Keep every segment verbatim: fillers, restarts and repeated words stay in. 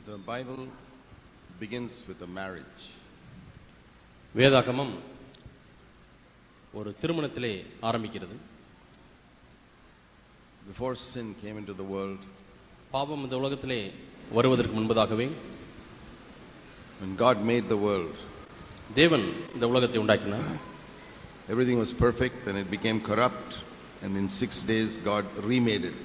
The Bible begins with a marriage. வேதாகமம் ஒரு திருமணத்திலே ஆரம்பிக்கிறது. Before sin came into the world, பாவம் இந்த உலகத்திலே வருவதற்கு முன்பதாகவே, when God made the world, தேவன் இந்த உலகத்தை உண்டாக்கினார். everything was perfect and it became corrupt, and in six days God remade it.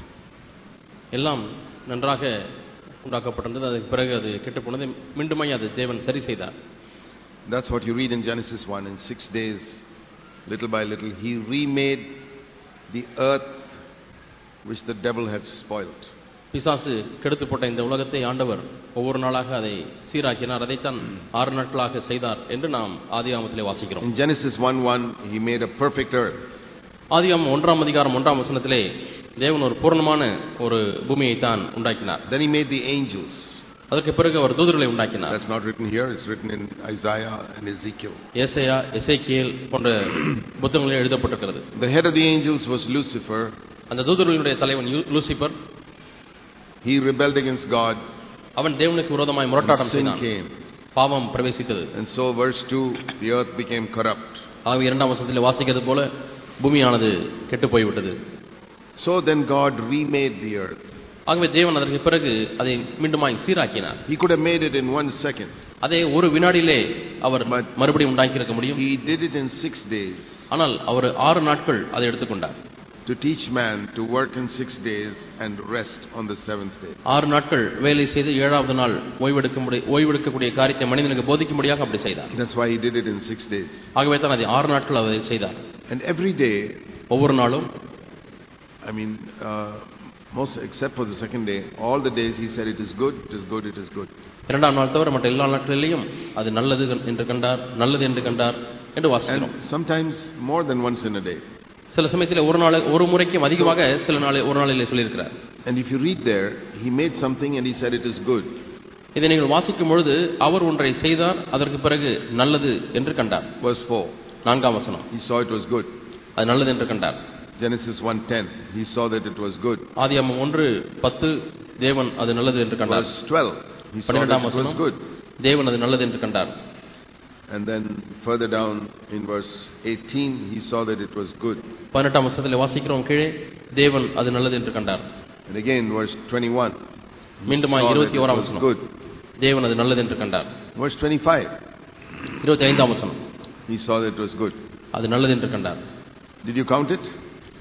எல்லாம் நன்றாக உண்டாக்கப்பட்டிருந்தது. அதுக்கு பிறகு அது கெட்டுப் போனது. மீண்டுமாய் அது தேவன் சரி செய்தார். That's what you read in Genesis one. In six days, little by little, He remade the earth which the devil had spoiled. பிசாசு கெடுத்து போட்ட இந்த உலகத்தை ஆண்டவர் ஒவ்வொரு நாளாக அதை சீராக்கினார். அதைத்தான் ஆறு நாட்களாக செய்தார் என்று நாம் ஆதியாகமத்திலே வாசிக்கிறோம். In Genesis one one, He made a perfect earth. ஆதியாகமம் ஒன்றாம் அதிகாரம் ஒன்றாம் வசனத்திலே தேவன் ஒரு பூரணமான ஒரு பூமியை தான் உண்டாக்கினார். Then He made the angels. அதற்கு பிறகு அவர் தூதர்களை உண்டாக்கினார். That's not written here, it's written in Isaiah and Ezekiel. ஏசாயா, எசேக்கியேல் போன்ற புத்தகங்களில் எழுதப்பட்டிருக்கிறது. The head of the angels was Lucifer. அந்த தூதர்களுடைய தலைவன் Lucifer. He rebelled against God. அவன் தேவனுக்கு விரோதமாய் முரட்டாட்டம் செய்தான். பாவம் பிரவேசித்தது. And so verse two, the earth became corrupt. ஆகவே இரண்டாம் வசனத்தில் வாசிக்கிறது போல பூமியானது கெட்டு போய்விட்டது. So then God remade the earth. ஆகவே தேவன் அதற்கு பிறகு அதை மீண்டுமாய் சீராக்கினார். He could have made it in one second. அதை ஒரு வினாடியிலே அவர் மறுபடியும் உண்டாக்கி இருக்க முடியும். He did it in six days. ஆனால் அவர் ஆறு நாட்கள் அதை எடுத்துக்கொண்டார். To teach man to work in six days and rest on the seventh day. ஆறு நாட்கள் வேலை செய்து ஏழாவது நாள் ஓய்வெடுக்க ஓய்வெடுக்கக்கூடிய காரியத்தை மனிதனுக்கு போதிக்கும்படியாக அப்படி செய்தார். That's why He did it in six days. ஆகவே தான் அதை ஆறு நாட்கள் அதை செய்தார். And every day, ஒவ்வொரு நாளும், I mean, uh, most except for the second day, all the days He said it is good, it is good, it is good. இரண்டாம் நாள் தவிர மற்ற எல்லா நாட்களிலேயும் அது நல்லது என்று கண்டார், நல்லது என்று கண்டார் என்று வாசிக்கிறோம். And sometimes more than once in a day. சில சமயத்தில் ஒரு நாள் ஒரு முறைக்கும் அதிகமாக சில நாள் ஒரு நாளிலே சொல்லியிருக்கிறார். And if you read there, He made something and He said it is good. இதை நீங்கள் வாசிக்கும் பொழுது அவர் ஒன்றை செய்தார், அதற்கு பிறகு நல்லது என்று கண்டார். Verse four. நான்காம் வசனம். He saw it was good. அது நல்லது என்று கண்டார். Genesis one ten. He saw that it was good. ஆதியாகமம் ஒன்று பத்து, தேவன் அது நல்லது என்று கண்டார். Verse twelve. He saw that it was good. தேவன் அது நல்லது என்று கண்டார். And then further down in verse eighteen, he saw that it was good. பதினெட்டாம் வசனத்திலே வாசிக்கிறோம் கீழே, தேவன் அது நல்லது என்று கண்டார். And again verse twenty-one. மீண்டும் இருபத்தி ஓராம் வசனம். Good. தேவன் அது நல்லது என்று கண்டார். Verse twenty-five. இருபத்தி ஐந்தாம் வசனம். He saw that it was good. அது நல்லது என்று கண்டார். Did you count it?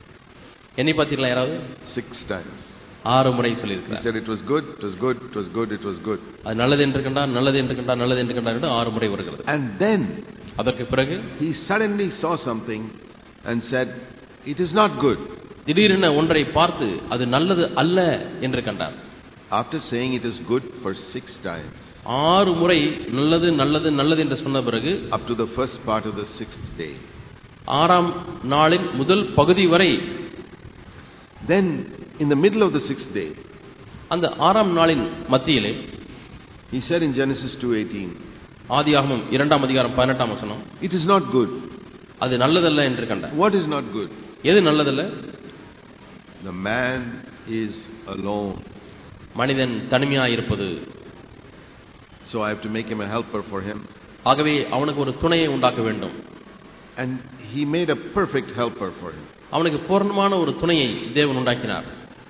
எண்ணி பார்த்தீங்களா யாராவது? Six times. ஆறு முறை சொல்லியிருக்கிறார். He said it was good, it was good, it was good, it was good. அது நல்லது என்று கண்டார், நல்லது என்று கண்டார், நல்லது என்று கண்டார் என்று ஆறு முறை வருகிறது. And then அதற்கு பிறகு he suddenly saw something and said it is not good. திடீரென ஒன்றை பார்த்து அது நல்லது அல்ல என்று கண்டார். After saying it is good for six times. ஆறு முறை நல்லது நல்லது நல்லது என்று சொன்ன பிறகு, up to the first part of the sixth day. ஆறாம் நாளின் முதல் பகுதி வரை, then in the middle of the sixth day, அந்த ஆறாம் நாளின் மத்தியிலே, he said in Genesis two eighteen, ஆதியாகமம் இரண்டாம் அதிகாரம் பதினெட்டாம் வசனம், it is not good. அது நல்லதல்ல என்று கண்டார். What is not good? எது நல்லதல்ல? The man is alone. மனிதன் தனிமையாக இருப்பது. So I have to make him a helper for him. ஆகவே அவனுக்கு ஒரு துணையை உண்டாக்க வேண்டும். And he made a perfect helper for him. அவனுக்கு பூரணமான ஒரு துணையை தேவன் உண்டாக்கினார்.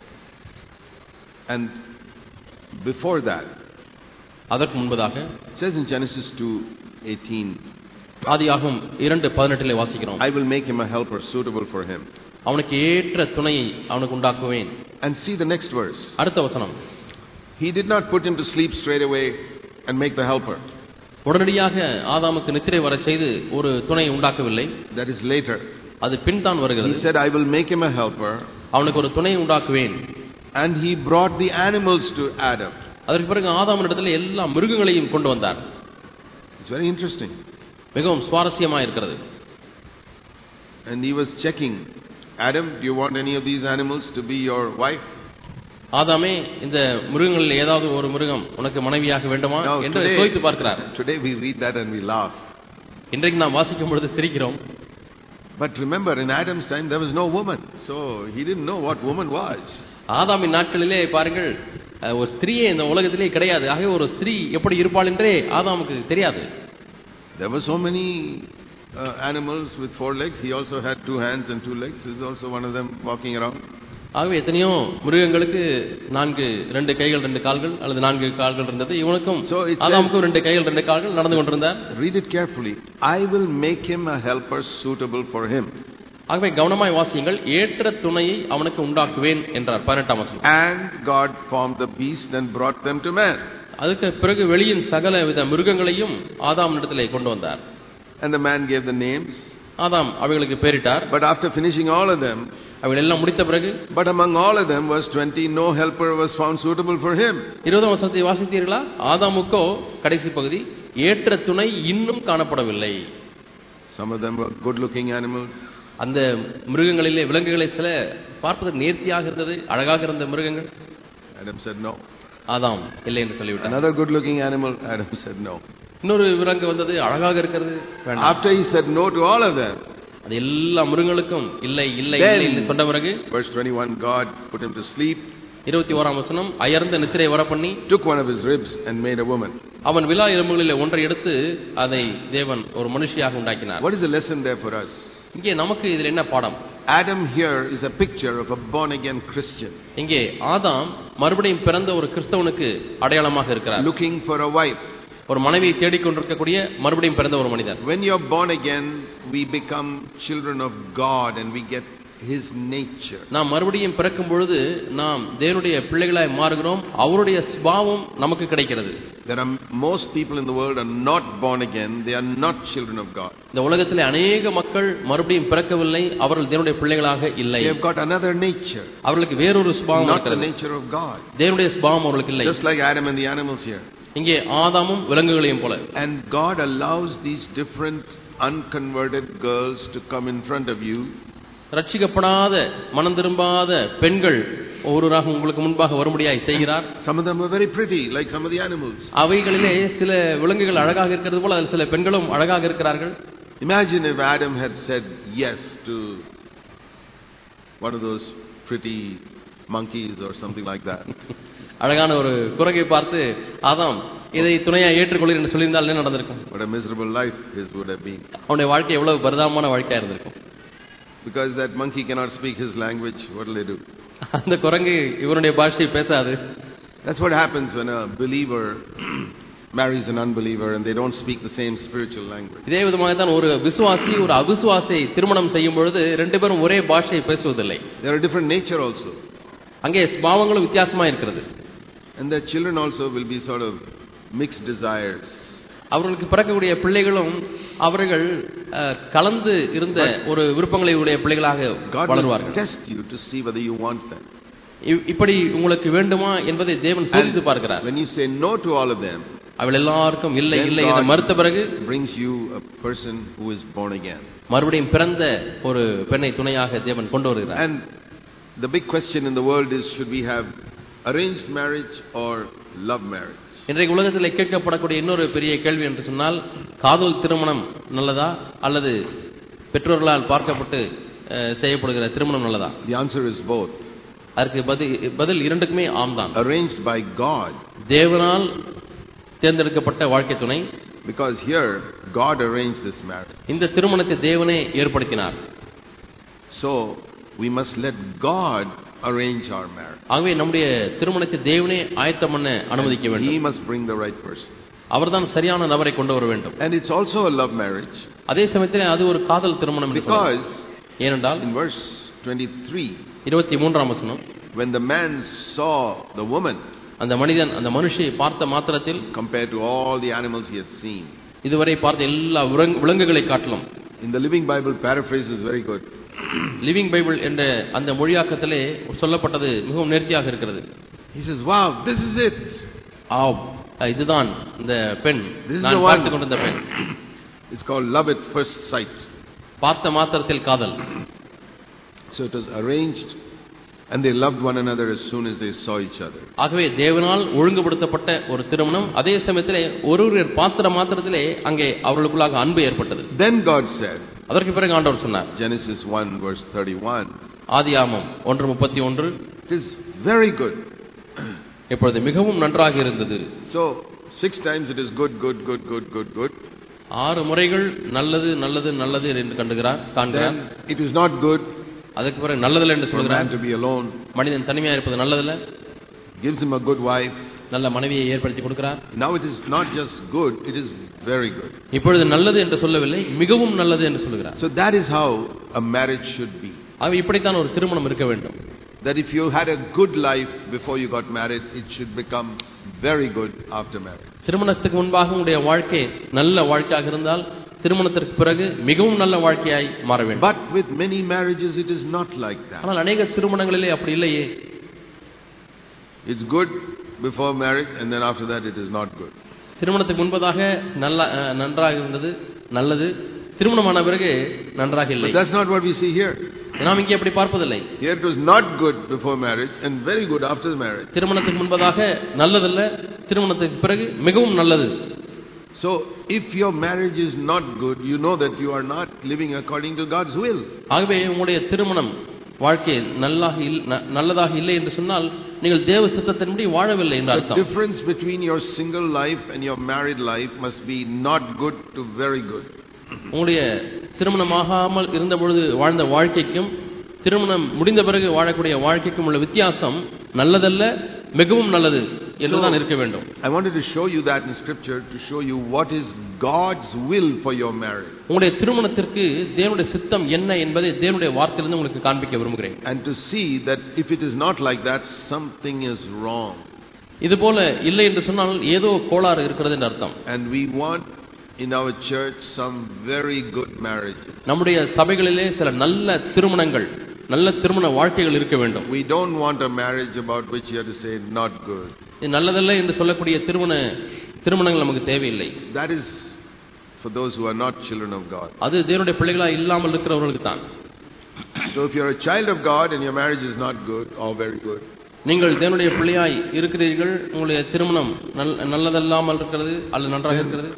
And before that, அதற்கு முன்பதாக, it says in Genesis two eighteen, ஆதியாகமம் இரண்டு பதினெட்டிலே வாசிக்கிறோம், I will make him a helper suitable for him. அவனுக்கு ஏற்ற துணையை அவனுக்கு உண்டாக்குவேன். And see the next verse. அடுத்த வசனம். He did not put him to sleep straight away and make the helper. உடனடியாக ஆதாமுக்கு நித்திரை வர செய்து ஒரு துணையை உண்டாக்கவில்லை. That is later. அது பின் தான் வருகிறது. He said I will make him a helper. அவனுக்கு ஒரு துணையை உண்டாக்குவேன். And he brought the animals to Adam. அதற்கு பிறகு ஆதாமினிடத்தில் எல்லா மிருகங்களையும் கொண்டு வந்தார். It's very interesting. மிகவும் சுவாரஸ்யமாக இருக்கிறது. And he was checking, Adam, do you want any of these animals to be your wife? ஆதாமே, இந்த மிருகங்களில் ஏதாவது ஒரு மிருகம் உனக்கு மனைவியாக வேண்டுமா என்று சோதித்து பார்க்கிறார். Today we read that and we laugh. இன்றைக்கு நாம் வாசிக்கும் பொழுது சிரிக்கிறோம். But remember, in Adam's time there was no woman, so he didn't know what woman was. ஆதாமின் நாட்களிலே பாருங்கள், ஒரு ஸ்திரீயே இந்த உலகத்திலே கிடையாது. ஆகவே ஒரு ஸ்திரீ எப்படி இருப்பாள் என்றே ஆதாமுக்கு தெரியாது. There were so many uh, animals with four legs. He also had two hands and two legs. Is also one of them walking around. ஆகவே எத்தனையோ மிருகங்களுக்கு நான்கு ரெண்டு கைகள் ரெண்டு கால்கள் அல்லது நான்கு கால்கள் இருந்தது. இவனுக்கும் ஆதாமுக்கும் ரெண்டு கைகள் ரெண்டு கால்கள் நடந்து கொண்டிருந்தார். Read it carefully. I will make him a helper suitable for him. ஆகவே கவனமாய் வாசியுங்கள். ஏற்ற துணையை அவனுக்கு உண்டாக்குவேன் என்றார் பதினெட்டாம் வசனம். And God formed the beast and brought them to man. அதுக்கு பிறகு வெளியின் சகல வித மிருகங்களையும் ஆதாமிடத்திலே கொண்டு வந்தார். And the man gave the names. ஆதாம் அவைகளுக்கு பெயரிட்டார். But after finishing all of them, அவைகள் எல்லாம் முடித்த பிறகு, but among all of them, verse twenty, no helper was found suitable for him. இருபதாம் வசனத்தை வாசித்தீர்களா? ஆதாமுக்கோ கடைசி பகுதி ஏற்ற துணை இன்னும் காணப்படவில்லை. Some of them were good looking animals. அந்த மிருகங்களிலே விலங்குகளை சில பார்ப்பதற்கு நேர்த்தியாக இருந்தது, அழகாக இருந்த மிருகங்கள். Adam said no. ஆதாம் இல்லை என்று சொல்லிவிட்டார். Another good looking animal, Adam said no. இன்னொரு விலங்கு வந்தது, அழகாக இருக்கிறது. After he said no to all of them, அது எல்லா மிருகங்களுக்கும் இல்லை இல்லை இல்லை என்று சொன்ன பிறகு, verse twenty-one, God put him to sleep. இருபத்தி ஓராம் வசனம், அயர்ந்த நித்திரை வர பண்ணி, took one of his ribs and made a woman. அவன் விலா எலும்புகளிலே ஒன்றை எடுத்து அதை தேவன் ஒரு மனுஷியாக உண்டாக்கினார். What is the lesson there for us? இங்கே நமக்கு இதில் என்ன பாடம்? Adam here is a picture of a born again Christian. இங்கே ஆதாம் மறுபடியும் பிறந்த ஒரு கிறிஸ்தவனுக்கு அடையாளமாக இருக்கிறார். Looking for a wife. ஒரு மனைவியை தேடிக்கொண்டிருக்கக்கூடிய மறுபடியும் பிறந்த ஒரு மனிதர். When you are born again, we become children of God and we get his nature. நாம் மறுபடியும் பிறக்கும் பொழுது நாம் தேவனுடைய பிள்ளைகளாய் மாறுகிறோம். அவருடைய சுபாவம் நமக்கு கிடைக்கிறது. There are most people in the world are not born again. They are not children of God. இந்த உலகத்திலே अनेक மக்கள் மறுபடியும் பிறக்கவில்லை. அவர்கள் தேவனுடைய பிள்ளைகளாக இல்லை. They have got another nature. அவர்களுக்கு வேறொரு சுபாவம் இருக்கிறது. Not the nature of God. தேவனுடைய சுபாவம் அவர்களுக்கு இல்லை. Just like Adam and the animals here. இங்கே ஆதாமும் விலங்குகளையும் போல. And God allows these different unconverted girls to come in front of you. ரட்சிக்கப்படாத மனம் திரும்பாத பெண்கள் ஒவ்வொருவராக உங்களுக்கு முன்பாக வரும்படியாய் செய்கிறார். Some of them are very pretty, like some of the animals. அவைகளிலே சில விலங்குகள் அழகாக இருக்கிறது போல சில பெண்களும் அழகாக இருக்கிறார்கள். Imagine if Adam had said yes to one of those pretty monkeys or something like that. அழகான ஒரு குரங்கை பார்த்து ஆதாம் இதை துணையா ஏற்றுக்கொள்கிறேன் என்று சொல்லியிருந்தால் என்ன நடந்திருக்கும்? What a miserable life his would have been. அவனுடைய வாழ்க்கை எவ்வளவு பரிதாபமான வாழ்க்கையா இருந்திருக்கும். Because that monkey cannot speak his language, what will they do? அந்த குரங்கு இவனுடைய பாஷையை பேசாது. That's what happens when a believer marries an unbeliever and they don't speak the same spiritual language. இதே விதமாக தான் ஒரு விசுவாசி ஒரு அவிசுவாசியை திருமணம் செய்யும் பொழுது ரெண்டு பேரும் ஒரே பாஷையை பேசுவதில்லை. They are a different nature also. அங்கே சுபாவங்களும் வித்தியாசமா இருக்கிறது. And their children also will be sort of mixed desires. அவர்களுக்கு பிறக்கக்கூடிய பிள்ளைகளும் அவர்கள் கலந்து இருந்த ஒரு விருப்பங்களை உடைய பிள்ளைகளாக வளருவார்கள். God will test you to see whether you want them. இப்படி உங்களுக்கு வேண்டுமா என்பதை தேவன் சோதித்து பார்க்கிறார். When you say no to all of them, அவள் எல்லாருக்கும் இல்லை இல்லை என்று மறுத்த பிறகு brings you a person who is born again. மறுபடியும் பிறந்த ஒரு பெண்ணை துணையாக தேவன் கொண்டு வருகிறார். And the big question in the world is, should we have arranged marriage or love marriage? இன்றைக்கு உலகத்தில் கேட்கப்படக்கூடிய இன்னொரு பெரிய கேள்வி என்று சொன்னால், காதல் திருமணம் நல்லதா அல்லது பெற்றோர்களால் பார்க்கப்பட்டு செய்யப்படுகிற திருமணம் நல்லதா? The answer is both. அதற்கு பதில் இரண்டுக்குமே ஆம் தான். Arranged by God. தேவனால் தேர்ந்தெடுக்கப்பட்ட வாழ்க்கை துணை. Because here God arranged this marriage. இந்த திருமணத்தை தேவனே ஏற்படுத்தினார். So we must let God arrange our marriage. ஆகவே நம்முடைய திருமணத்தை தேவனே ஆயத்தம் பண்ண அனுமதிக்க வேண்டும். He must bring the right person. அவர்தான் சரியான நபரை கொண்டு வர வேண்டும். And it's also a love marriage. அதே சமயத்தில் அது ஒரு காதல் திருமணம். Because ஏனென்றால் in verse twenty-three, இருபத்தி மூன்றாம் வசனம், when the man saw the woman, அந்த மனிதன் அந்த மனுஷியை பார்த்த மாத்திரத்தில், compared to all the animals he had seen, இதுவரை பார்த்த எல்லா விலங்குகளை காட்டிலும், in the Living Bible paraphrase is very good. Living Bible என்ற அந்த மொழியாக்கத்திலே சொல்லப்பட்டது மிகவும் நேர்த்தியாக இருக்கிறது. He says, wow, this is it. ஆவ், இதுதான் இந்த பெண், நான் பார்த்து கொண்டிருந்த பெண். It's called love at first sight. பார்த்த மாத்திரத்தில் காதல். So it was arranged and they loved one another as soon as they saw each other. ஆகவே தேவனால் ஒழுங்குபடுத்தப்பட்ட ஒரு திருமணம். அதே சமயத்திலே ஒருவர் பார்த்த மாத்திரத்திலே அங்கே அவர்களுக்குள்ளாக அன்பு ஏற்பட்டது. Then God said, அதற்கு பிறகு ஆண்டவர் சொன்னார், Genesis one verse thirty-one, ஆதியாகமம் ஒன்று முப்பத்தி ஒன்று, it is very good இப்பொழுது மிகவும் நன்றாக இருந்தது. So six times it is good, good, good, good, good, good. ஆறு முறைகள் நல்லது நல்லது நல்லது என்று கண்டுகிறார் காண்கிறார். Then it is not good. அதுக்கு பிறகு நல்லதில்லை என்று சொல்கிறார். Man to be alone. மனிதன் தனிமையா இருப்பது நல்லதில்லை. Gives him a good wife. நல்ல மனைவியை ஏற்படுத்தி கொடுக்கிறார். Now it is not just good, it is very good. இப்பொழுது நல்லது என்று சொல்லவில்லை, மிகவும் நல்லது என்று சொல்கிறார். So that is how a marriage should be. அது இப்படித்தான் ஒரு திருமணம் இருக்க வேண்டும். That if you had a good life before you got married, it should become very good after marriage. திருமணத்துக்கு முன்பாக உங்களுடைய வாழ்க்கை நல்ல வாழ்க்கையாக இருந்தால் திருமணத்திற்கு பிறகு மிகவும் நல்ல வாழ்க்கையாய் மாற வேண்டும். But with many marriages it is not like that. ஆனால் अनेक திருமணங்களிலே அப்படி இல்லையே. It's good before marriage and then after that it is not good. திருமணத்துக்கு முன்பதாக நல்ல நன்றாக இருந்தது, நல்லது. திருமணமான பிறகு நன்றாக இல்லை. But that's not what we see here. நாம் இங்கே அப்படி பார்ப்பதில்லை. Here it was not good before marriage and very good after marriage. திருமணத்துக்கு முன்பதாக நல்லதல்ல, திருமணத்துக்கு பிறகு மிகவும் நல்லது. So if your marriage is not good, you know that you are not living according to God's will. ஆகவே உங்களுடைய திருமணம் வாழ்க்கை நல்லாக நல்லதாக இல்லை என்று சொன்னால் நீங்கள் தேவ சித்தத்தின்படி வாழவில்லை என்று அர்த்தம். The difference between your single life and your married life must be not good to very good. உங்களுடைய திருமணமாகாமல் இருந்த பொழுது வாழ்ந்த வாழ்க்கைக்கும் திருமணம் முடிந்த பிறகு வாழக்கூடிய வாழ்க்கைக்கும் உள்ள வித்தியாசம் நல்லதல்ல, மிகவும் நல்லது என்றுதான் இருக்க வேண்டும். I wanted to show you that in scripture to show you what is God's will for your marriage. உங்களுடைய திருமணத்திற்கு தேவனுடைய சித்தம் என்ன என்பதை தேவனுடைய வார்த்தையிலிருந்து உங்களுக்கு காண்பிக்க விரும்புகிறேன். And to see that if it is not like that, something is wrong. இதுபோல இல்லை என்று சொன்னால் ஏதோ கோளாறு இருக்கிறது என்று அர்த்தம். And we want in our church some very good marriages. நம்முடைய சபைகளிலே சில நல்ல திருமணங்கள், நல்ல திருமண வாழ்க்கைகள் இருக்க வேண்டும். We don't want a marriage about which you have to say not good. இது நல்லதல்ல என்று சொல்லக்கூடிய திருமண திருமணங்கள் நமக்கு தேவையில்லை. That is for those who are not children of God. அது தேவனுடைய பிள்ளைகளாய் இல்லாமல் இருக்கிறவர்களுக்கு தான். So if you are a child of God and your marriage is not good or very good, நீங்கள் தேவனுடைய பிள்ளையாய் இருக்கிறீர்கள், உங்களுடைய திருமணம் நல்லதல்லாமல் இருக்கிறது அல்லது நன்றாக இருக்கிறது,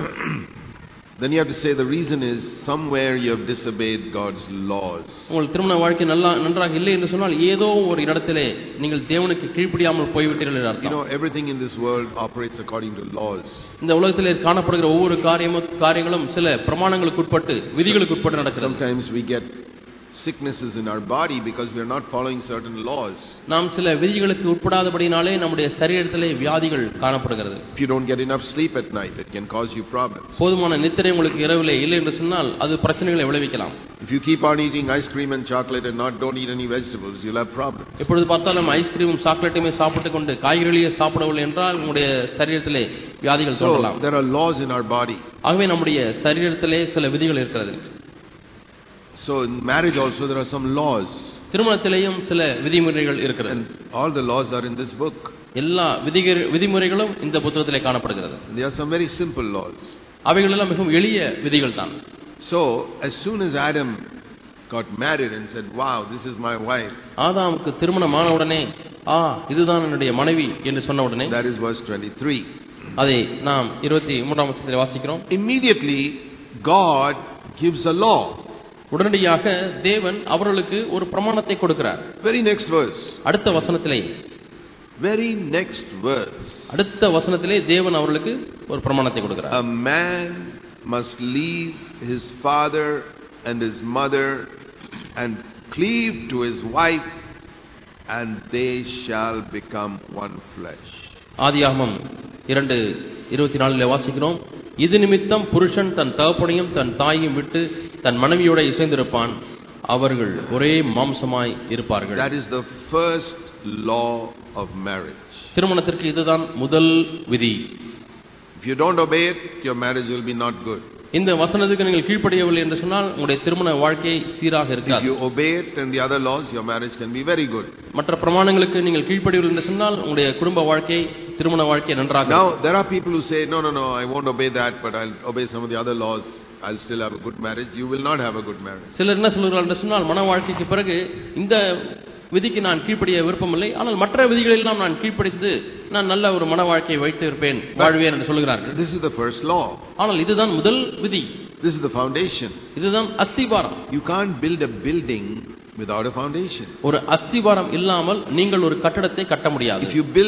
then you have to say the reason is somewhere you have disobeyed God's laws. உங்கள் திருமண வாழ்க்கை நல்லா நன்றாக இல்லை என்று சொன்னால் ஏதோ ஒரு இடத்திலே நீங்கள் தேவனுக்கு கீழ்ப்படியாமல் போய்விட்டீர்கள் என்று அர்த்தம். You know, everything in this world operates according to laws. இந்த உலகத்திலே காணப்படுகிற ஒவ்வொரு காரியமும் காரியங்களும் சில பிரமாணங்களுக்கு உட்பட்டு விதிகளுக்கு உட்பட்டு நடக்கிறது. Sometimes we get sicknesses in our body because we are not following certain laws. நாம் சில விதிகளுக்கு உட்படாதபடினாலே நம்முடைய சரீரத்திலே வியாதிகள் காணப்படுகிறது. If you don't get enough sleep at night, it can cause you problems. போதுமான நித்திரை உங்களுக்கு இரவிலே இல்லை என்று சொன்னால் அது பிரச்சனைகளை விளைவிக்கலாம். If you keep on eating ice cream and chocolate and not don't eat any vegetables, you'll have problems. எப்பொழுது பார்த்தாலும் ஐஸ்கிரீமும் சாக்லேட்டுமே சாப்பிட்டுக் கொண்டு காய்கறிகளையே சாப்பிடவில்லை என்றால் உங்களுடைய சரீரத்திலே வியாதிகள் தோன்றலாம். So there are laws in our body. ஆகவே நம்முடைய சரீரத்திலே சில விதிகள் இருக்கிறது. So in marriage also there are some laws. திருமணத்திலேயும் சில விதிமுறைகள் இருக்கிறது. And all the laws are in this book. எல்லா விதிமுறைகளும் இந்த புத்தகத்திலே காணப்படுகிறது. There are some very simple laws. அவைகள் எல்லாம் மிகவும் எளிய விதிகள் தான். So as soon as Adam got married and said, "Wow, this is my wife." ஆதாமுக்கு திருமணமான உடனே, "ஆ, இதுதான் என்னுடைய மனைவி" என்று சொன்ன உடனே, that is verse twenty-three. அதை நாம் இருபத்தி மூன்றாம் வசனத்திலே வாசிக்கிறோம். Immediately God gives a law. உடனடியாக தேவன் அவர்களுக்கு ஒரு பிரமாணத்தை கொடுக்கிறார். Very next verse. அடுத்த வசனத்திலே very next verse. அடுத்த வசனத்திலே தேவன் அவர்களுக்கு ஒரு பிரமாணத்தை கொடுக்கிறார். A man must leave his father and his mother and cleave to his wife and they shall become one flesh. ஆதியாகமம் இரண்டு இருபத்தி நாலிலே வாசிக்கிறோம். இது நிமித்தம் புருஷன் தன் தகப்பனையும் தன் தாயையும் விட்டு தன் மனைவியோட இசைந்திருப்பான், அவர்கள் ஒரே மாம்சமாய் இருப்பார்கள். That is the first law of marriage. திருமணத்திற்கு இதுதான் முதல் விதி. If you don't obey it, your marriage will be not good. இந்த வசனத்துக்கு நீங்கள் கீழ்ப்படியவில்லை என்று சொன்னால் உங்களுடைய திருமண வாழ்க்கை சீராக இருக்காது. If you obey it and the other laws, your marriage can be very good. மற்ற பிரமாணங்களுக்கு நீங்கள் கீழ்ப்படியவில்லை என்று சொன்னால் உங்களுடைய குடும்ப வாழ்க்கை, திருமண வாழ்க்கை நன்றாக. Now there are people who say, no no no, I won't obey that, but I'll obey some of the other laws. I'll still have a good marriage. You will not have a good marriage. சிலர் என்ன சொல்கிறார்கள் என்று சொன்னால், மன வாழ்க்கைக்கு பிறகு இந்த விதிக்கு நான் கீழ்ப்படிய விருப்பமில்லை, ஆனால் மற்ற விதிகளெல்லாம் நான் கீழ்ப்படிந்து நான் நல்ல ஒரு மன வாழ்க்கையை வைத்து இருப்பேன், வாழ்வேன் என்று சொல்கிறார்கள். This is the first law. ஆனால் இதுதான் முதல் விதி. This is the foundation. இதுதான் அஸ்திபாரம். You can't build a building without a foundation. ஒரு அஸ்திபாரம் இல்லாமல் நீங்கள் ஒரு கட்டடத்தை கட்ட முடியாது. If you build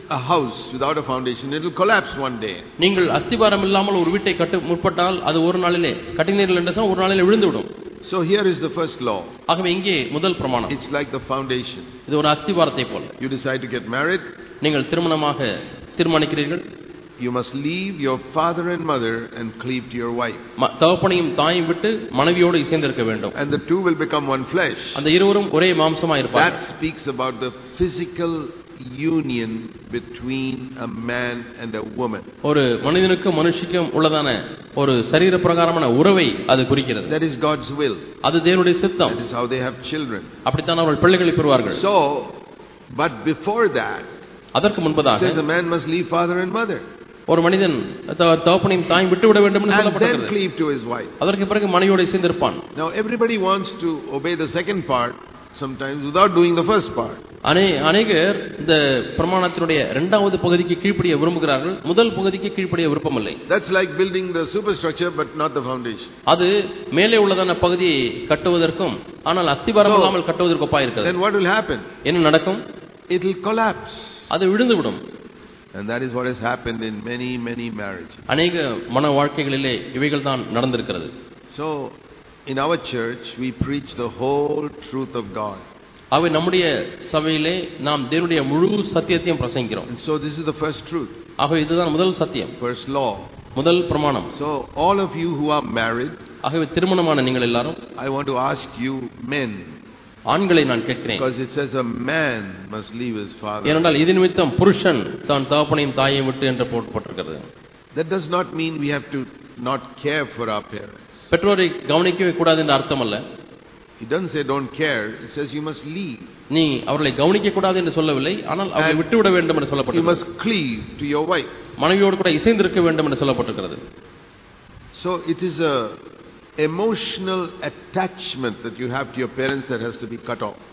a house without a foundation, it will collapse one day. நீங்கள் அஸ்திவாரம் இல்லாமல் ஒரு வீட்டை கட்ட முற்பட்டால் அது ஒரு நாளிலே கட்டினீர்கள் என்றால் ஒரு நாளிலே விழுந்துவிடும். So here is the first law. ஆகவே இங்கே முதல் பிரமாணம். It's like the foundation. இது ஒரு அஸ்திவாரத்தை போல. You decide to get married. நீங்கள் திருமணமாக தீர்மானிக்கிறீர்கள். You must leave your father and mother and cleave to your wife. தகப்பனையும் தாயையும் விட்டு மனைவியோடு இணைந்திருக்க வேண்டும். And the two will become one flesh. அந்த இருவரும் ஒரே மாம்சமாய் இருப்பார்கள். That speaks about the physical union between a man and a woman. ஒரு மனிதனுக்கும் மனுஷிக்கும் உள்ளதான ஒரு சரீர பிரகாரமான உறவை அது குறிக்கிறது. That is God's will. அது தேவனுடைய சித்தம். That is how they have children. அப்படித்தான் அவர்கள் பிள்ளைகளை பெறுவார்கள். So, but before that, அதற்கு முன்பதாக says a man must leave father and mother. ஒரு மனிதன் தகப்பனையும் தாயும் விட்டு விட வேண்டும் என்று சொல்லப்பட்டிருக்கிறது. And then cleave to his wife. அதற்கு பிறகு மனைவியோடு இணைந்திருப்பான். Now everybody wants to obey the second part sometimes without doing the first part. அநேகர் இந்த பிரமாணத்தினுடைய இரண்டாவது பகுதிக்கு கீழ்ப்படிய விரும்புகிறார்கள், முதல் பகுதிக்கு கீழ்ப்படிய விருப்பமில்லை. That's like building the superstructure but not the foundation. அது மேலே உள்ளதான பகுதியை கட்டுவதற்கும் ஆனால் அஸ்திவாரம் இல்லாமல் கட்டுவதற்கு ஒப்பாய் இருக்கிறது. Then what will happen? என்ன நடக்கும்? It will collapse. அது விழுந்து விடும். And that is what has happened in many many marriages. அநேக மன வாழ்க்கைகளிலே இவைகள் தான் நடந்திருக்கிறது. So in our church we preach the whole truth of God. ஆகவே நம்முடைய சபையிலே நாம் தேவனுடைய முழு சத்தியத்தையும் பிரசங்கிக்கிறோம். And so this is the first truth. ஆகவே இதுதான் முதல் சத்தியம். First law. முதல் பிரமாணம். So all of you who are married, ஆகவே திருமணமான நீங்கள் எல்லாரும், I want to ask you men, ஆண்களை நான் கேட்கிறேன். Because it says a man must leave his father. ஏனென்றால் இது நிமித்தம் புருஷன் தான் தகப்பனையும் தாயையும் விட்டு என்று போடப்பட்டிருக்கிறது. That does not mean we have to not care for our parents. பெற்றோரை கவனிக்கவே கூடாது என்ற அர்த்தம் அல்ல. It doesn't say don't care, it says you must leave. நீ அவர்களை கவனிக்க கூடாது என்று சொல்லவில்லை, ஆனால் அவர்களை விட்டுவிட வேண்டும் என்று சொல்லப்பட்டிருக்கிறது. You must cleave to your wife. மனைவியோடு கூட இணைந்திருக்க வேண்டும் என்று சொல்லப்பட்டிருக்கிறது. So it is a emotional attachment that you have to your parents that has to be cut off.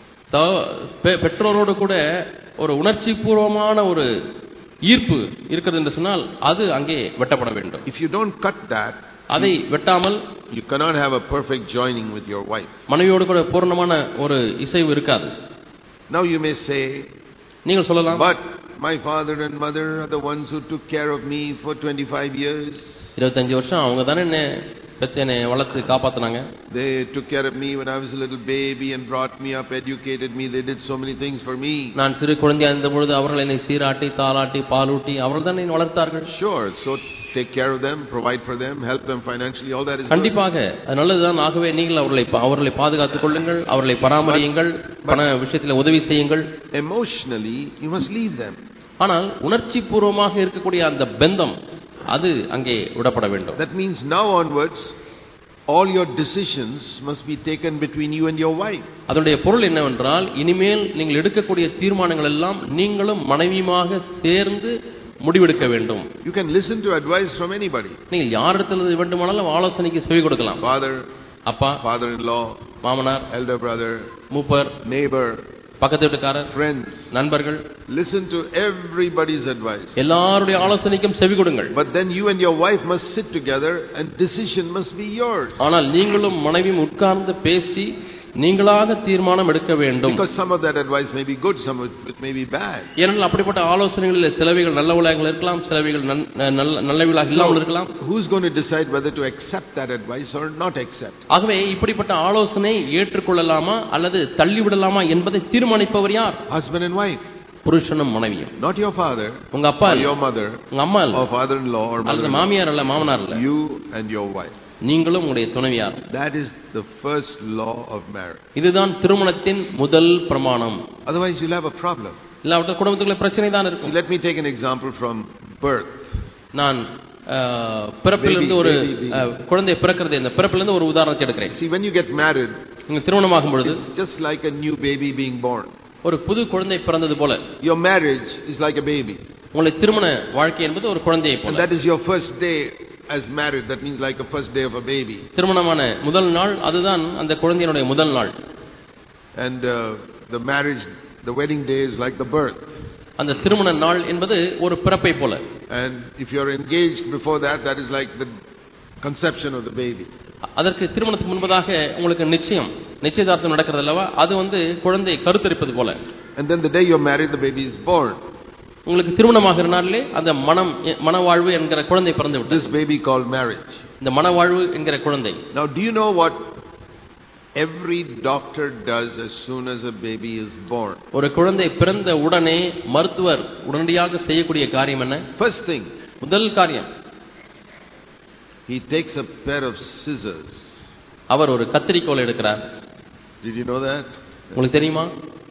பெற்றோரோடு கூட ஒரு உணர்ச்சி பூர்வமான ஒரு ஈர்ப்பு இருக்கிறது என்று சொன்னால் அது அங்கே வெட்டப்பட வேண்டும். If you don't cut that, அதை வெட்டாமல் you cannot have a perfect joining with your wife. மனைவியோடு கூட பூரணமான ஒரு இசைவு இருக்காது. Now you may say, நீங்கள் சொல்லலாம், but my father and mother are the ones who took care of me for twenty-five years. இருபத்தஞ்சு வருஷம் அவங்க தானே என்ன பெத்தனை வளர்த்து காப்பாத்துனாங்க. They took care of me when I was a little baby and brought me up, educated me. They did so many things for me. நான் சிறு குழந்தையா இருந்த பொழுது அவர்கள் என்னை சீராட்டி தாளாட்டி பாலூட்டி அவர்கள் தான் என்னை வளர்த்தார்கள். Sure, so take care of them, provide for them, help them financially, all that is good. கண்டிப்பாக அது நல்லதுதான். ஆகவே நீங்கள் அவர்களை அவர்களை பாதுகாத்துக் கொள்ளுங்கள், அவர்களை பராமரியுங்கள், பண விஷயத்தில் உதவி செய்யுங்கள். Emotionally you must leave them. ஆனால் உணர்ச்சி பூர்வமாக இருக்கக்கூடிய அந்த பந்தம் அது அங்கே விடப்பட வேண்டும். That means now onwards all your decisions must be taken between you and your wife. அதனுடைய பொருள் என்னவென்றால் இனிமேல் நீங்கள் எடுக்கக்கூடிய தீர்மானங்கள் எல்லாம் நீங்களும் மனைவியுமாக சேர்ந்து முடிவெடுக்க வேண்டும். You can listen to advice from anybody. நீங்கள் யாரிடத்தில் வேண்டுமானாலும் ஆலோசனைக்கு செவி கொடுக்கலாம். Father, அப்பா, father-in-law, மாமனார், elder brother, மூப்பர், neighbor, பக்கத்து வீட்டுக்காரர், friends, நண்பர்கள். Listen to everybody's advice. எல்லாருடைய ஆலோசனைக்கும் செவி கொடுங்கள். But then you and your wife must sit together and decision must be yours. ஆனால் நீங்களும் மனைவியும் உட்கார்ந்து பேசி நீங்களாக தீர்மானம் எடுக்க வேண்டும். Because some of that advice may be good, some of it may be bad. ஏனென்றால் அப்படிப்பட்ட ஆலோசனைகளில் சிலவைகள் நல்லவைகளாக இருக்கலாம், சிலவைகள் நல்லவைகளாக இல்லாமல் இருக்கலாம். Who's going to decide whether to accept that advice or not accept? ஆகவே இப்படிப்பட்ட ஆலோசனை ஏற்றுக்கொள்ளலாமா அல்லது தள்ளிவிடலாமா என்பதை தீர்மானிப்பவர் யார்? Husband and wife. புருஷனும் மனைவியும். Not your father, உங்க அப்பா or இல்ல, your mother, உங்க அம்மா இல்ல, or father-in-law or அல்லது mother-in-law. மாமியார் அல்ல, மாமனார் இல்ல. You and your wife. நீங்களும் உங்களுடைய துணைவியார். That is the first law of marriage. இதுதான் திருமணத்தின் முதல் பிரமாணம். Otherwise you'll have a problem. இல்லாவிட்டால் குடும்பத்துக்குள்ள பிரச்சனை தான் இருக்கும். So let me take an example from birth. நான் பிறப்பிலிருந்து ஒரு குழந்தை பிறக்கிறது, இந்த பிறப்பிலிருந்து ஒரு உதாரணத்தை எடுக்கிறேன். See, when you get married, நீங்க திருமணமாகும் பொழுது it's just like a new baby being born. ஒரு புது குழந்தை பிறந்தது போல. Your marriage is like a baby. உங்களுடைய திருமண வாழ்க்கை என்பது ஒரு குழந்தையை போல. And that is your first day as married. That means like a first day of a baby. திருமணமான முதல் நாள் அதுதான் அந்த குழந்தையினுடைய முதல் நாள். And uh, the marriage, the wedding day is like the birth. அந்த திருமண நாள் என்பது ஒரு பிறப்பை போல. And if you are engaged before that, that is like the conception of the baby. அதற்கு திருமணத்துக்கு முன்பதாக உங்களுக்கு நிச்சயம் நிச்சயதார்த்தம் நடக்கிறது அல்லவா, அது வந்து குழந்தை கருத்தரிப்பது போல. And then the day you are married, the baby is born. உங்களுக்கு திருமணமாகிற நாளிலே அந்த மனம் மனவாழ்வு என்கிற குழந்தை பிறந்து விட்டது. This baby called marriage. இந்த மனவாழ்வு என்கிற குழந்தை. Now do you know what every doctor does as soon as a baby is born? ஒரு குழந்தை பிறந்த உடனே மருத்துவர் உடனடியாக செய்யக்கூடிய காரியம் என்ன? First thing, முதல் காரியம், he takes a pair of scissors. அவர் ஒரு கத்தரிக்கோல் எடுக்கிறார். Did you know that? உங்களுக்கு தெரியுமா?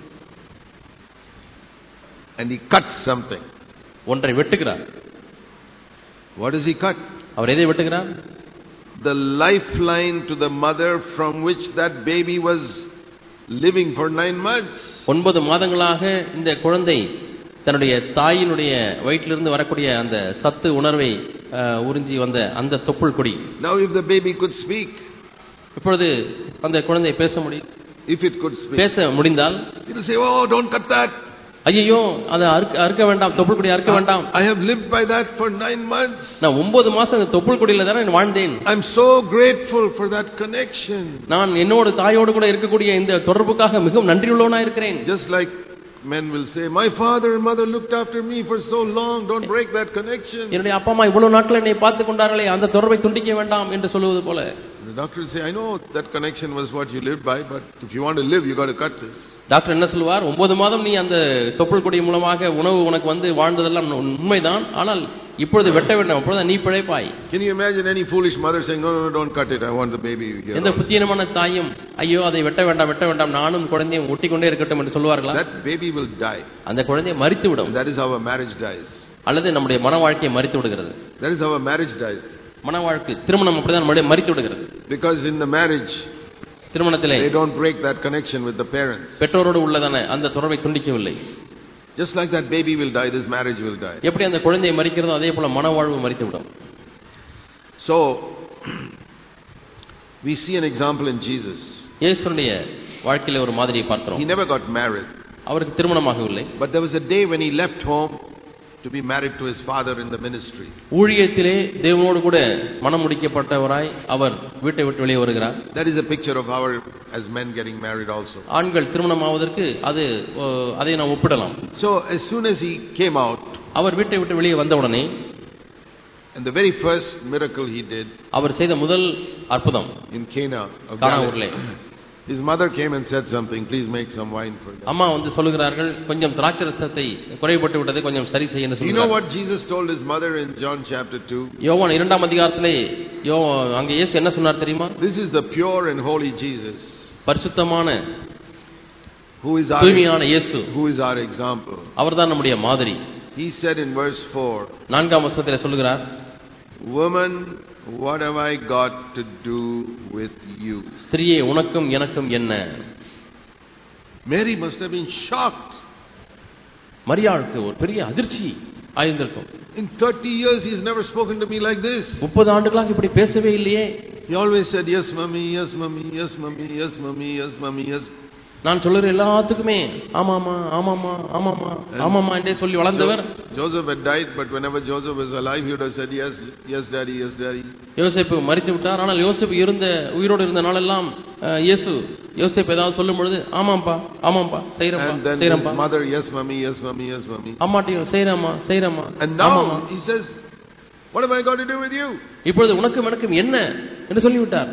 And he cuts something. ஒன்றை வெட்டுகிறார். What does he cut? அவர் எதை வெட்டுகிறார்? The lifeline to the mother from which that baby was living for nine months. ஒன்பது மாதங்களாக இந்த குழந்தை தன்னுடைய தாயினுடைய வயிற்றிலிருந்து வரக்கூடிய அந்த சத்து உணர்வை உறிஞ்சி வந்த அந்த தொப்புள் கொடி. Now if the baby could speak, இப்பொழுது அந்த குழந்தை பேச முடியும். If it could speak, பேச முடிந்தால் it will say, oh, don't cut that. ஐயோ, அதை அறுக்க வேண்டாம், தொப்புள் கொடி அறுக்க வேண்டாம். I have lived by that for nine months. நான் ஒன்பது மாசம் தொப்புள் கொடியில தானே வாழ்ந்தேன். I'm so grateful for that connection. நான் என்னோட தாயோடு கூட இருக்கக்கூடிய இந்த தொடர்புக்காக மிகவும் நன்றியுள்ளவனா இருக்கிறேன். Just like men will say, my father and mother looked after me for so long, don't break that connection. என்னுடைய அப்பா அம்மா இவ்வளவு நாட்கள் என்னை பார்த்து கொண்டார்களே, அந்த தொடர்பை துண்டிக்க வேண்டாம் என்று சொல்வது போல. The doctor will say, I know that connection was what you lived by, but if you want to live, you got to cut this. Doctor என்ன சொல்வார்? ஒன்பது மாதம் நீ அந்த தொப்புள் கொடி மூலமாக உணவு உனக்கு வந்து வாழ்ந்ததெல்லாம் உண்மைதான், ஆனால் இப்பொழுது வெட்ட வேண்டாம், அப்பொழுது நீ பிழைப்பாய். Can you imagine any foolish mother saying, no, no, no, don't cut it, I want the baby here? எந்த புத்தியமான தாயும் ஐயோ அதை வெட்ட வேண்டாம் வெட்ட வேண்டாம் நானும் குழந்தையை ஒட்டிக்கொண்டே இருக்கட்டும் என்று சொல்வார்களா? That baby will die. அந்த குழந்தை மரித்து விடும். That is how a marriage dies. அல்லது நம்முடைய மன வாழ்க்கை மரித்து விடுகிறது. That is how a marriage dies. மன வாழ்க்கை திருமணம் அப்படிதான் நம்முடைய மரித்து விடுகிறது. Because in the marriage, திருமணத்திலே they don't break that connection with the parents. பெற்றோரோடு உள்ளதான அந்த தொடர்பை துண்டிக்கவில்லை. Just like that baby will die, this marriage will die. எப்படி அந்த குழந்தை மரிக்கிறதோ அதே போல மனவாழ்வு மரித்துவிடும். So we see an example in Jesus. இயேசுவுடைய வாழ்க்கையில ஒரு மாதிரியை பார்க்கிறோம். He never got married. அவருக்கு திருமணமாகவில்லை. But there was a day when he left home to be married to his father in the ministry. ஊழியத்திலே தேவனோடு கூட மனம் முடிக்கப்பட்டவராய் அவர் வீட்டை விட்டு வெளியே வருகிறார். That is a picture of our as men getting married also. ஆண்கள் திருமணமாவதற்கு அது அதை நாம் ஒப்பிடலாம். So as soon as he came out, அவர் வீட்டை விட்டு வெளியே வந்த உடனே, and the very first miracle he did, அவர் செய்த முதல் அற்புதம் in Cana of கானாவூரிலே, his mother came and said something, please make some wine for them. அம்மா வந்து சொல்லுகிறார்கள், கொஞ்சம் திராட்சரசத்தை குறைபட்டு விட்டது, கொஞ்சம் சரி செய்ய என்று சொல்றாங்க. You know what Jesus told his mother in John chapter two? யோவான் இரண்டாம் அதிகாரத்திலே யோ அங்க இயேசு என்ன சொன்னார் தெரியுமா? This is the pure and holy Jesus. பரிசுத்தமான who is our தூய்மையான இயேசு, who is our example. அவர்தான் நம்முடைய மாதிரி. He said in verse four, நான்காம் வசனத்திலே சொல்லுகிறார், woman, what have I got to do with you? ஸ்திரியே உனக்கும் எனக்கும் என்ன? Mary must have been shocked. மரியாளுக்கு ஒரு பெரிய அதிர்ச்சி ஆயிருந்திருக்கும். In thirty years he has never spoken to me like this. முப்பது ஆண்டுகளாக இப்படி பேசவே இல்லையே. He always said yes mummy, yes mummy, yes mummy, yes mummy, yes mummy, yes. நான் சொல்லுற எல்லாத்துக்குமே ஆமாமா ஆமாமா ஆமாமா ஆமாமா என்றே சொல்லி வளர்ந்தவர். Joseph had died, but whenever Joseph was alive he would have said yes, yes daddy, yes daddy. யோசேப்பு மரித்து விட்டார், ஆனால் யோசேப்பு இருந்த உயிரோடு இருந்த நாளெல்லாம் இயேசு யோசேப்பு ஏதாவது சொல்லும் பொழுது ஆமாம்பா ஆமாம்பா செய்றேன்பா செய்றேன்பா. His mother, yes mummy, yes mummy, yes mummy. அம்மாட்டியும் செய்றேம்மா செய்றேம்மா. And now he says, what have I got to do with you? இப்பொழுது உனக்கும் எனக்கும் என்ன என்று சொல்லிவிட்டார்.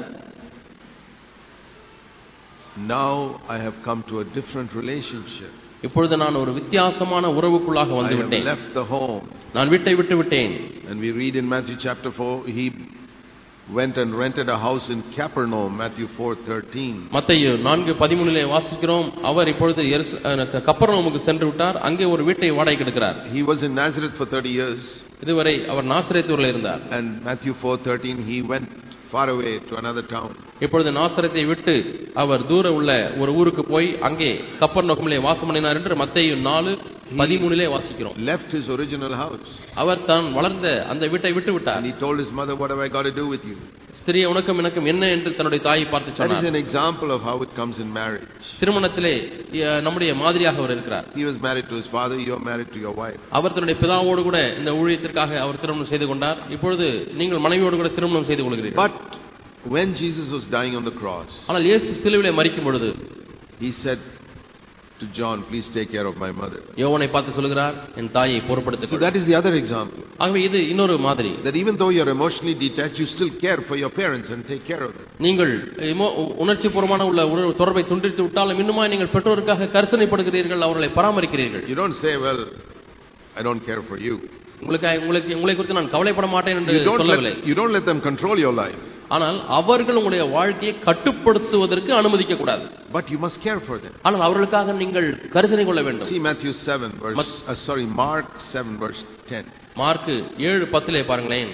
Now I have come to a different relationship. இப்பொழுது நான் ஒரு வித்தியாசமான உறவுக்குள்ளாக வந்து விட்டேன். I have left the home. நான் வீட்டை விட்டு விட்டேன். And we read in Matthew chapter four, he went and rented a house in Capernaum, Matthew four thirteen. மத்தேயு நான்கு பதிமூன்றிலே வாசிக்கிறோம், அவர் இப்பொழுது கப்பர்நகூமுக்கு சென்று விட்டார், அங்கே ஒரு வீட்டை வாடகைக்கு எடுக்கிறார். He was in Nazareth for thirty years. இதுவரை அவர் நாசரேத்தூரில் இருந்தார். And Matthew four thirteen, he went far away to another town. இப்பொழுது நாசரேத்தை விட்டு அவர் தூர உள்ள ஒரு ஊருக்கு போய் அங்கே கப்பர்நகூமிலே வாசம் பண்ணினார் என்று மத்தேயு நான்கு பதிமூன்றிலே வாசிக்கிறோம். Left his original house. அவர் தான் வளர்ந்த அந்த வீட்டை விட்டு விட்டார். And he told his mother, what have I got to do with you? ஸ்திரியே உனக்கும் எனக்கும் என்ன என்று தன்னுடைய தாயை பார்த்து சொன்னார். That is an example of how it comes in marriage. திருமணத்திலே நம்முடைய மாதிரியாக அவர் இருக்கிறார். He was married to his father, you are married to your wife. அவர் தன்னுடைய பிதாவோடு கூட இந்த ஊழியத்திற்காக அவர் திருமணம் செய்து கொண்டார். இப்பொழுது நீங்கள் மனைவியோடு கூட திருமணம் செய்து கொள்கிறீர்கள். But when Jesus was dying on the cross, ஆனால் இயேசு சிலுவையிலே மரிக்கும் பொழுது, he said, to John, please take care of my mother. யோவானை பார்த்து சொல்கிறார், என் தாயை பொறுப்படுத்திக் So கொள். that is the other example. ஆகவே இது இன்னொரு மாதிரி. That even though you are emotionally detached, you still care for your parents and take care of them. நீங்கள் உணர்ச்சி பூர்வமான உள்ள ஒரு தொடர்பை துண்டித்து விட்டாலும் இன்னுமா நீங்கள் பெற்றோருக்காக கரிசனைப்படுகிறீர்கள், அவர்களை பராமரிக்கிறீர்கள். You don't say, well, I don't care for you. உங்களுக்கு உங்களுக்கு உங்களை குறித்து நான் கவலைப்பட மாட்டேன் என்று சொல்லவில்லை. You don't let them control your life. ஆனால் அவர்கள் உங்களுடைய வாழ்க்கையை கட்டுப்படுத்துவதற்கு அனுமதிக்க கூடாது. But you must care for them. ஆனால் அவர்களுக்காக நீங்கள் கரிசனை கொள்ள வேண்டும். See Matthew seven verse uh, sorry Mark seven verse ten. Mark ஏழு பத்து பாருங்களேன்.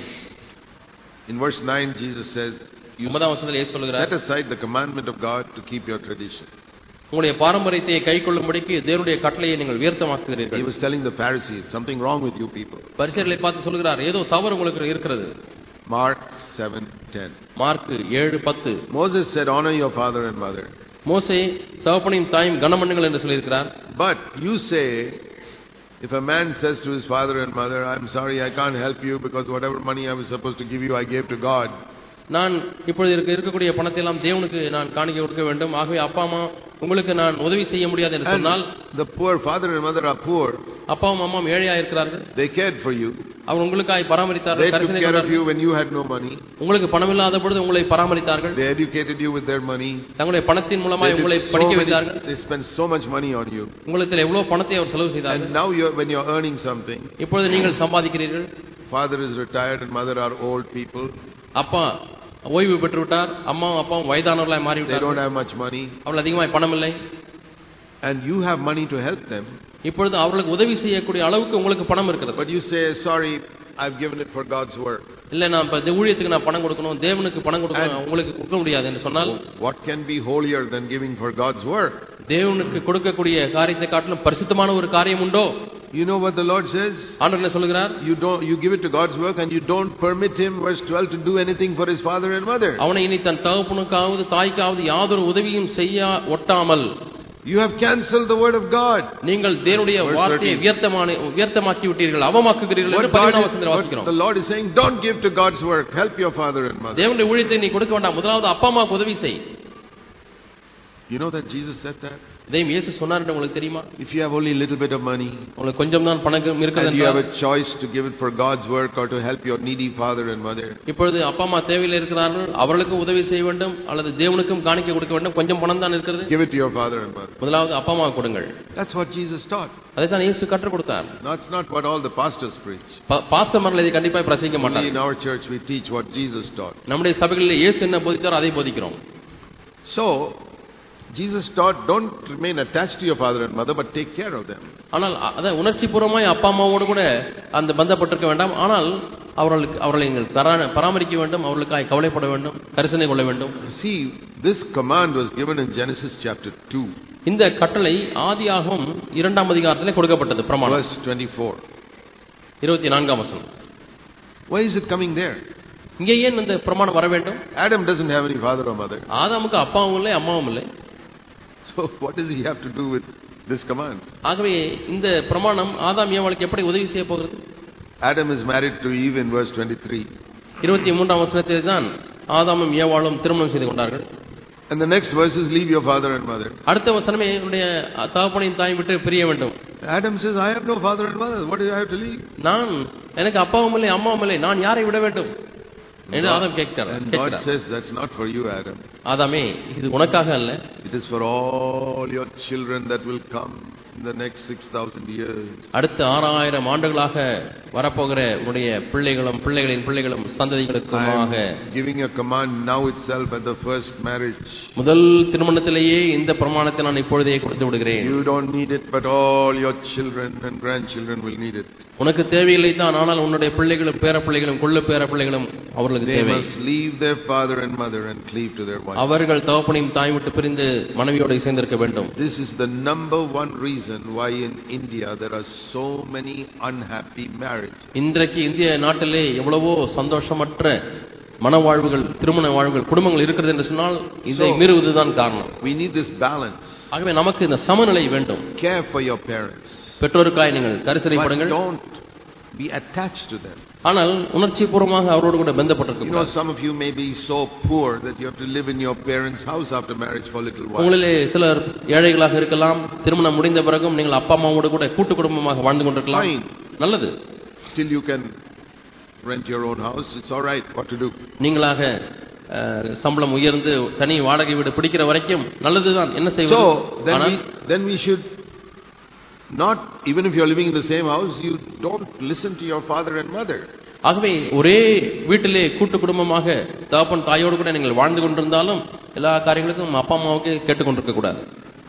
In verse nine Jesus says, you set aside the commandment of God to keep your tradition. உங்களுடைய பாரம்பரியத்தை கைக்கொள்ளும்படிக்கு தேவனுடைய கட்டளையை நீங்கள் வியர்த்தமாக்குகிறீர்கள். He was telling the Pharisees, something wrong with you people. பரிசேயர்களை பார்த்து சொல்கிறார், ஏதோ தவறு உங்களுக்கு இருக்கிறது. Mark seven ten. மார்க் ஏழு பத்து. Moses said, honor your father and mother. மோசே தகப்பனையும் தாயும் கனம் பண்ணுங்கள் என்று சொல்லியிருக்கிறார். But you say, if a man says to his father and mother, I'm sorry, I can't help you because whatever money I was supposed to give you, I gave to God. நான் இப்பொழுது இருக்க இருக்கக்கூடிய பணத்தை எல்லாம் தேவனுக்கு நான் காணிக்கை கொடுக்க வேண்டும், ஆகவே அப்பா அம்மா உங்களுக்கு நான் உதவி செய்ய முடியாது என்று சொன்னால், the poor father and mother are poor, அப்பாவும் அம்மாவும் ஏழையா இருக்கிறார்கள், they cared for you, அவர் உங்களுக்காக பராமரித்தார்கள், they took care of you when you had no money, உங்களுக்கு பணம் இல்லாத பொழுது உங்களை பராமரித்தார்கள், they educated you with their money, தங்களுடைய பணத்தின் மூலமாக உங்களை படிக்க வைத்தார்கள், they spent so much money on you, உங்களுக்கு எவ்வளவு பணத்தை அவர் செலவு செய்தார்கள். and now you when you are earning something, இப்பொழுது நீங்கள் சம்பாதிக்கிறீர்கள், father is retired and mother are old people, அப்பா ஓய்வு பெற்று விட்டார், அம்மாவும் அப்பாவும் வயதானவர்களாய் மாறி விட்டார்கள், they don't have much money, அவர்கள் அதிகமாய் பணம் இல்லை, and you have money to help them, இப்பொழுது அவர்களுக்கு உதவி செய்யக்கூடிய அளவுக்கு உங்களுக்கு பணம் இருக்கிறது. But you say, sorry, I've given it for God's work. இல்ல நான் இந்த ஊழியத்துக்கு நான் பணம் கொடுக்கணும், தேவனுக்கு பணம் கொடுக்கணும், உங்களுக்கு கொடுக்க முடியாது என்று சொன்னால், what can be holier than giving for God's work? தேவனுக்கு கொடுக்கக்கூடிய காரியத்தை காட்டிலும் பரிசுத்தமான ஒரு காரியம் உண்டோ? You know what the Lord says? ஆண்டவர் என்ன சொல்கிறார்? You don't you give it to God's work and you don't permit him, verse twelve, to do anything for his father and mother. அவனை இனி தன் தகப்பனுக்காவது தாய்க்காவது யாதொரு உதவியும் செய்ய ஒட்டாமல், you have cancelled the word of God. நீங்கள் தேவனுடைய வார்த்தையை வியர்த்தமான வியர்த்தமாக்கி விட்டீர்கள், அவமாக்குகிறீர்கள் என்று பதினொன்றாம் வசனத்தில் வாசிக்கிறோம். The Lord is saying, don't give to God's work, help your father and mother. தேவனுடைய ஊழியத்தை நீ கொடுக்க வேண்டாம், முதலாவது அப்பா அம்மாவுக்கு உதவி செய். You know that Jesus said that? தேவன் இயேசு சொன்னார் என்று உங்களுக்கு தெரியுமா? If you have only a little bit of money, உங்களுக்கு கொஞ்சம் தான் பணம் இருக்குது and you have a choice to give it for God's work or to help your needy father and mother, இப்பொழுது அப்பா அம்மா தேவையில் இருக்கிறார்கள், அவர்களுக்கும் உதவி செய்ய வேண்டும் அல்லது தேவனுக்கும் காணிக்கை கொடுக்க வேண்டும், கொஞ்சம் பணம் தான் இருக்கிறது, give it to your father and mother. முதலாவது அப்பா அம்மா கொடுங்கள். That's what Jesus taught. அதைத்தான் இயேசு கற்றுக் கொடுத்தார். That's not what all the pastors preach. பாஸ்டர்மார்கள் இதை கண்டிப்பாக பிரசங்கிக்க மாட்டார்கள். In our church we teach what Jesus taught. நம்முடைய சபைகளில் இயேசு என்ன போதித்தாரோ அதை போதிக்கிறோம். So Jesus taught, don't remain attached to your father and mother, but take care of them. ஆனால் அத உணர்ச்சி பூர்வமாய் அப்பா அம்மாவோடு கூட அந்த பந்தப்பட்டிருக்க வேண்டாம், ஆனால் அவர்களுக்கு அவர்களை நீங்கள் பராமரிக்க வேண்டும், அவர்களுக்காக கவலைப்பட வேண்டும், கரிசனை கொள்ள வேண்டும். See, this command was given in Genesis chapter two. இந்த கட்டளை ஆதியாகமம் இரண்டாம் அதிகாரத்திலே கொடுக்கப்பட்டது. பிரமாணம் verse twenty-four. இருபத்தி நான்காம் வசனம். Why is it coming there? இங்கே ஏன் இந்த பிரமாணம் வர வேண்டும்? Adam doesn't have any father or mother. ஆதாமுக்கு அப்பாவும் இல்லை அம்மாவும் இல்லை. So what does he have to do with this command? ஆகவே இந்த பிரமாணம் ஆதாம் ஏவாளுக்கு எப்படி உதவி செய்ய போகிறது? Adam is married to Eve in verse twenty-three. இருபத்தி மூன்றாம் வசனத்தில் தான் ஆதாமும் ஏவாளும் திருமணம் செய்து கொண்டார்கள். And the next verse is, leave your father and mother. அடுத்த வசனமே உன்னுடைய தகப்பனையும் தாயும் விட்டு பிரிய வேண்டும். Adam says, I have no father and mother, what do I have to leave? நான் எனக்கு அப்பாவும் இல்லை அம்மாவும் இல்லை, நான் யாரை விட வேண்டும் என்று ஆதாம் கேட்கிறார். And God says, that's not for you, Adam. ஆதாமே, இது உனக்காக அல்ல, it is for all your children that will come in the next six thousand years. அடுத்த ஆறாயிரம் ஆண்டுகளாக வரப்போகிற உன்னுடைய பிள்ளைகளும் பிள்ளைகளின் பிள்ளைகளும் சந்ததிகளுக்குமாக giving a command now itself at the first marriage. முதல் திருமணத்திலேயே இந்த பிரமாணத்தை நான் இப்பொழுதே கொடுத்து விடுகிறேன். You don't need it, but all your children and grandchildren will need it. உனக்கு தேவையில்லை தான், ஆனால் உன்னுடைய பிள்ளைகளும் பேர பிள்ளைகளும் கொள்ளு பேர பிள்ளைகளும் அவர்களுக்கு தேவை. They must leave their father and mother and cleave to their wife. அவர்கள் தகப்பனையும் தாயும் விட்டு பிரிந்து மனைவியோடு சேர்ந்திருக்க வேண்டும். This is the number one reason why in India there are so many unhappy marriages. இன்றைக்கு இந்திய நாட்டிலே எவ்வளவோ சந்தோஷமற்ற மனவாழ்வுகள், திருமண வாழ்வுகள், குடும்பங்கள் இருக்கிறது என்று சொன்னால் இதை மீறுவதுதான் காரணம். We need this balance. ஆகவே நமக்கு இந்த சமநிலை வேண்டும். Care for your parents. பெற்றோருக்காய் நீங்கள் கரிசனைப்படுங்கள். Don't be attached to them. ஆனால் உணர்ச்சி பூர்வமாக அவரோடு கூட பந்தப்பட்டிருக்க You know, some of you may be so poor that you have to live in your parents' house after marriage for a little while. உங்களிலே சிலர் ஏழைகளாக இருக்கலாம். திருமணம் முடிந்த பிறகும் நீங்கள் அப்பா அம்மாவோடு கூட கூட்டு குடும்பமாக வாழ்ந்து கொண்டிருக்கலாம். நல்லது. Still you can rent your own house. It's all right. What to do? நீங்களாக சம்பளம் உயர்ந்து தனி வாடகை வீடு பிடிக்கிற வரைக்கும் நல்லதுதான். என்ன செய்வது? So then we, then we should not, even if you are living in the same house, you don't listen to your father and mother. ஆகவே ஒரே வீட்டிலே கூட்டு குடும்பமாக தகப்பன் தாயோடு கூட நீங்கள் வாழ்ந்து கொண்டிருந்தாலும் எல்லா காரியங்களுக்கும் அப்பா அம்மாவுக்கு கேட்டுக்கொண்டிருக்க கூடாது.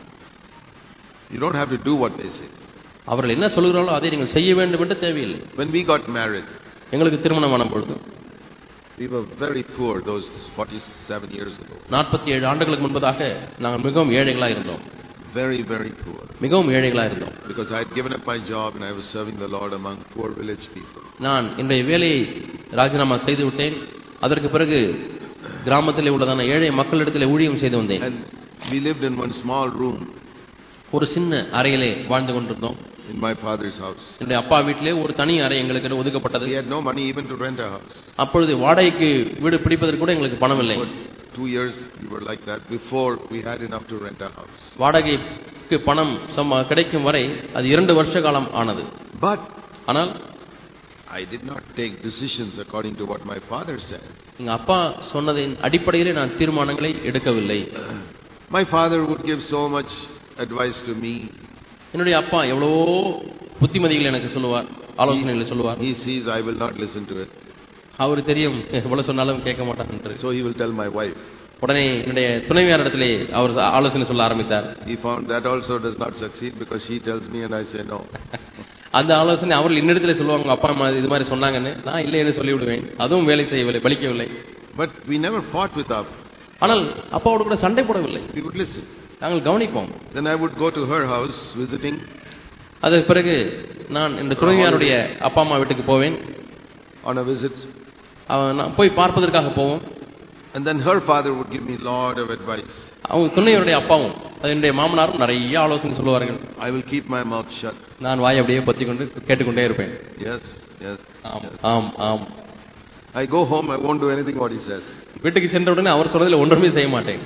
You don't have to do what they say. அவர்கள் என்ன சொல்கிறார்களோ அதை நீங்கள் செய்ய வேண்டும் என்று தேவையில்லை. When we got married, எங்களுக்கு திருமணம் ஆன பொழுது we were very poor those forty-seven years ago. நாற்பத்தி ஏழு ஆண்டுகளுக்கு முன்பதாக நாங்கள் மிகவும் ஏழைகளாக இருந்தோம். Very, very poor. மிகவும் ஏழைகளாக இருந்தோம். Because I had given up my job and I was serving the Lord among poor village people. நான் என்னுடைய வேலையை ராஜினாமா செய்து விட்டேன். அதற்கு பிறகு கிராமத்திலே உள்ளதான ஏழை மக்களிடத்திலே ஊழியம் செய்து வந்தேன். And we lived in one small room. ஒரு சின்ன அறையிலே வாழ்ந்து கொண்டிருந்தோம். In my father's house. என்னுடைய அப்பா வீட்டிலே ஒரு தனி அறை எங்களுக்கு ஒதுக்கப்பட்டது. We had no money even to rent a house. அப்பொழுது வாடகைக்கு வீடு பிடிப்பதற்கு கூட எங்களுக்கு பணம் இல்லை. Two years we were like that before we had enough to rent a house. வாடகைக்கு பணம் கிடைக்கும் வரை அது இரண்டு வருஷ காலம் ஆனது. But ஆனால் I did not take decisions according to what my father said. எங்க அப்பா சொன்னதின் அடிப்படையிலே நான் தீர்மானங்களை எடுக்கவில்லை. My father would give so much advice to me. என்னுடைய அப்பா எவ்வளவோ புத்திமதிகள் எனக்கு சொல்லுவார், ஆலோசனைகளை சொல்லுவார். He sees I will not listen to it. அவர் தெரியும் எவ்வளவு சொன்னாலும் கேட்க மாட்டார் என்று. So he will tell my wife. உடனே என்னுடைய துணைவியாரிடத்திலே அவர் ஆலோசனை சொல்ல ஆரம்பித்தார். He found that also does not succeed because she tells me and I say no. அந்த ஆலோசனை அவர்கள் இன்னிடத்திலே சொல்லுவாங்க, அப்பா அம்மா இது மாதிரி சொன்னாங்கன்னு. நான் இல்லை என்று சொல்லிவிடுவேன். அதுவும் வேலை செய்யவில்லை, பலிக்கவில்லை. But we never fought with our. ஆனால் அப்பாவோடு கூட சண்டை போடவில்லை. We would listen. நாங்கள் கவனிப்போம். Then I would go to her house visiting. அதற்கு பிறகு நான் இந்த துணைவியாருடைய அப்பா அம்மா வீட்டுக்கு போவேன். On a visit. நான் போய் பார்ப்பதற்காக போவோம். And then her father would give me lot of advice. அவங்க துணைவியாருடைய அப்பாவும் என்னுடைய மாமனாரும் நிறைய ஆலோசனை சொல்லுவார்கள். I will keep my mouth shut. நான் வாயை அப்படியே பொத்தி கொண்டு கேட்டுக்கொண்டே இருப்பேன். Yes, yes. ஆம் ஆம் ஆம். I go home, I won't do anything what he says. வீட்டுக்கு சென்ற உடனே அவர் சொல்றதில் ஒன்றுமே செய்ய மாட்டேன்.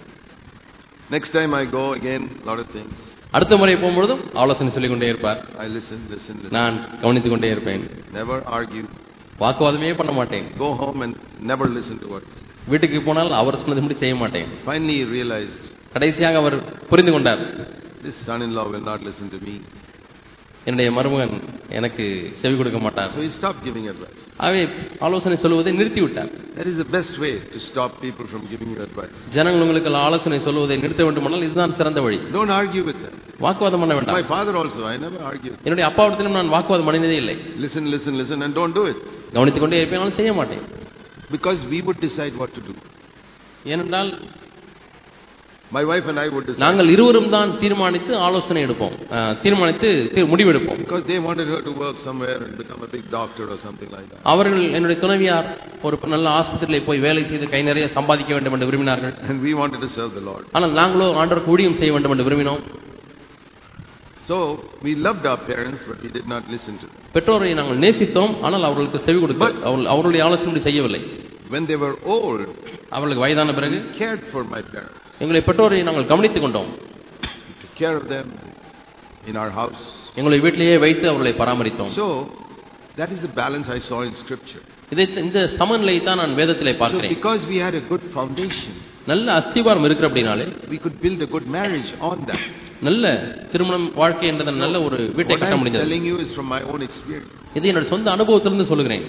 Next time I go again, lot of things. அடுத்த முறை போகும்போதும் ஆலோசனை சொல்லிக் கொண்டே இருப்பார். I listen, listen, listen. நான் கவனித்துக் கொண்டே இருப்பேன். Never argue. வாக்குவாதமே பண்ண மாட்டேன். Go home and never listen to words. வீட்டுக்கு போனால் அவர் சொன்னதுபடி செய்ய மாட்டேன். Finally he realized. கடைசியாக அவர் புரிந்து கொண்டார். This son-in-law will not listen to me. என்னுடைய மருமகன் எனக்கு செவி கொடுக்க மாட்டார். So he stopped giving advice. ஆகவே ஆலோசனை சொல்வதை நிறுத்தி விட்டார். That is the best way to stop people from giving you advice. ஜனங்கள் உங்களுக்கு ஆலோசனை சொல்வதை நிறுத்த வேண்டுமானால் இதுதான் சிறந்த வழி. Don't argue with them. வாக்குவாதம் பண்ண வேண்டாம். My father also, I never argue. என்னுடைய அப்பாவிடத்திலும் நான் வாக்குவாதம் பண்ணினதே இல்லை. Listen, listen, listen and don't do it. கவனித்துக் கொண்டே இருப்பேன், நான் செய்ய மாட்டேன். Because we would decide what to do. ஏனென்றால் my wife and I would decide. நாங்கள் இருவரும் தான் தீர்மானித்து ஆலோசனை எடுப்போம், தீர்மானித்து முடிவெடுப்போம். Because they wanted her to work somewhere and become a big doctor or something like that. அவர்கள் என்னுடைய துணைவியார் ஒரு நல்ல ஆஸ்பத்திரியிலே போய் வேலை செய்து கை நிறைய சம்பாதிக்க வேண்டும் என்று விரும்பினார்கள். And we wanted to serve the Lord. ஆனால் நாங்களோ ஆண்டவருக்கு ஊழியம் செய்ய வேண்டும் என்று விரும்பினோம். So we loved our parents but we did not listen to them. பெற்றோரை நாங்கள் நேசித்தோம், ஆனால் அவர்களுக்கு செவி கொடுக்க அவர்களுடைய ஆலோசனை செய்யவில்லை. When they were old, அவர்களுக்கு வயதான பிறகு we cared for my parents. எங்களுடைய பெற்றோரை நாங்கள் கவனித்துக் கொண்டோம். We took care of them in our house. எங்களுடைய வீட்டிலேயே வைத்து அவர்களை பராமரித்தோம். So that is the balance I saw in scripture. இதை இந்த சமநிலையை தான் நான் வேதத்திலே பார்க்கிறேன். So because we had a good foundation, நல்ல அஸ்திவாரம் இருக்கிற அப்படினாலே we could build a good marriage on that. நல்ல திருமணம் வாழ்க்கை என்ற நல்ல ஒரு வீட்டை கட்ட முடிந்தது. What I am telling you is from my own experience. இது என்னோட சொந்த அனுபவத்திலிருந்து சொல்கிறேன்.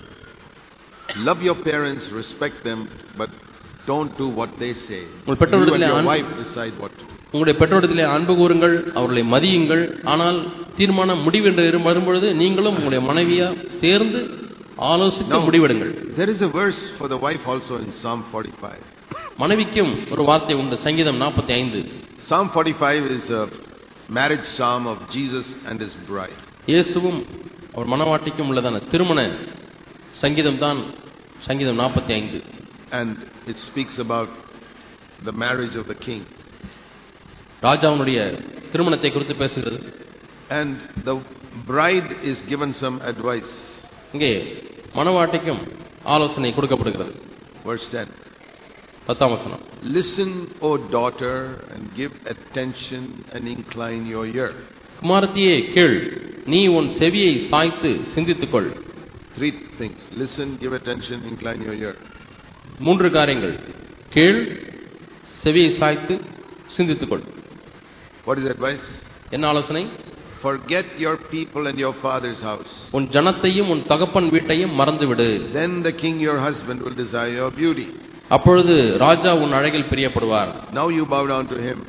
Love your parents, respect them, but don't do what they say. உங்கள் பெற்றோரிடத்திலே your wife decide what to do. உங்களுடைய பெற்றோரிடத்திலே அன்பு கூறுங்கள், அவர்களை மதியுங்கள். ஆனால் தீர்மானம் முடிவு என்று வரும்பொழுது நீங்களும் உங்களுடைய மனைவியா சேர்ந்து ஆலோசித்து முடிவெடுங்கள். There is a verse for the wife also in Psalm forty-five. மனைவிக்கும் ஒரு வார்த்தை உண்டு, சங்கீதம் நாற்பத்தி ஐந்து. Psalm forty-five is a marriage psalm of Jesus and his bride. இயேசுவும் அவர் மணவாட்டிக்கும் உள்ளதான திருமண சங்கீதம் தான் சங்கீதம் நாற்பத்தி ஐந்து. And it speaks about the marriage of the king. ராஜாவுடைய திருமணத்தை குறித்து பேசுகிறது. And the bride is given some advice. இங்கே மணவாட்டிக்கும் ஆலோசனை கொடுக்கப்படுகிறது. Verse ten. பத்தாம் வசனம். Listen, O daughter, and give attention and incline your ear. குமாரத்தியே கேள், நீ உன் செவியை சாய்த்து சிந்தித்துக்கொள். Three things. Listen, give attention, incline your ear. மூன்று காரியங்கள். கேள், செவியை சாய்த்து சிந்தித்துக்கொள். What is advice? என்ன ஆலோசனை? Forget your people and your father's house. உன் ஜனத்தையும் உன் தகப்பன் வீட்டையும் மறந்துவிடு. Then the king your husband will desire your beauty. அப்பொழுது ராஜா உன் அழகில் பிரியப்படுவார். Now you bow down to him.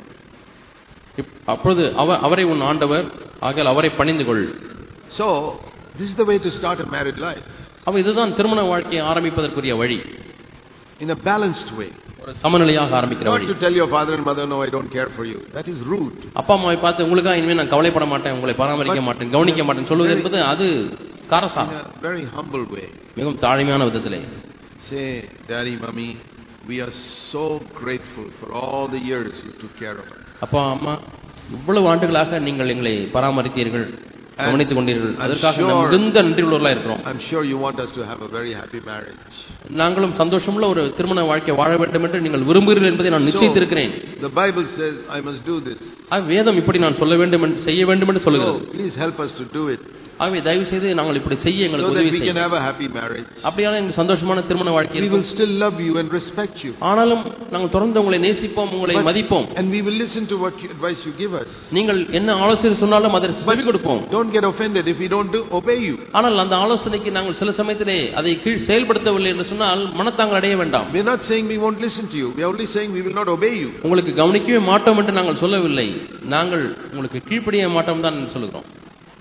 அப்பொழுது அவரை உன் ஆண்டவர், ஆகையால் அவரை பணிந்து கொள். So this is the way to start a married life. அப்ப இதுதான் திருமண வாழ்க்கையை ஆரம்பிப்பதற்குரிய வழி. In a balanced way. ஒரு சமநிலையாக ஆரம்பிக்கிற வழி. Not to tell your father and mother, no, I don't care for you. That is rude. அப்பா அம்மாவை பார்த்து உங்களுக்காக இனிமே நான் கவலைப்பட மாட்டேன், உங்களை பராமரிக்க மாட்டேன், கவனிக்க மாட்டேன் சொல்வது என்பது அது காரசாரம். In a very humble way. மிகவும் தாழ்மையான விதத்திலே. Say, Daddy, Mommy, we are so grateful for all the years you took care of us. அப்பா அம்மா, இவ்வளவு ஆண்டுகளாக நீங்கள் எங்களை பராமரித்தீர்கள், கவனித்துக் கொண்டீர்கள், அதற்காக மிகுந்த நன்றி உள்ளவர்களாக இருக்கிறோம். I'm sure you want us to have a very happy marriage. நாங்களும் சந்தோஷமுள்ள ஒரு திருமண வாழ்க்கை வாழ வேண்டும் என்று நீங்கள் விரும்புகிறீர்கள் என்பதை நான் நிச்சயித்திருக்கிறேன். The Bible says I must do this. வேதம் இப்படி நான் சொல்ல வேண்டும் என்று செய்ய வேண்டும் என்று சொல்கிறது. So please help us to do it. ஆகவே தயவு செய்து நாங்கள் இப்படி செய்ய எங்களுக்கு உதவி செய்யுங்கள். So that we can have a happy marriage. அப்படியான இந்த சந்தோஷமான திருமண வாழ்க்கை. We will still love you and respect you. ஆனாலும் நாங்கள் தொடர்ந்து உங்களை நேசிப்போம், உங்களை மதிப்போம். And we will listen to what advice you give us. நீங்கள் என்ன ஆலோசனை சொன்னாலும் அதற்கு செவி கொடுப்போம். Don't get offended if we don't do obey you. ஆனால் அந்த ஆலோசனைக்கு நாங்கள் சில சமயத்திலே அதை கீழ் செயல்படுத்தவில்லை என்று சொன்னால் மனத்தாங்கள் அடைய வேண்டாம். We are not saying we won't listen to you. We are only saying we will not obey you. உங்களுக்கு கவனிக்கவே மாட்டோம் என்று நாங்கள் சொல்லவில்லை. நாங்கள் உங்களுக்கு கீழ்ப்படிய மாட்டோம் தான் சொல்லுகிறோம்.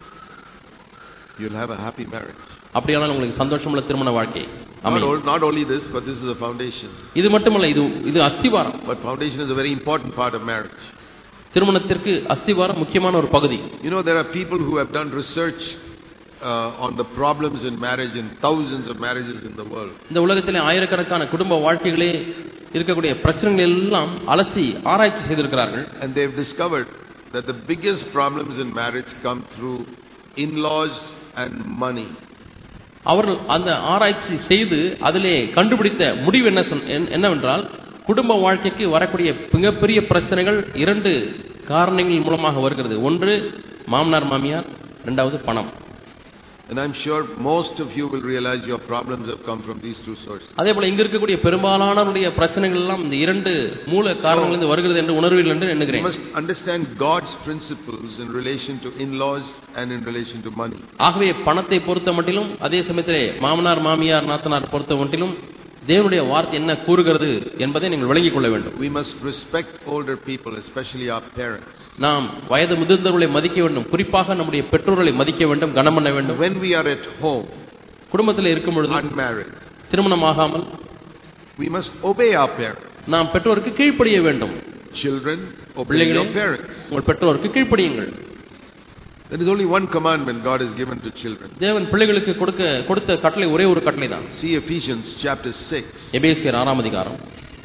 You'll have a happy marriage. அப்படியானால் உங்களுக்கு சந்தோஷமுள்ள திருமண வாழ்க்கை அமையும். Not only this, but this is a foundation. இது மட்டுமல்ல, இது இது அஸ்திவாரம். But foundation is a very important part of marriage. திருமணத்திற்கு அஸ்திவாரம் முக்கியமான ஒரு பகுதி. You know, there are people who have done research uh, on the problems in marriage in thousands of marriages in the world. இந்த உலகத்திலே ஆயிரக்கணக்கான குடும்ப வாழ்க்கைகளே இருக்கக்கூடிய பிரச்சனைகள் எல்லாம் அலசி ஆராய்ச்சி செய்திருக்கிறார்கள். And they've discovered that the biggest problems in marriage come through in-laws and money. அவர்கள் அந்த ஆராய்ச்சி செய்து அதிலே கண்டுபிடித்த முடிவு என்ன என்னவென்றால், குடும்ப வாழ்க்கைக்கு வரக்கூடிய மிகப்பெரிய பிரச்சனைகள் இரண்டு காரணங்கள் மூலமாக வருகிறது. ஒன்று மாமனார் மாமியார், இரண்டாவது பணம். And I'm sure most of you will realize your problems have come from these two sources. அதேபோல இங்க இருக்கக்கூடிய பெரும்பாலானவருடைய பிரச்சனைகள் எல்லாம் இந்த இரண்டு மூல காரணங்களிலிருந்து வருகிறது என்று உணர்வீர்கள் என்று எண்ணுகிறேன். You must understand God's principles in relation to in-laws and in relation to money. ஆகவே பணத்தை பொறுத்தமட்டிலும் அதே சமயத்திலே மாமனார் மாமியார் நாத்தனார் பொறுத்தமட்டிலும் தேவனுடைய வார்த்தை என்ன கூறுகிறது என்பதை நீங்கள் விளங்கிக் கொள்ள வேண்டும். We must respect older people, especially our parents. நாம் வயது முதிர்ந்தவர்களை மதிக்க வேண்டும், குறிப்பாக நம்முடைய பெற்றோர்களை மதிக்க வேண்டும், கனம் பண்ண வேண்டும். When we are at home, குடும்பத்தில் இருக்கும் பொழுது, unmarried, திருமணமாகாமல், we must obey our parents. நாம் பெற்றோருக்கு கீழ்ப்படிய வேண்டும். Children, obey your parents. உங்கள் பெற்றோருக்கு கீழ்ப்படியுங்கள். There is only one commandment God has given to children. தேவன் பிள்ளைகளுக்கு கொடுக்க கொடுத்த கட்டளை ஒரே ஒரு கட்டளை தான். See Ephesians chapter six. எபேசியர் ஆறாம் அதிகாரம்.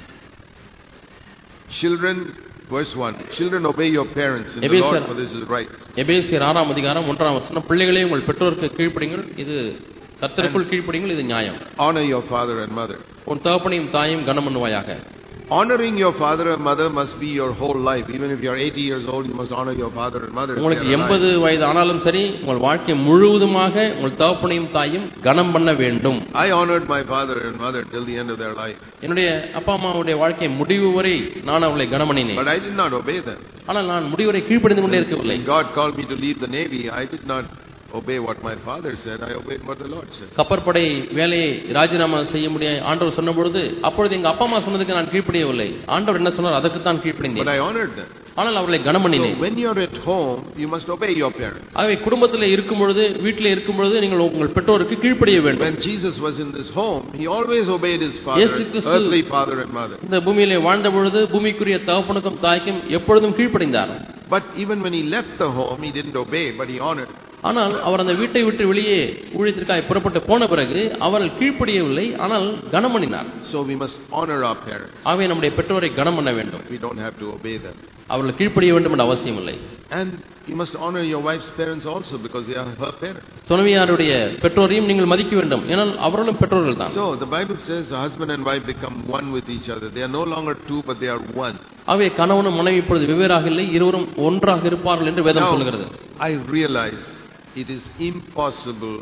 Children, verse one. Children, obey your parents in the Lord, for this is right. எபேசியர் ஆறாம் அதிகாரம் ஒன்றாம் வசனம், பிள்ளைகளே உங்கள் பெற்றோருக்கு கீழ்ப்படியுங்கள், இது கர்த்தருக்குள் கீழ்ப்படியுங்கள், இது நியாயம். Honor your father and mother. உன் தகப்பனையும் தாயையும் கனம் பண்ணுவாயாக. Honoring your father and mother must be your whole life. Even if you are eighty years old, you must honor your father and mother. உங்களுக்கு எண்பது வயது ஆனாலும் சரி, உங்கள் வாழ்க்கை முழுவதுமாக உங்கள் தகப்பனையும் தாயும் கனம் பண்ண வேண்டும். I honored my father and mother till the end of their life. என்னுடைய அப்பா அம்மாவுடைய வாழ்க்கை முடிவு வரை நான் அவளை கனம் பண்ணினேன். But I did not obey them. ஆனால் நான் முடிவரை கீழ்ப்படிந்து கொண்டே இருக்கவில்லை. God called me to lead the navy. I did not obey what my father said. I obeyed what the Lord said. கப்பற்படை வேலையை ராஜினாமா செய்ய முடிய ஆண்டவர் சொன்ன பொழுது, அப்பொழுது எங்க அப்பா அம்மா சொன்னதுக்கு நான் கீழ்ப்படியவில்லை. ஆண்டவர் என்ன சொன்னார் அதற்கு தான் கீழ்ப்படிந்தேன். But I honored them. ஆனால் அவர்களை கனம் பண்ணினேன். So when you are at home, you must obey your parents. ஆகவே குடும்பத்திலே இருக்கும் பொழுது, வீட்டிலே இருக்கும் பொழுது நீங்கள் உங்கள் பெற்றோருக்கு கீழ்ப்படிய வேண்டும். When Jesus was in this home, he always obeyed his father, earthly father and mother. இந்த பூமியிலே வாழ்ந்த பொழுது பூமிக்குரிய தகப்பனுக்கும் தாய்க்கும் எப்பொழுதும் கீழ்ப்படிந்தார். But even when he left the home, he didn't obey, but he honored. ஆனால் அவர் அந்த வீட்டை விட்டு வெளியே ஊழியத்திற்காக புறப்பட்டு போன பிறகு அவர்கள் கீழ்ப்படியவில்லை, ஆனால் கனம் பண்ணினார். So we must honor our parents. ஆகவே நம்முடைய பெற்றோரை கனம் பண்ண வேண்டும். We don't have to obey them. அவர்கள் கீழ்ப்படிய வேண்டும் என்ற அவசியம் இல்லை. And you must honor your wife's parents also because they are her parents. துணைவியாருடைய பெற்றோரையும் நீங்கள் மதிக்க வேண்டும் ஏனால் அவர்களும் பெற்றோர்கள் தான். So the Bible says the husband and wife become one with each other. They are no longer two but they are one. ஆகவே கணவனும் மனைவி இப்பொழுது வெவ்வேறாக இல்லை, இருவரும் ஒன்றாக இருப்பார்கள் என்று வேதம் சொல்கிறது. I realize it is impossible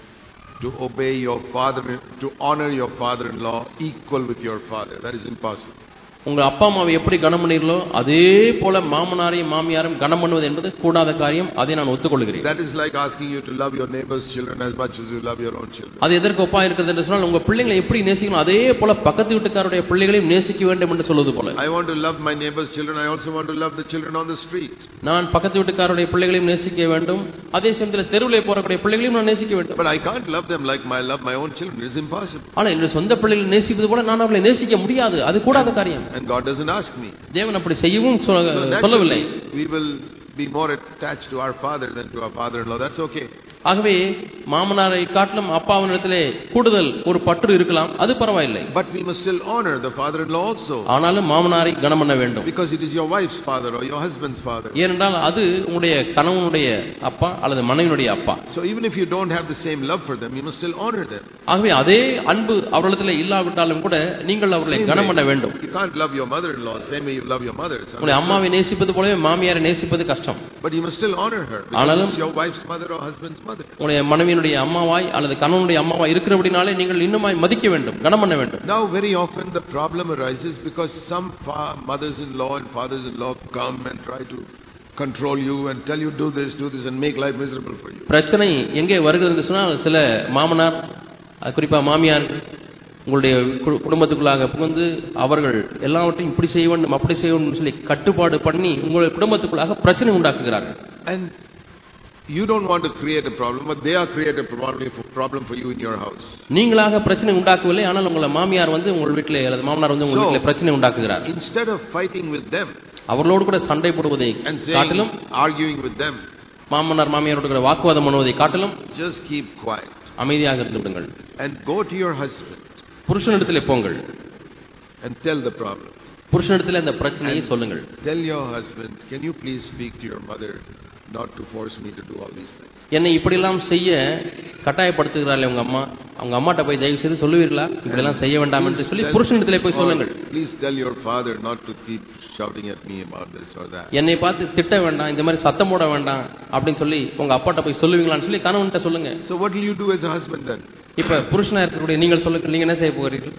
to obey your father, to honor your father-in-law equal with your father. That is impossible. உங்க அப்பா அம்மாவை எப்படி கனம் பண்ணீர்களோ அதே போல மாமனாரையும் மாமியாரையும் கனம் பண்ணுவது என்பது கூடாத காரியம். அதை நான் ஒத்துக்கொள்கிறேன். That is like asking you to love your neighbor's children as much as you love your own children. அது எதற்கு ஒப்பா இருக்கிறது என்று சொன்னால் உங்க பிள்ளைகளை எப்படி நேசிக்கணும் அதே போல பக்கத்து வீட்டுக்காரருடைய பிள்ளைகளையும் நேசிக்க வேண்டும் என்று சொல்வது போல. I want to love my neighbor's children. I also want to love the children on the street. நான் பக்கத்து வீட்டுக்காரருடைய பிள்ளைகளையும் நேசிக்க வேண்டும், அதே சமயத்தில் தெருவிலே போறக்கூடிய பிள்ளைகளையும் நான் நேசிக்க வேண்டும். But I can't love them like my love my own children. It is impossible. ஆனா என்னுடைய சொந்த பிள்ளைகளை நேசிப்பது போல நான் அவர்களை நேசிக்க முடியாது. அது கூடாத காரியம். And God doesn't ask me. தேவன் அப்படி செய்யவும் சொல்லவில்லை. We will be more attached to our father than to our father-in-law. That's okay. ஆகவே மாமனாரை காட்டிலும் அப்பாவினிடத்திலே கூடுதல் ஒரு பற்று இருக்கலாம், அது பரவாயில்லை. But we must still honor the father-in-law also. ஆனாலும் மாமனாரை கனம் பண்ண வேண்டும். Because it is your wife's father or your husband's father. ஏனென்றால் அது உங்களுடைய கணவனுடைய அப்பா அல்லது மனைவியுடைய அப்பா. So even if you don't have the same love for them, you must still honor them. ஆகவே அதே அன்பு அவர்களிடத்திலே இல்லாவிட்டாலும் கூட நீங்கள் அவர்களை கனம் பண்ண வேண்டும். You can't love your mother-in-law same way you love your mother. உங்களுடைய அம்மாவை நேசிப்பது போலவே மாமியாரை நேசிப்பது கஷ்டம். But you must still honor her because it's your wife's mother or husband's mother. உங்களுடைய மனைவியினுடைய அம்மாவாய் அல்லது கணவனுடைய அம்மாவாய் இருக்கிறபடினாலே நீங்கள் இன்னுமாய் மதிக்க வேண்டும், கனம் பண்ண வேண்டும். Now very often the problem arises because some mothers-in-law and fathers-in-law come and try to control you and tell you do this do this and make life miserable for you. பிரச்சனை எங்கே வருகிறது சொன்னால் சில மாமனார் குறிப்பா மாமியார் உங்களுடைய குடும்பத்துக்குள்ளாக புகுந்து அவர்கள் எல்லாவற்றையும் இப்படி செய்ய வேண்டும் அப்படி செய்ய வேண்டும் சொல்லி கட்டுப்பாடு பண்ணி உங்களுடைய குடும்பத்துக்குள்ளாக பிரச்சனை உண்டாக்குகிறார்கள். And you don't want to create a problem, but they are create a problem for you in your house. நீங்களாக பிரச்சனை உண்டாக்கவில்லை, ஆனால் உங்க மாமியார் வந்து உங்கள் வீட்டிலே அல்லது மாமனார் வந்து உங்கள் வீட்டிலே பிரச்சனை உண்டாக்குகிறார். Instead of fighting with them அவர்களோடு கூட சண்டை போடுவதை காட்டிலும் arguing with them மாமனார் மாமியாரோடு கூட வாக்குவாதம் பண்ணுவதை காட்டிலும் just keep quiet, அமைதியாக இருந்து விடுங்கள். and go to your husband, புருஷனிடத்திலே போங்கள் and tell the problem. புருஷனிடத்திலே அந்த பிரச்சனையை சொல்லுங்கள். Tell your husband, can you please speak to your mother not to force me to do all these things. என்னை இப்படி எல்லாம் செய்ய கட்டாயப்படுத்துகிறாளே உங்க அம்மா, அவங்க அம்மாட்ட போய் தயவு செய்து சொல்லுவீர்களா இப்படி எல்லாம் செய்ய வேண்டாம் என்று சொல்லி புருஷனிடத்திலே போய் சொல்லுங்கள். Please tell your father not to keep shouting at me about this or that. என்னை பார்த்து திட்ட வேண்டாம், இந்த மாதிரி சத்தம் போட வேண்டாம் அப்படின்னு சொல்லி உங்க அப்பாட்ட போய் சொல்லுவீங்களான்னு சொல்லி கணவன்கிட்ட சொல்லுங்க. So what will you do as a husband then? இப்ப புருஷனா இருக்கக்கூடிய நீங்கள் சொல்லுங்க, நீங்க என்ன செய்ய போகிறீர்கள்?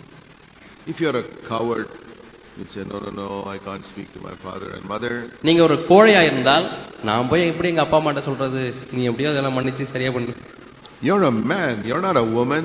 If you are a coward, you say no no no I can't speak to my father and mother. நீங்க ஒரு கோழையா இருந்தால் நான் போய் எப்படி எங்க அப்பா அம்மாட்ட சொல்றது, நீ எப்படியோ அதெல்லாம் மன்னிச்சு சரியா பண்ணு. You're a man, you're not a woman.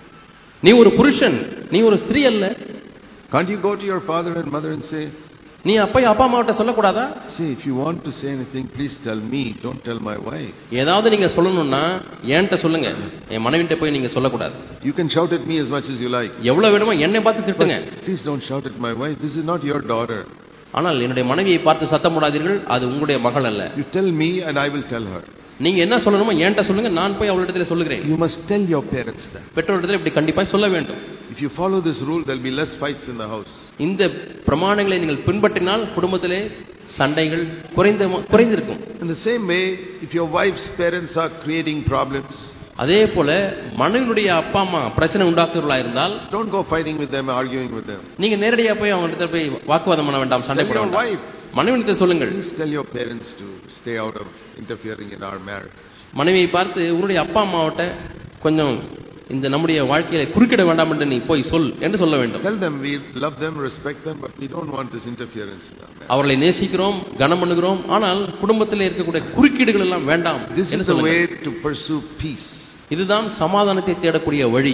நீ ஒரு புருஷன், நீ ஒரு ஸ்திரீ அல்ல. Can't you go to your father and mother and say, நீ அப்பா அப்பா அம்மாட்ட சொல்லக்கூடாதா? See, if you want to say anything, please tell me, don't tell my wife. ஏதாவது நீங்க சொல்லணும்னா என்கிட்ட சொல்லுங்க, என் மனைவிட்ட போய் நீங்க சொல்லக்கூடாது. You can shout at me as much as you like. எவ்வளவு வேணுமோ என்னை பார்த்து திட்டுங்க. Please don't shout at my wife. This is not your daughter. ஆனால் என்னுடைய மனைவியை பார்த்து சத்தம் போடாதீர்கள், அது உங்களுடைய மகள் அல்ல. You tell me and I will tell her. நீங்க என்ன சொல்லணுமோ என்கிட்ட சொல்லுங்க, நான் போய் அவளிடத்திலே சொல்லுகிறேன். You must tell your parents that. பெற்றோரிடத்திலே இப்படி கண்டிப்பா சொல்ல வேண்டும். If you follow this rule, there will be less fights in the house. இந்த பிரமாணங்களை நீங்கள் பின்பற்றினால் குடும்பத்திலே சண்டைகள் குறைந்து குறைந்திருக்கும். In the same way, if your wife's parents are creating problems, அதே போல மனைவியுடைய அப்பா அம்மா பிரச்சனை உண்டாக்குறவர்களா இருந்தால் don't go fighting with them, arguing with them. நீங்க நேரடியா போய் அவங்க கிட்ட போய் வாக்குவாதம் பண்ண வேண்டாம், சண்டை போட வேண்டாம். மனைவியிட்ட சொல்லுங்கள். Please tell your parents to stay out of interfering in our marriage. மனைவியை பார்த்து உன்னுடைய அப்பா அம்மாவிட்ட கொஞ்சம் இந்த நம்முடைய வாழ்க்கையில குறுக்கிட வேண்டாம் என்று நீ போய் சொல் என்று சொல்ல வேண்டும். Tell them we love them, respect them, but we don't want this interference in our marriage. அவர்களை நேசிக்கிறோம், கனம் பண்ணுகிறோம், ஆனால் குடும்பத்திலே இருக்கக்கூடிய குறுக்கீடுகள் எல்லாம் வேண்டாம். This is the way to pursue peace. இதுதான் சமாதானத்தை தேடக்கூடிய வழி.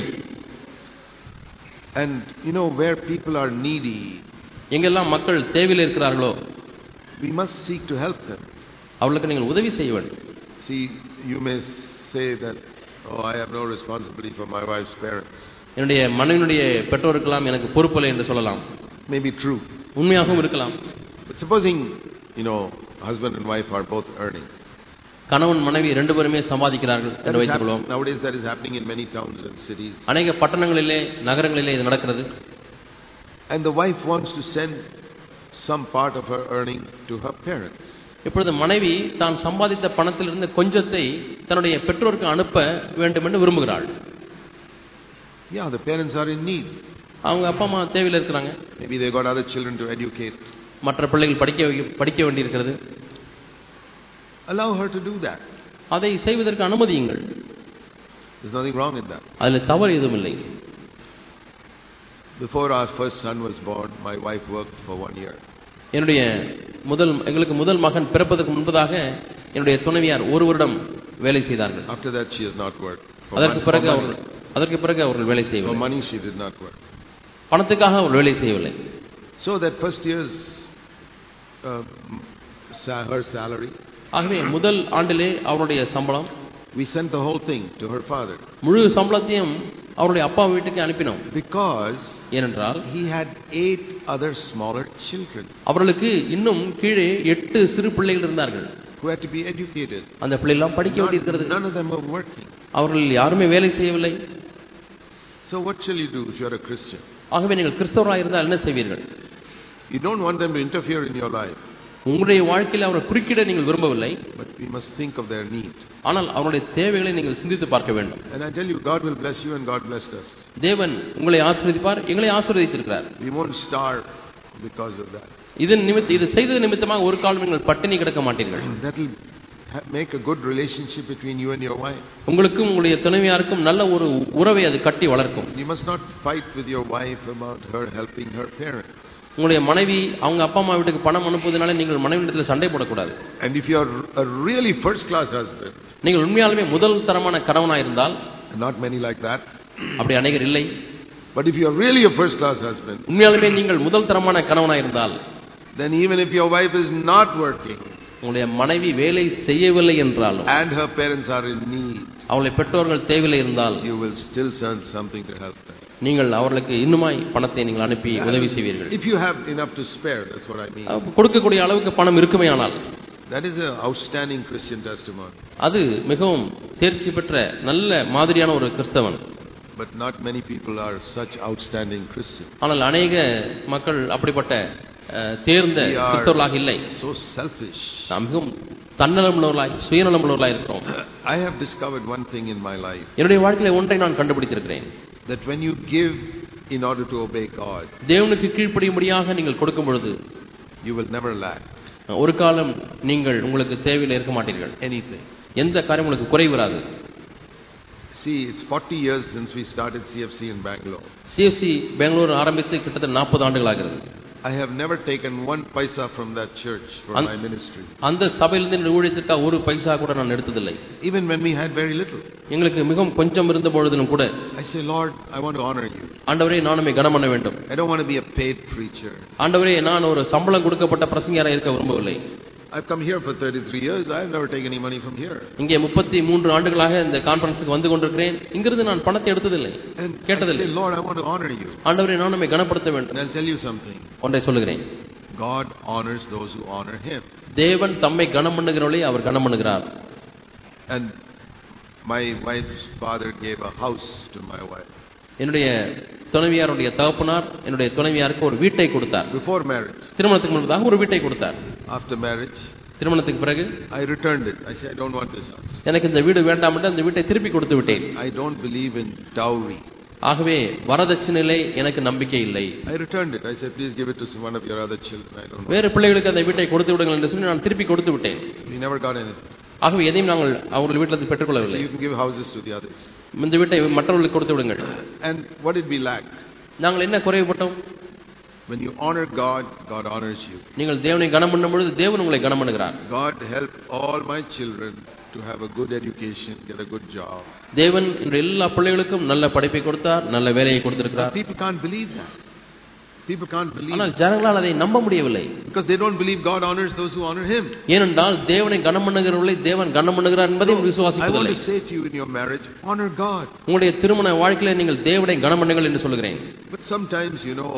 And you know where people are needy, எங்கெல்லாம் மக்கள் தேவையில் இருக்கிறார்களோ we must seek to help them. அவர்களுக்கு நீங்கள் உதவி செய்ய வேண்டும். See, you may say that, oh, I have no responsibility for my wife's parents. என்னுடைய மனைவியுடைய பெற்றோருக்கெல்லாம் எனக்கு பொறுப்பில்லை என்று சொல்லலாம். Maybe true. உண்மையாகவும் இருக்கலாம். But supposing, you know, husband and wife are both earning. கணவன் மனைவி ரெண்டு பேருமே சம்பாதிக்கிறார்கள் என்று வைத்துக்கொள்வோம். Nowadays that is happening in many towns and cities. அநேக பட்டணங்களிலே நகரங்களிலே இது நடக்கிறது. And the wife wants to send some part of her earning to her parents. இப்பொழுது மனைவி தான் சம்பாதித்த பணத்திலிருந்து கொஞ்சத்தை தன்னுடைய பெற்றோருக்கு அனுப்ப வேண்டும் என்று விரும்புகிறாள். Yeah, the parents are in need. அவங்க அப்பா அம்மா தேவையில் இருக்கிறாங்க. Maybe they got other children to educate. மற்ற பிள்ளைகள் படிக்க படிக்க வேண்டியிருக்கிறது. Allow her to do that. அதை செய்வதற்கு அனுமதியுங்கள். There's nothing wrong in that. அதில் தவறு எதுவும் இல்லை. Before our first son was born, my wife worked for one year. என்னுடைய முதல் எங்களுக்கு முதல் மகன் பிறப்பதற்கு முன்பதாக என்னுடைய துணைவியார் ஒரு வருடம் வேலை செய்தார்கள். After that she has not worked. அதற்கு பிறகு அவர்கள் அதற்கு பிறகு அவர்கள் வேலை செய்யவில்லை. For money she did not work. பணத்துக்காக அவர்கள் வேலை செய்யவில்லை. So that first year's uh, her salary, ஆகவே முதல் ஆண்டிலே அவருடைய சம்பளம், we sent the whole thing to her father. முழு சம்பளத்தையும் அவருடைய அப்பா வீட்டுக்கு அனுப்பினோம். Because ஏனென்றால் he had eight other smaller children. அவர்களுக்கு இன்னும் கீழே எட்டு சிறு பிள்ளைகள் இருந்தார்கள். Who had to be educated. அந்த பிள்ளைகள் எல்லாம் படிக்க வேண்டியிருக்கிறது. None of them were working. அவர்கள் யாருமே வேலை செய்யவில்லை. So what shall you do if you are a Christian? ஆகவே நீங்கள் கிறிஸ்தவராக இருந்தால் என்ன செய்வீர்கள்? You don't want them to interfere in your life. உங்களுடைய வாழ்க்கையில் அவரை குறுக்கிட நீங்கள் விரும்பவில்லை. But we must think of their need. ஆனால் அவருடைய தேவைகளை நீங்கள் சிந்தித்து பார்க்க வேண்டும். And I tell you, God will bless you and God blessed us. தேவன் உங்களை ஆசீர்வதிப்பார், எங்களை ஆசீர்வதித்திருக்கிறார். We won't starve because of that. இதன் நிமித்தம் இது செய்தது நிமித்தமாக ஒரு காலம் நீங்கள் பட்டினி கிடக்க மாட்டீர்கள். That will make a good relationship between you and your wife. உங்களுக்கும் உங்களுடைய துணைவியாருக்கும் நல்ல ஒரு உறவை அது கட்டி வளர்க்கும். You must not fight with your wife about her helping her parents. உங்களுடைய மனைவி அவங்க அப்பா அம்மா வீட்டுக்கு பணம் அனுப்புவதனால நீங்கள் மனைவியிடத்தில் சண்டை போடக்கூடாது. And if you are a really first class husband, நீங்கள் உண்மையாலுமே முதல் தரமான கணவனாக இருந்தால், not many like that, அப்படி அநேகர் இல்லை. But if you are really a first class husband, உண்மையாலுமே நீங்கள் முதல் தரமான கணவனாக இருந்தால், then even if your wife is not working, உங்களுடைய மனைவி வேலை செய்யவில்லை என்றாலும், and her parents are in need, அவளுடைய பெற்றோர்கள் தேவையில்லை இருந்தால், you will still send something to help them. நீங்கள் அவர்களுக்கு இன்னுமாய் பணத்தை நீங்கள் அனுப்பி உதவி செய்வீர்கள். If you have enough to spare, that's what I mean. கொடுக்கக்கூடிய அளவுக்கு பணம் இருக்குமேயானால், that is an outstanding Christian testimony. அது மிகவும் தேர்ச்சி பெற்ற நல்ல மாதிரியான ஒரு கிறிஸ்தவன். But not many people are such outstanding Christians. ஆனால் अनेक மக்கள் அப்படிப்பட்ட தேர்ந்த கிறிஸ்தவர்களாக இல்லை. So selfish. நாம் மிகவும் தன்னலமுள்ளவர்களாய் சுயநலமுள்ளவர்களாய் இருக்கிறோம். I have discovered one thing in my life. என்னுடைய வாழ்க்கையில் ஒன்றை நான் கண்டுபிடித்திருக்கிறேன். That when you give in order to obey God, தேவனுக்கு கீழ்ப்படியும்படியாக நீங்கள் கொடுக்கும் பொழுது, you will never lack. ஒரு காலம் நீங்கள் உங்களுக்கு தேவையில் இருக்க மாட்டீர்கள். Anything. எந்த காரியம் உங்களுக்கு குறை வராது. See, it's forty years since we started C F C in Bangalore. C F C Bangalore ஆரம்பித்து கிட்டத்தட்ட நாற்பது ஆண்டுகள் ஆகிறது. I have never taken one paisa from that church for And, my ministry. அந்த சபையிலிருந்து ஊழியத்திற்காக ஒரு பைசா கூட நான் எடுத்ததில்லை. Even when we had very little. எங்களுக்கு மிகவும் கொஞ்சம் இருந்த பொழுதிலும் கூட, I say, Lord, I want to honor you. ஆண்டவரே, நான் உம்மை கனம் பண்ண வேண்டும். I don't want to be a paid preacher. ஆண்டவரே, நான் ஒரு சம்பளம் கொடுக்கப்பட்ட பிரசங்கியாராக இருக்க விரும்பவில்லை. I've come here for thirty-three years. I've never taken any money from here. இங்கே முப்பத்தி மூன்று ஆண்டுகளாக இந்த கான்ஃபரன்ஸ்க்கு வந்து கொண்டிருக்கிறேன். இங்கிருந்து நான் பணத்தை எடுத்ததில்லை, கேட்டதில்லை. Lord, I want to honor you. ஆண்டவரே, நான் உம்மை கனப்படுத்த வேண்டும். I'll tell you something. ஒன்றை சொல்லுகிறேன். God honors those who honor him. தேவன் தம்மை கனம் பண்ணுகிறவர்களை அவர் கனம் பண்ணுகிறார். And my wife's father gave a house to my wife. என்னுடைய துணைவியாருடைய தகப்பனார் என்னுடைய துணைவியாருக்கு ஒரு வீட்டை கொடுத்தார். Before marriage. திருமணத்துக்கு முன்னதாக ஒரு வீட்டை கொடுத்தார். After marriage, திருமணத்துக்கு பிறகு I returned it. I said, I don't want this house. எனக்கு இந்த வீடு வேண்டாம் என்று அந்த வீட்டை திருப்பி கொடுத்து விட்டேன். I don't believe in dowry. ஆகவே வரதட்சணையிலே எனக்கு நம்பிக்கை இல்லை. I returned it. I said, please give it to one of your other children. I don't know. வேறு பிள்ளைகளுக்கு அந்த வீட்டை கொடுத்து விடுங்கள் என்று சொல்லி நான் திருப்பி கொடுத்து விட்டேன். We never got anything. ஆகவே எதையும் நாங்கள் அவர்கள் வீட்டிலிருந்து பெற்றுக்கொள்ளவில்லை. So you can give houses to the others. இந்த வீட்டை மற்றவர்களுக்கு கொடுத்து விடுங்கள். And what did we lack? நாங்கள் என்ன குறைவுபட்டோம்? When you honor God, God honors you. நீங்கள் தேவனை கனம் பண்ணும் பொழுது தேவன் உங்களை கனம் பண்ணுகிறார். God help all my children to have a good education, get a good job. தேவன் எல்லா பிள்ளைகளுக்கும் நல்ல படிப்பை கொடுத்தார், நல்ல வேலையை கொடுத்திருக்கிறார். People can't believe that. People can't believe. ஆனால் ஜனங்களால் அதை நம்ப முடியவில்லை. Because they don't believe God honors those who honor him. ஏனென்றால் தேவனை கனம் பண்ணுகிறவர்களை தேவன் கனம் பண்ணுகிறார் என்பதை விசுவாசிப்பதில்லை. I want to say to you in your marriage, honor God. உங்களுடைய திருமண வாழ்க்கையில நீங்கள் தேவனை கனம் பண்ணுங்கள் என்று சொல்கிறேன். But sometimes, you know,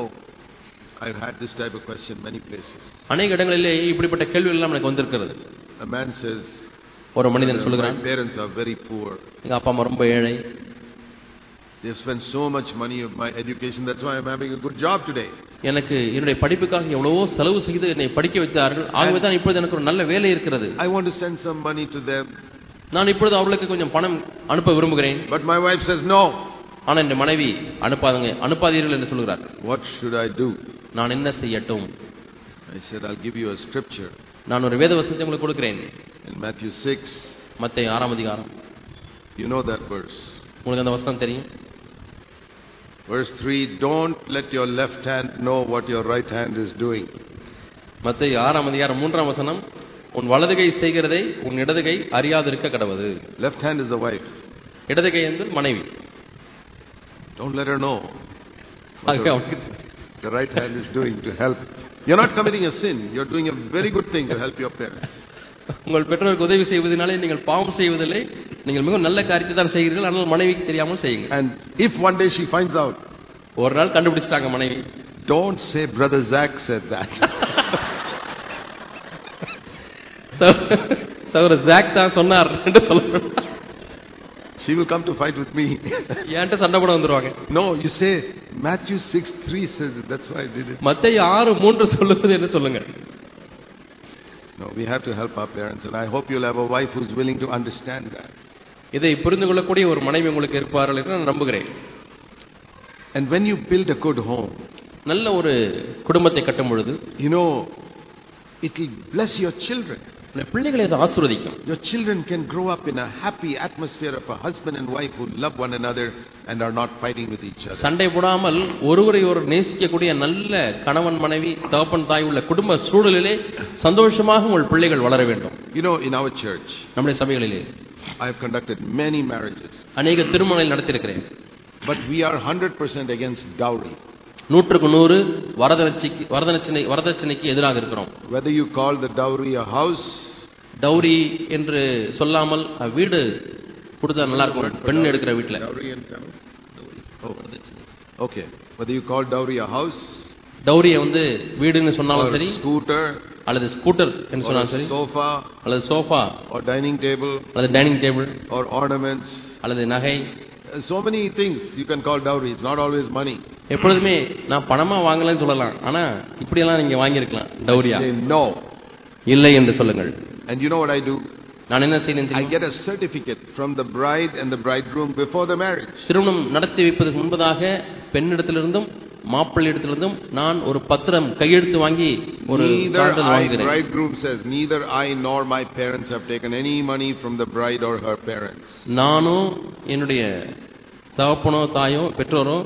I've had this type of question many places. அநேக இடங்களிலே இப்படிப்பட்ட கேள்விகள் எல்லாம் எனக்கு வந்திருக்கிறது. A man says, ஒரு மனிதன் சொல்கிறான், my parents are very poor. எங்க அப்பா அம்மா ரொம்ப ஏழை. They've spent so much money on my education. That's why I'm having a good job today. எனக்கு என்னுடைய படிப்புக்காக எவ்வளவோ செலவு செய்து என்னை படிக்க வைத்தார்கள். ஆகவே தான் இப்பொழுது எனக்கு ஒரு நல்ல வேலை இருக்கிறது. I want to send some money to them. நான் இப்பொழுது அவளுக்கு கொஞ்சம் பணம் அனுப்ப விரும்புகிறேன். But my wife says no. ஆனா என் மனைவி அனுப்பாதீங்க, அனுப்பாதீர்கள் என்று சொல்கிறார். What should I do? நான் என்ன செய்யட்டும்? I said, I'll give you a scripture. நான் ஒரு வேத வசனத்தை உங்களுக்கு கொடுக்கிறேன். In Matthew six. மத்தேயு ஆறாம் அதிகாரம். You know that verse. உங்களுக்கு அந்த வசனம் தெரியும். Verse three, don't let your left hand know what your right hand is doing. மத்தேயு ஆறாம் அதிகாரம் மூன்றாம் வசனம், உன் வலது கை செய்கிறதை உன் இடது கை அறியாதிருக்க கடவது. Left hand is the wife. இடது கை என்பது மனைவி. Don't let her know what your, the right hand is doing to help. You're not committing a sin. You're doing a very good thing to help your parents. உங்கள் பெற்றோருக்கு உதவி செய்வதனாலே நீங்கள் பாவம் செய்வதில்லை, நீங்கள் மிகவும் நல்ல காரியத்தை தான் செய்கிறீர்கள். ஆனால் மனைவிக்கு தெரியாமல் செய்யுங்க. And if one day she finds out, ஒரு நாள் கண்டுபிடிச்சிட்டாங்க மனைவி, don't say brother Zach said that. சகோதரர் ஜாக் தான் சொன்னார் என்று சொல்லணும். She will come to fight with me. ஏன்ட்ட சண்டை போட வந்துருவாங்க. No, you say Matthew six three says it. That's why I did it. மத்தேயு ஆறு மூன்று சொல்லுவது என்று சொல்லுங்க. No, we have to help our parents, and I hope you'll have a wife who's willing to understand that. இதை புரிந்து கொள்ளக்கூடிய ஒரு மனைவி உங்களுக்கு இருப்பார்கள் என்று நான் நம்புகிறேன். And when you build a good home, நல்ல ஒரு குடும்பத்தை கட்டும் பொழுது, you know, it will bless your children. பிள்ளைகளை அது ஆசீர்வதிக்கும். Your children can grow up in a happy atmosphere of a husband and wife who love one another and are not fighting with each other. சண்டை போடாமல் ஒருவரை ஒருவர் நேசிக்கக்கூடிய நல்ல கணவன் மனைவி தகப்பன் தாய் உள்ள குடும்ப சூழலிலே சந்தோஷமாக உங்கள் பிள்ளைகள் வளர வேண்டும். You know, in our church, நம்முடைய சபைகளிலே I have conducted many marriages. அநேக திருமணங்களை நடத்தியிருக்கிறேன். But we are one hundred percent against dowry. நூற்றுக்கு நூறு வரதட்சணைக்கு வரதட்சணை வரதட்சணைக்கு எதிராக இருக்கிறோம். Whether you call the dowry a house, dowry என்று சொல்லாமல் வீடு கொடுத்தா நல்லா இருக்கும். பெண் எடுக்கிற வீட்டில். Okay. Whether you call dowry a house, டவுரியை வந்து வீடுன்னு சொன்னாலும் சரி, scooter, அல்லது ஸ்கூட்டர் என்று சொன்னாலும் சரி, sofa, அல்லது சோஃபா, or dining table, அல்லது டைனிங் டேபிள், or ornaments, அல்லது நகை, so many things you can call dowry. It's not always money. எப்பொழுதுமே நான் பணமா வாங்கலன்னு சொல்லலாம், ஆனா இப்படி எல்லாம் நீங்க வாங்கி இருக்கலாம். டவுரியா? Say no. இல்லை என்று சொல்லுங்கள். And you know what I do? நான் என்ன செய்தேன்? I get a certificate from the bride and the bridegroom before the marriage. திருமணம் நடத்தி வைப்பதற்கு முன்பதாக பெண்ணிடத்திலிருந்தும் மாப்பிள்ளையிடத்திலிருந்தும் நான் ஒரு பத்திரம் கையெழுத்து வாங்கி ஒரு சான்றிதழ் வாங்குகிறேன். Bridegroom says, neither I nor my parents have taken any money from the bride or her parents. நானோ என்னுடைய தகப்பனோ தாயோ பெற்றோரோ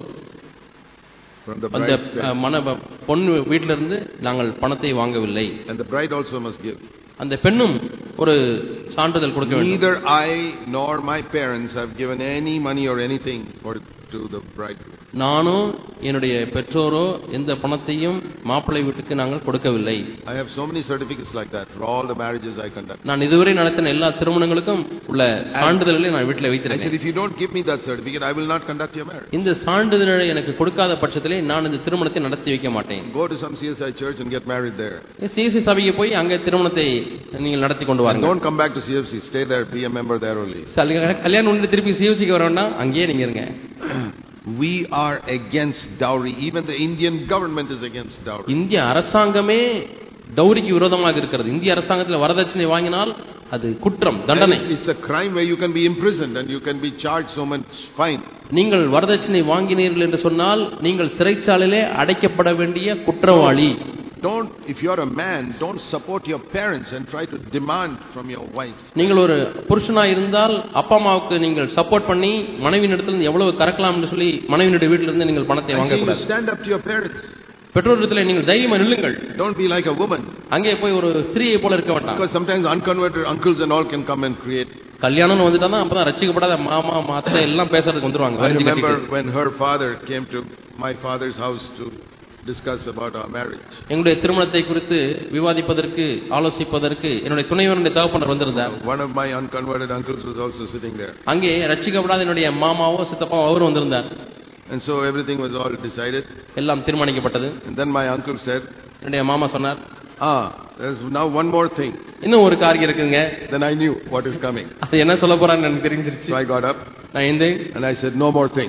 அந்த மன பொண்ணு வீட்டிலிருந்து நாங்கள் பணத்தை வாங்கவில்லை. And the bride also must give. அந்த பெண்ணும் ஒரு சான்றிதழ் கொடுக்க வேண்டும். Neither I nor my parents have given any money or anything for to the bridegroom. நானோ என்னுடைய பெற்றோரோ எந்த பணத்தையும் மாப்பிள்ளை வீட்டுக்கு நாங்கள் கொடுக்கவில்லை. I have so many certificates like that for all the marriages I conduct. நான் இதுவரை நடத்தின எல்லா திருமணங்களுக்கும் உள்ள சான்றிதழ்களை நான் வீட்டில் வைத்திருக்கேன். I said, if you don't give me that certificate, I will not conduct your marriage. இந்த சான்றிதழை எனக்கு கொடுக்காத பட்சத்திலே நான் இந்த திருமணத்தை நடத்தி வைக்க மாட்டேன். Go to some C S I church and get married there. C S I சபைக்கு போய் அங்கே திருமணத்தை நீங்கள் நடத்தி கொண்டு வாருங்கள். Don't come back to C F C. Stay there, be a member there only. கல்யாணம் முடிந்து திருப்பி C F C க்கு வர வேண்டாம், அங்கேயே நீங்க இருங்க. We are against dowry. Even the Indian government is against dowry. இந்திய அரசாங்கமே டவுரிக்கு விரோதமாக இருக்கிறது. இந்திய அரசாங்கத்தில் வரதட்சணை வாங்கினால் அது குற்றம், தண்டனை. It's a crime where you can be imprisoned and you can be charged so much fine. நீங்கள் வரதட்சணை வாங்கினீர்கள் என்று சொன்னால் நீங்கள் சிறைச்சாலையிலே அடைக்கப்பட வேண்டிய குற்றவாளி. Don't, if you are a man, don't support your parents and try to demand from your wife. நீங்கள் ஒரு புருஷனா இருந்தால் அப்பா அம்மாவுக்கு நீங்கள் சப்போர்ட் பண்ணி மனைவியிடத்தில் எவ்வளவு கறக்கலாம் என்று சொல்லி மனைவியினுடைய வீட்டில இருந்து நீங்கள் பணத்தை வாங்க கூடாது. Stand up to your parents. பெற்றோரிடத்தில் நீங்கள் தைரியமா நில்லுங்கள். Don't be like a woman. அங்கே போய் ஒரு ஸ்திரீயை போல இருக்க வேண்டாம். Because sometimes unconverted uncles and all can come and create. கல்யாணம் வந்துட்டானா அப்பதான் ரட்சிக்கப்படாத மாமா மாத்தை எல்லாம் பேசுறதுக்கு வந்துருவாங்க. I remember when her father came to my father's house to discuss about our marriage. எங்களுடைய திருமணத்தை குறித்து விவாதிப்பதற்கு ஆலோசிப்பதற்கு என்னுடைய துணைவனுடைய தகப்பனார் வந்திருந்தார். One of my unconverted uncles was also sitting there. அங்கே ரட்சிக்கப்படாத என்னுடைய மாமாவோ சித்தப்பாவோ அவரும் வந்திருந்தார். And so everything was all decided. எல்லாம் தீர்மானிக்கப்பட்டது. And then my uncle said, என்னுடைய மாமா சொன்னார், ah, there's now one more thing. இன்னும் ஒரு காரியம் இருக்குங்க. Then I knew what is coming. அது என்ன சொல்ல போறான்னு எனக்கு தெரிஞ்சிருச்சு. So I got up. நான் எழுந்தேன். And I said, no more thing.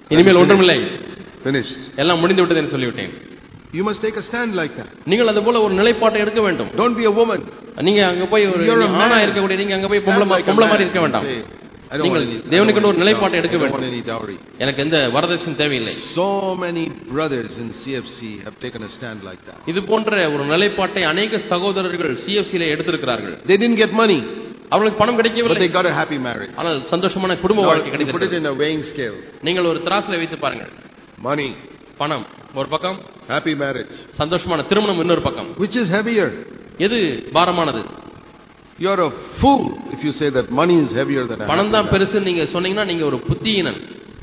இனிமேல் ஒன்றுமில்லை, finished. எல்லாம் முடிந்து விட்டது என்று சொல்லிவிட்டேன். You must take a stand like that. நீங்கள் அது போல ஒரு நிலைப்பாட்டை எடுக்க வேண்டும். Don't be a woman. நீங்க அங்க போய் ஒரு ஆணா இருக்க கூடிய நீங்க அங்க போய் பொம்பளை பொம்பளை மாதிரி இருக்க வேண்டாம். நீங்கள் தேவனுக்கு ஒரு நிலைப்பாட்டை எடுக்க வேண்டும். எனக்கு எந்த வரதட்சணை தேவையில்லை. So many brothers in C F C have taken a stand like that. இது போன்ற ஒரு நிலைப்பாட்டை अनेक சகோதரர்கள் C F C ல எடுத்திருக்கிறார்கள். They didn't get money. அவங்களுக்கு பணம் கிடைக்கவில்லை. But they got a happy marriage. ஆனால் சந்தோஷமான குடும்ப வாழ்க்கை கிடைத்தது. Put it in a weighing scale. நீங்கள் ஒரு திராசிலே வைத்து பாருங்கள். Money, பணம் ஒரு பக்கம், happy marriage, சந்தோஷமான திருமணம் இன்னொரு பக்கம். Which is heavier? எது பாரமானது? You are a fool if you say that money is heavier than a பணம் தான் பெருசு நீங்க சொன்னீங்கன்னா நீங்க ஒரு புத்தியீனன்.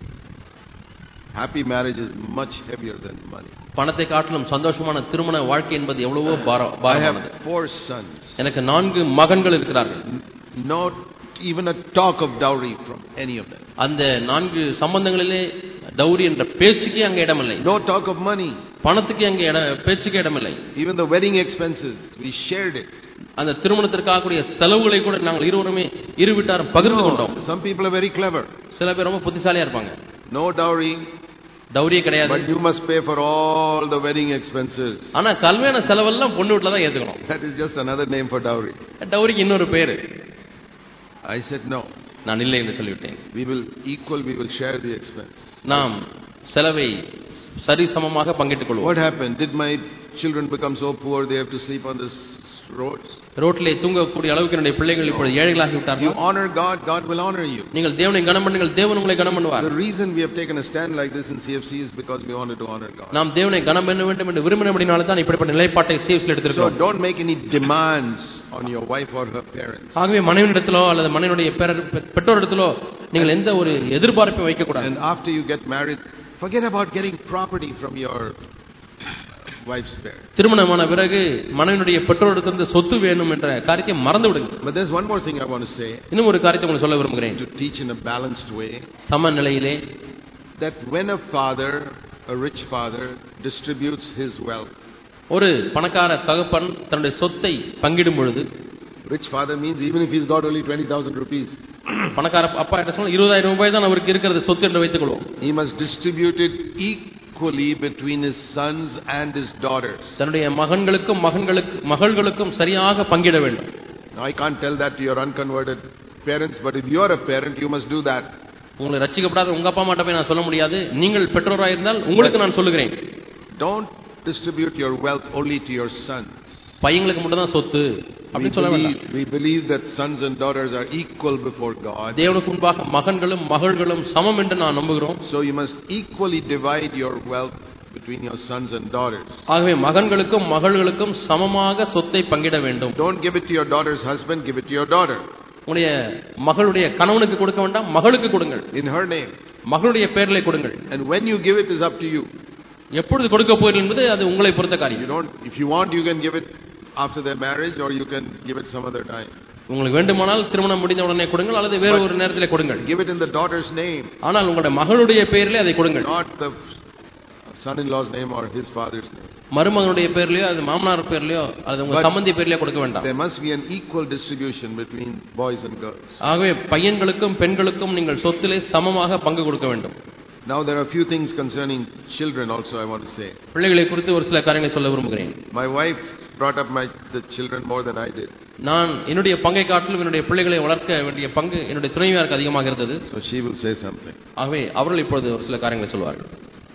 Happy marriage is much heavier than money. பணத்தை காட்டிலும் சந்தோஷமான திருமண வாழ்க்கை என்பது எவ்வளவோ பாரமானது. I have four sons. எனக்கு நான்கு மகன்கள் இருக்கிறார்கள். Not even a talk of dowry from any of them. அந்த நான்கு சம்பந்தங்களிலே டவுரி என்ற பேச்சுக்கே அங்க இடமில்லை. No talk of money. பணத்துக்கு அங்க பேச்சுக்கே இடமில்லை. Even the wedding expenses, we shared it. அந்த திருமணத்திற்காக கூடிய செலவுகளை கூட நாங்கள் இருவருமே இரு வீட்டாரும் பகிர்ந்து கொண்டோம். Some people are very clever. சில பேர் ரொம்ப புத்திசாலியா இருப்பாங்க. No dowry. டவுரியே கிடையாது. But you must pay for all the wedding expenses. ஆனா கல்யாண செலவெல்லாம் பொண்ணு வீட்ல தான் ஏத்துக்கணும். That is just another name for dowry. டவுரிக்கு இன்னொரு பேரு. I said no. நான் இல்லை என்று சொல்லிவிட்டேன். We will equal, we will share the expense. நாம் செலவை சரிசமமாக பங்கிட்டுக் கொள்வோம். What happened? Did my children become so poor they have to sleep on this roads? ரோட்ல தூங்கக்கூடிய அளவுக்கு என்னுடைய பிள்ளைகள் இப்பொழுது ஏழைகளாகி விட்டார்கள். You honor God, God will honor you. நீங்கள் தேவனை கனம் பண்ணுங்கள், தேவன் உங்களை கனம் பண்ணுவார். The reason we have taken a stand like this in C F C is because we wanted to honor God. நாம் தேவனை கனம் பண்ண வேண்டும் என்று விரும்பினபடினால தான் இப்படிப்பட்ட நிலைப்பாட்டை C F C ல எடுத்திருக்கிறோம். So don't make any demands on your wife or her parents. ஆகவே மனைவியிடத்திலோ அல்லது மனைவியுடைய பெற்றோரிடத்திலோ நீங்கள் எந்த ஒரு எதிர்பார்ப்பையும் வைக்க கூடாது. And after you get married, forget about getting property from your wife's parents. திருமணமான பிறகு மனைவியுடைய பெற்றோரிடத்திலிருந்து சொத்து வேணும் என்ற காரியத்தை மறந்து விடுங்க. But there's one more thing I want to say. இன்னும் ஒரு காரியத்தை உங்களுக்கு சொல்ல விரும்புகிறேன். To teach in a balanced way. சமநிலையிலே That when a father, a rich father, distributes his wealth. ஒரு பணக்கார தகப்பன் தன்னுடைய சொத்தை பங்கிடும் பொழுது, rich father means even if he's got only twenty thousand rupees. பணக்கார அப்பா என்ன சொன்னா இருபதாயிரம் ரூபாய் தான் அவருக்கு இருக்கிறது சொத்து என்று வைத்துக் கொள்வோம். He must distribute it equally between his sons and his daughters. தன்னுடைய மகன்களுக்கும் மகன்களுக்கு மகள்களுக்கும் சரியாக பங்கிட வேண்டும். Now I can't tell that to your unconverted parents, but if you are a parent you must do that. உங்களை ரட்சிக்கப்படாத உங்க அப்பா அம்மாட்ட போய் நான் சொல்ல முடியாது. நீங்கள் பெற்றோராக இருந்தால் உங்களுக்கு நான் சொல்லுகிறேன். Don't distribute your wealth only to your sons. பையங்களுக்கு மட்டும் தான் சொத்து அப்படி சொல்ல வேண்டாம். We believe that sons and daughters are equal before God. தேவனுக்கு முன்பாக மகன்களும் மகள்களும் சமம் என்று நான் நம்புகிறோம். So you must equally divide your wealth between your sons and daughters. ஆகவே மகன்களுக்கும் மகள்களுக்கும் சமமாக சொத்தை பங்கிட வேண்டும். Don't give it to your daughter's husband, give it to your daughter. உங்களுடைய மகளுடைய கணவனுக்கு கொடுக்க வேண்டாம், மகளுக்கு கொடுங்கள். In her name. மகளுடைய பெயரிலே கொடுங்கள். And when you give it is up to you. எப்பொழுது கொடுக்க போறீர்கள் என்பது அது உங்களை பொறுத்த காரியம். You don't, if you want you can give it after their marriage or you can give it some other time. உங்களுக்கு வேண்டுமானால் திருமணம் முடிந்த உடனே கொடுங்கள் அல்லது வேற ஒரு நேரத்திலே கொடுங்கள். Give it in the daughter's name. ஆனால் உங்களுடைய மகளுடைய பெயரிலே அதை கொடுங்கள். Not the son-in-law's name or his father's name. மருமகனுடைய பெயரிலயோ அது மாமனார் பெயரிலயோ அது உங்க சம்பந்தி பெயரிலே கொடுக்க வேண்டாம். There must be an equal distribution between boys and girls. ஆகவே பையன்களுக்கும் பெண்களுக்கும் நீங்கள் சொத்திலே சமமாக பங்கு கொடுக்க வேண்டும். Now there are a few things concerning children also I want to say. பிள்ளைகளை குறித்து ஒரு சில காரியங்களை சொல்ல விரும்புகிறேன். My wife brought up my the children more than I did. நான் என்னுடைய பங்கை காட்டிலும் என்னுடைய பிள்ளைகளை வளர்க்க வேண்டிய பங்கு என்னுடைய துணைவியாருக்கு அதிகமாக இருந்தது. So she will say something. ஆகவே அவர்கள் இப்பொழுது ஒரு சில காரியங்களை சொல்வார்கள்.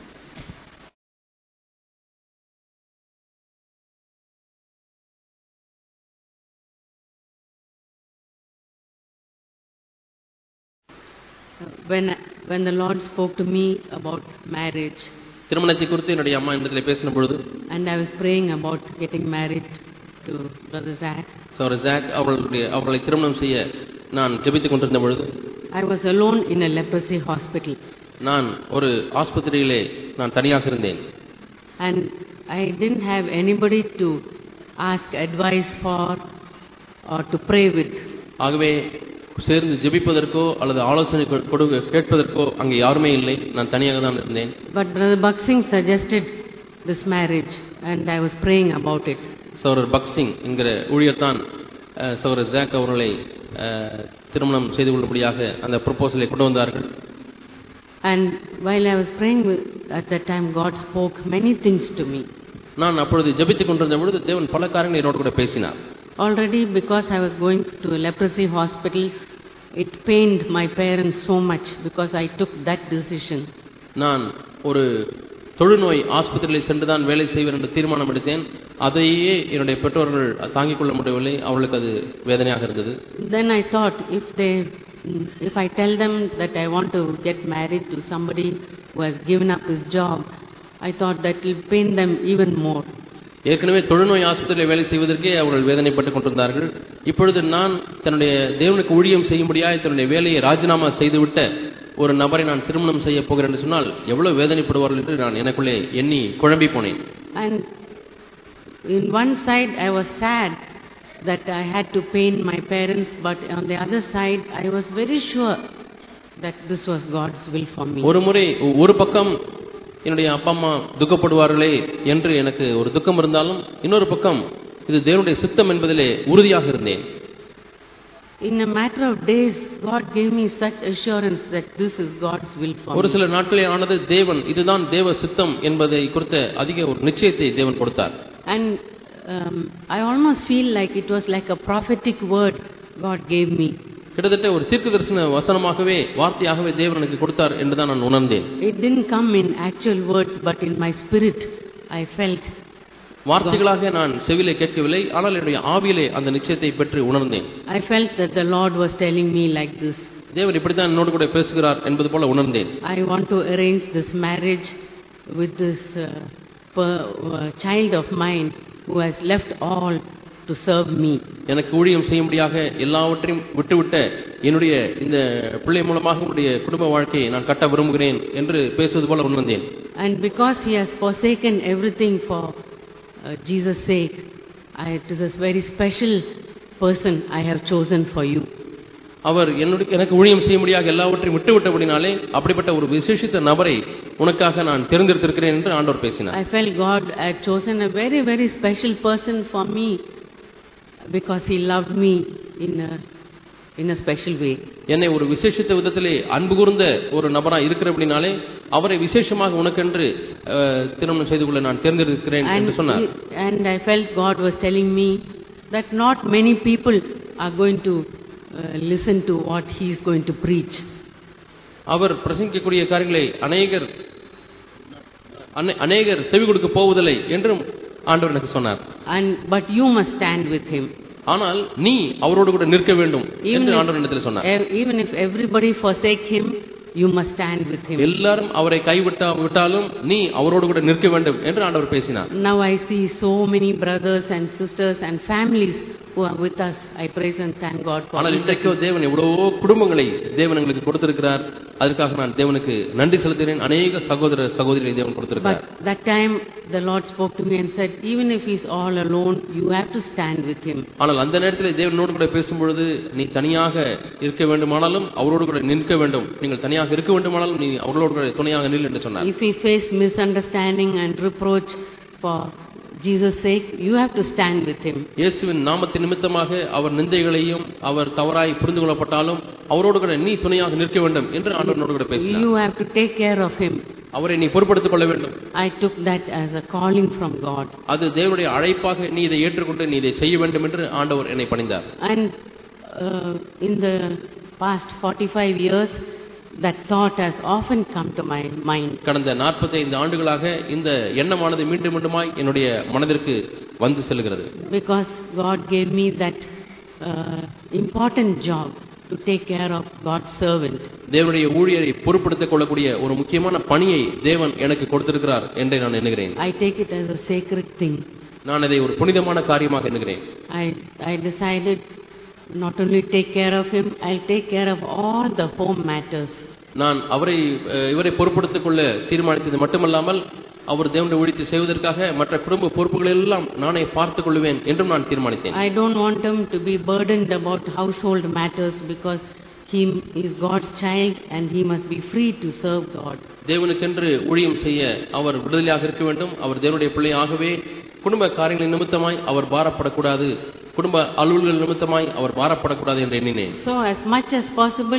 When when the Lord spoke to me about marriage, திருமணத்தை குறித்து என்னுடைய அம்மா என்னிடத்தில் பேசின பொழுது, and I was praying about getting married to Brother Zach. சகோதரர் ஜாக் அவர்களுடைய அவர்களை திருமணம் செய்ய நான் ஜெபித்துக் கொண்டிருந்த பொழுது, I was alone in a leprosy hospital. நான் ஒரு ஆஸ்பத்திரியிலே நான் தனியாக இருந்தேன். And I didn't have anybody to ask advice for or to pray with. ஆகவே சேர்ந்து ஜெபிப்பதற்கோ அல்லது ஆலோசனை கொடுக்க கேட்பதற்கோ அங்கே யாருமே இல்லை. நான் தனியாக தான் இருந்தேன். But Brother Baksing suggested this marriage and I was praying about it. சகோதரர் பக்சிங் என்கிற ஊழியர் தான் சகோதரர் ஜாக் அவர்களை திருமணம் செய்து கொள்ளும்படியாக அந்த ப்ரொபோசலை கொண்டு வந்தார்கள். And while I was praying with, at that time, God spoke many things to me. நான் அப்பொழுது ஜெபித்துக் கொண்டிருந்த பொழுது தேவன் பல காரியங்களை என்னோடு கூட பேசினார். Already because I was going to a leprosy hospital, it pained my parents so much because I took that decision. நான் ஒரு தொழுநோய் ஆஸ்பத்திரியில் சென்றுதான் வேலை செய்வேன் என்று தீர்மானம் எடுத்தேன். அதையே என்னுடைய பெற்றோர்கள் தாங்கிக் கொள்ள முடியவில்லை. அவர்களுக்கு அது வேதனையாக இருந்தது. Then I thought, if they if I tell them that I want to get married to somebody who has given up his job, I thought that will pain them even more. ஏற்கனவே தொழுநோய் ஆஸ்பத்திரியில் வேலை செய்வதற்கே அவர்கள் வேதனைப்பட்டுக் கொண்டிருந்தார்கள். இப்பொழுது நான் தன்னுடைய தேவனுக்கு ஊழியம் செய்யும்படியாய் தன்னுடைய வேலையை ராஜினாமா செய்துவிட்ட ஒரு நபரை நான் திருமணம் செய்ய போகிறேன் என்று சொன்னால் எவ்வளவு வேதனைப்படுவார்கள் என்று நான் எனக்குள்ளே எண்ணி குழம்பி போனேன். And in one side I was sad that I had to pain my parents, but on the other side I was very sure that this was God's will for me. ஒரு முறை ஒரு பக்கம் என்னுடைய அப்பா அம்மா துக்கப்படுவார்களே என்று எனக்கு ஒரு துக்கம் இருந்தாலும் இன்னொரு பக்கம் இது தேவனுடைய சித்தம் என்பதிலே உறுதியாக இருந்தேன். In a matter of days, God gave me such assurance that this is God's will for me. ஒரு சில நாட்களே ஆனது தேவன் இதுதான் தேவ சித்தம் என்பதை குறித்த அதிக ஒரு நிச்சயத்தை தேவன் கொடுத்தார். And um, I almost feel like it was like a prophetic word God gave me. கிட்டத்தட்ட ஒரு தீர்க்கதரிசன வசனமாகவே வார்த்தையாகவே தேவன் எனக்கு கொடுத்தார் என்றுதான் நான் உணர்ந்தேன். It didn't come in actual words, but in my spirit I felt. வார்த்தைகளாக நான் செவிலே கேட்கவில்லை, ஆனால் என்னுடைய ஆவியிலே அந்த நிச்சயத்தை பெற்று உணர்ந்தேன். I felt that the Lord was telling me like this. தேவன் இப்படித்தான் என்னோடு கூட பேசுகிறார் என்பது போல உணர்ந்தேன். I want to arrange this marriage with this uh, per, uh, child of mine who has left all to serve me. எனக்கு ஊழியம் செய்யும்படியாக எல்லாவற்றையும் விட்டுவிட்ட என்னுடைய இந்த பிள்ளை மூலமாக உடைய குடும்ப வாழ்க்கையை நான் கட்ட விரும்புகிறேன் என்று பேசுவது போல உணர்ந்தேன். And because he has forsaken everything for uh, Jesus' sake, I, it is a very special person I have chosen for you. அவர் என்னுடைய எனக்கு ஊழியம் செய்யும்படியாக எல்லாவற்றையும் விட்டுவிட்டபடினாலே அப்படிப்பட்ட ஒரு விசேஷித்த நபரை உனக்காக நான் தேர்ந்தெடுத்திருக்கிறேன் என்று ஆண்டவர் பேசினார். I felt God had chosen a very very special person for me because he loved me in a in a special way. என்னை ஒரு விசேஷித்த விதத்திலே அன்பு கூர்ந்த ஒரு நபராய் இருக்கிறபடினாலே அவரை விசேஷமாக உனக்கென்று திருமணம் செய்து கொள்ள நான் தேர்ந்தெடுக்கிறேன் என்று சொன்னார். And I felt God was telling me that not many people are going to uh, listen to what he is going to preach. அவர் பிரசங்கிக்கக்கூடிய காரியங்களை அநேகர் அநேகர் செவி கொடுக்க போவதில்லை என்றும் ஆண்டவர் எனக்கு சொன்னார். And but you must stand with him. ஆனால் நீ அவரோடு கூட நிற்க வேண்டும் என்று ஆண்டவர் இடத்தில் சொன்னார். Even if everybody forsake him, you must stand with him. எல்லாரும் அவரை கைவிட்டா விட்டாலும் நீ அவரோடு கூட நிற்க வேண்டும் என்று ஆண்டவர் பேசினார். Now I see so many brothers and sisters and families who are with us. I praise and thank God for. ஆனால் இன்றைக்கு தேவன் எவ்வளவோ குடும்பங்களை தேவன் எங்களுக்கு கொடுத்திருக்கிறார். அதற்காக நான் தேவனுக்கு நன்றி செலுத்துகிறேன். அநேக சகோதர சகோதரிகளை தேவன் கொடுத்திருக்கிறார். But that time the Lord spoke to me and said, even if he is all alone, you have to stand with him. ஆனால் அந்த நேரத்தில் தேவனோடு கூட பேசும்பொழுது நீ தனியாக இருக்க வேண்டுமானாலும் அவரோடு கூட நிற்க வேண்டும். நீங்கள் தனியாக இருக்க வேண்டுமானாலும் நீ அவரோடு கூட துணையாக நில் என்று சொன்னார். If he face misunderstanding and reproach for Jesus' sake, you have to stand with him. இயேசுவின் நாமத்தின் நிமித்தமாக அவர் நிந்தைகளையும் அவர் தவறாய் புரிந்து கொள்ளப்பட்டாலும் அவரோடு கூட நீ துணையாக நிற்க வேண்டும் என்று ஆண்டவரோடு கூட பேசினார். You have to take care of him. அவரை நீ பொறுப்படுத்திக் கொள்ள வேண்டும். I took that as a calling from God. அது தேவனுடைய அழைப்பாக நீ இதை ஏற்றுக்கொண்டு நீ இதை செய்ய வேண்டும் என்று ஆண்டவர் என்னை பணிந்தார். And uh, in the past forty-five years, that thought has often come to my mind. கடந்த நாற்பத்தி ஐந்து ஆண்டுகளாக இந்த எண்ணமானது மீண்டும் மீண்டுமாய் என்னுடைய மனதிற்கு வந்து செல்கிறது. Because God gave me that uh, important job to take care of God's servant. தேவனுடைய ஊழியரை பொறுப்படுத்திக் கொள்ளக்கூடிய ஒரு முக்கியமான பணியை தேவன் எனக்கு கொடுத்திருக்கிறார் என்று நான் எண்ணுகிறேன். I take it as a sacred thing. நான் அதை ஒரு புனிதமான காரியமாக எண்ணுகிறேன். I I decided not only take care of him, I'll take care of all the home matters. நான் அவரை இவரை பொறுப்படுத்திக் கொள்ள தீர்மானித்தது மட்டுமல்லாமல் அவர் தேவனுடைய ஊழியத்தை செய்வதற்காக மற்ற குடும்ப பொறுப்புகளை எல்லாம் நானே பார்த்துக் கொள்வேன் என்றும் நான் தீர்மானித்தேன். I don't want him to be burdened about household matters because he is God's child and he must be free to serve God. தேவனுக்கென்று ஊழியம் செய்ய அவர் விடுதலையாக இருக்க வேண்டும். அவர் தேவனுடைய பிள்ளையாகவே குடும்ப காரியங்களின் நிமித்தமாய் அவர் பாரப்படக்கூடாது, குடும்ப அலுவல்கள் நிமித்தமாய் அவர் பாரப்படக்கூடாது என்று எண்ணினேன். So as much as possible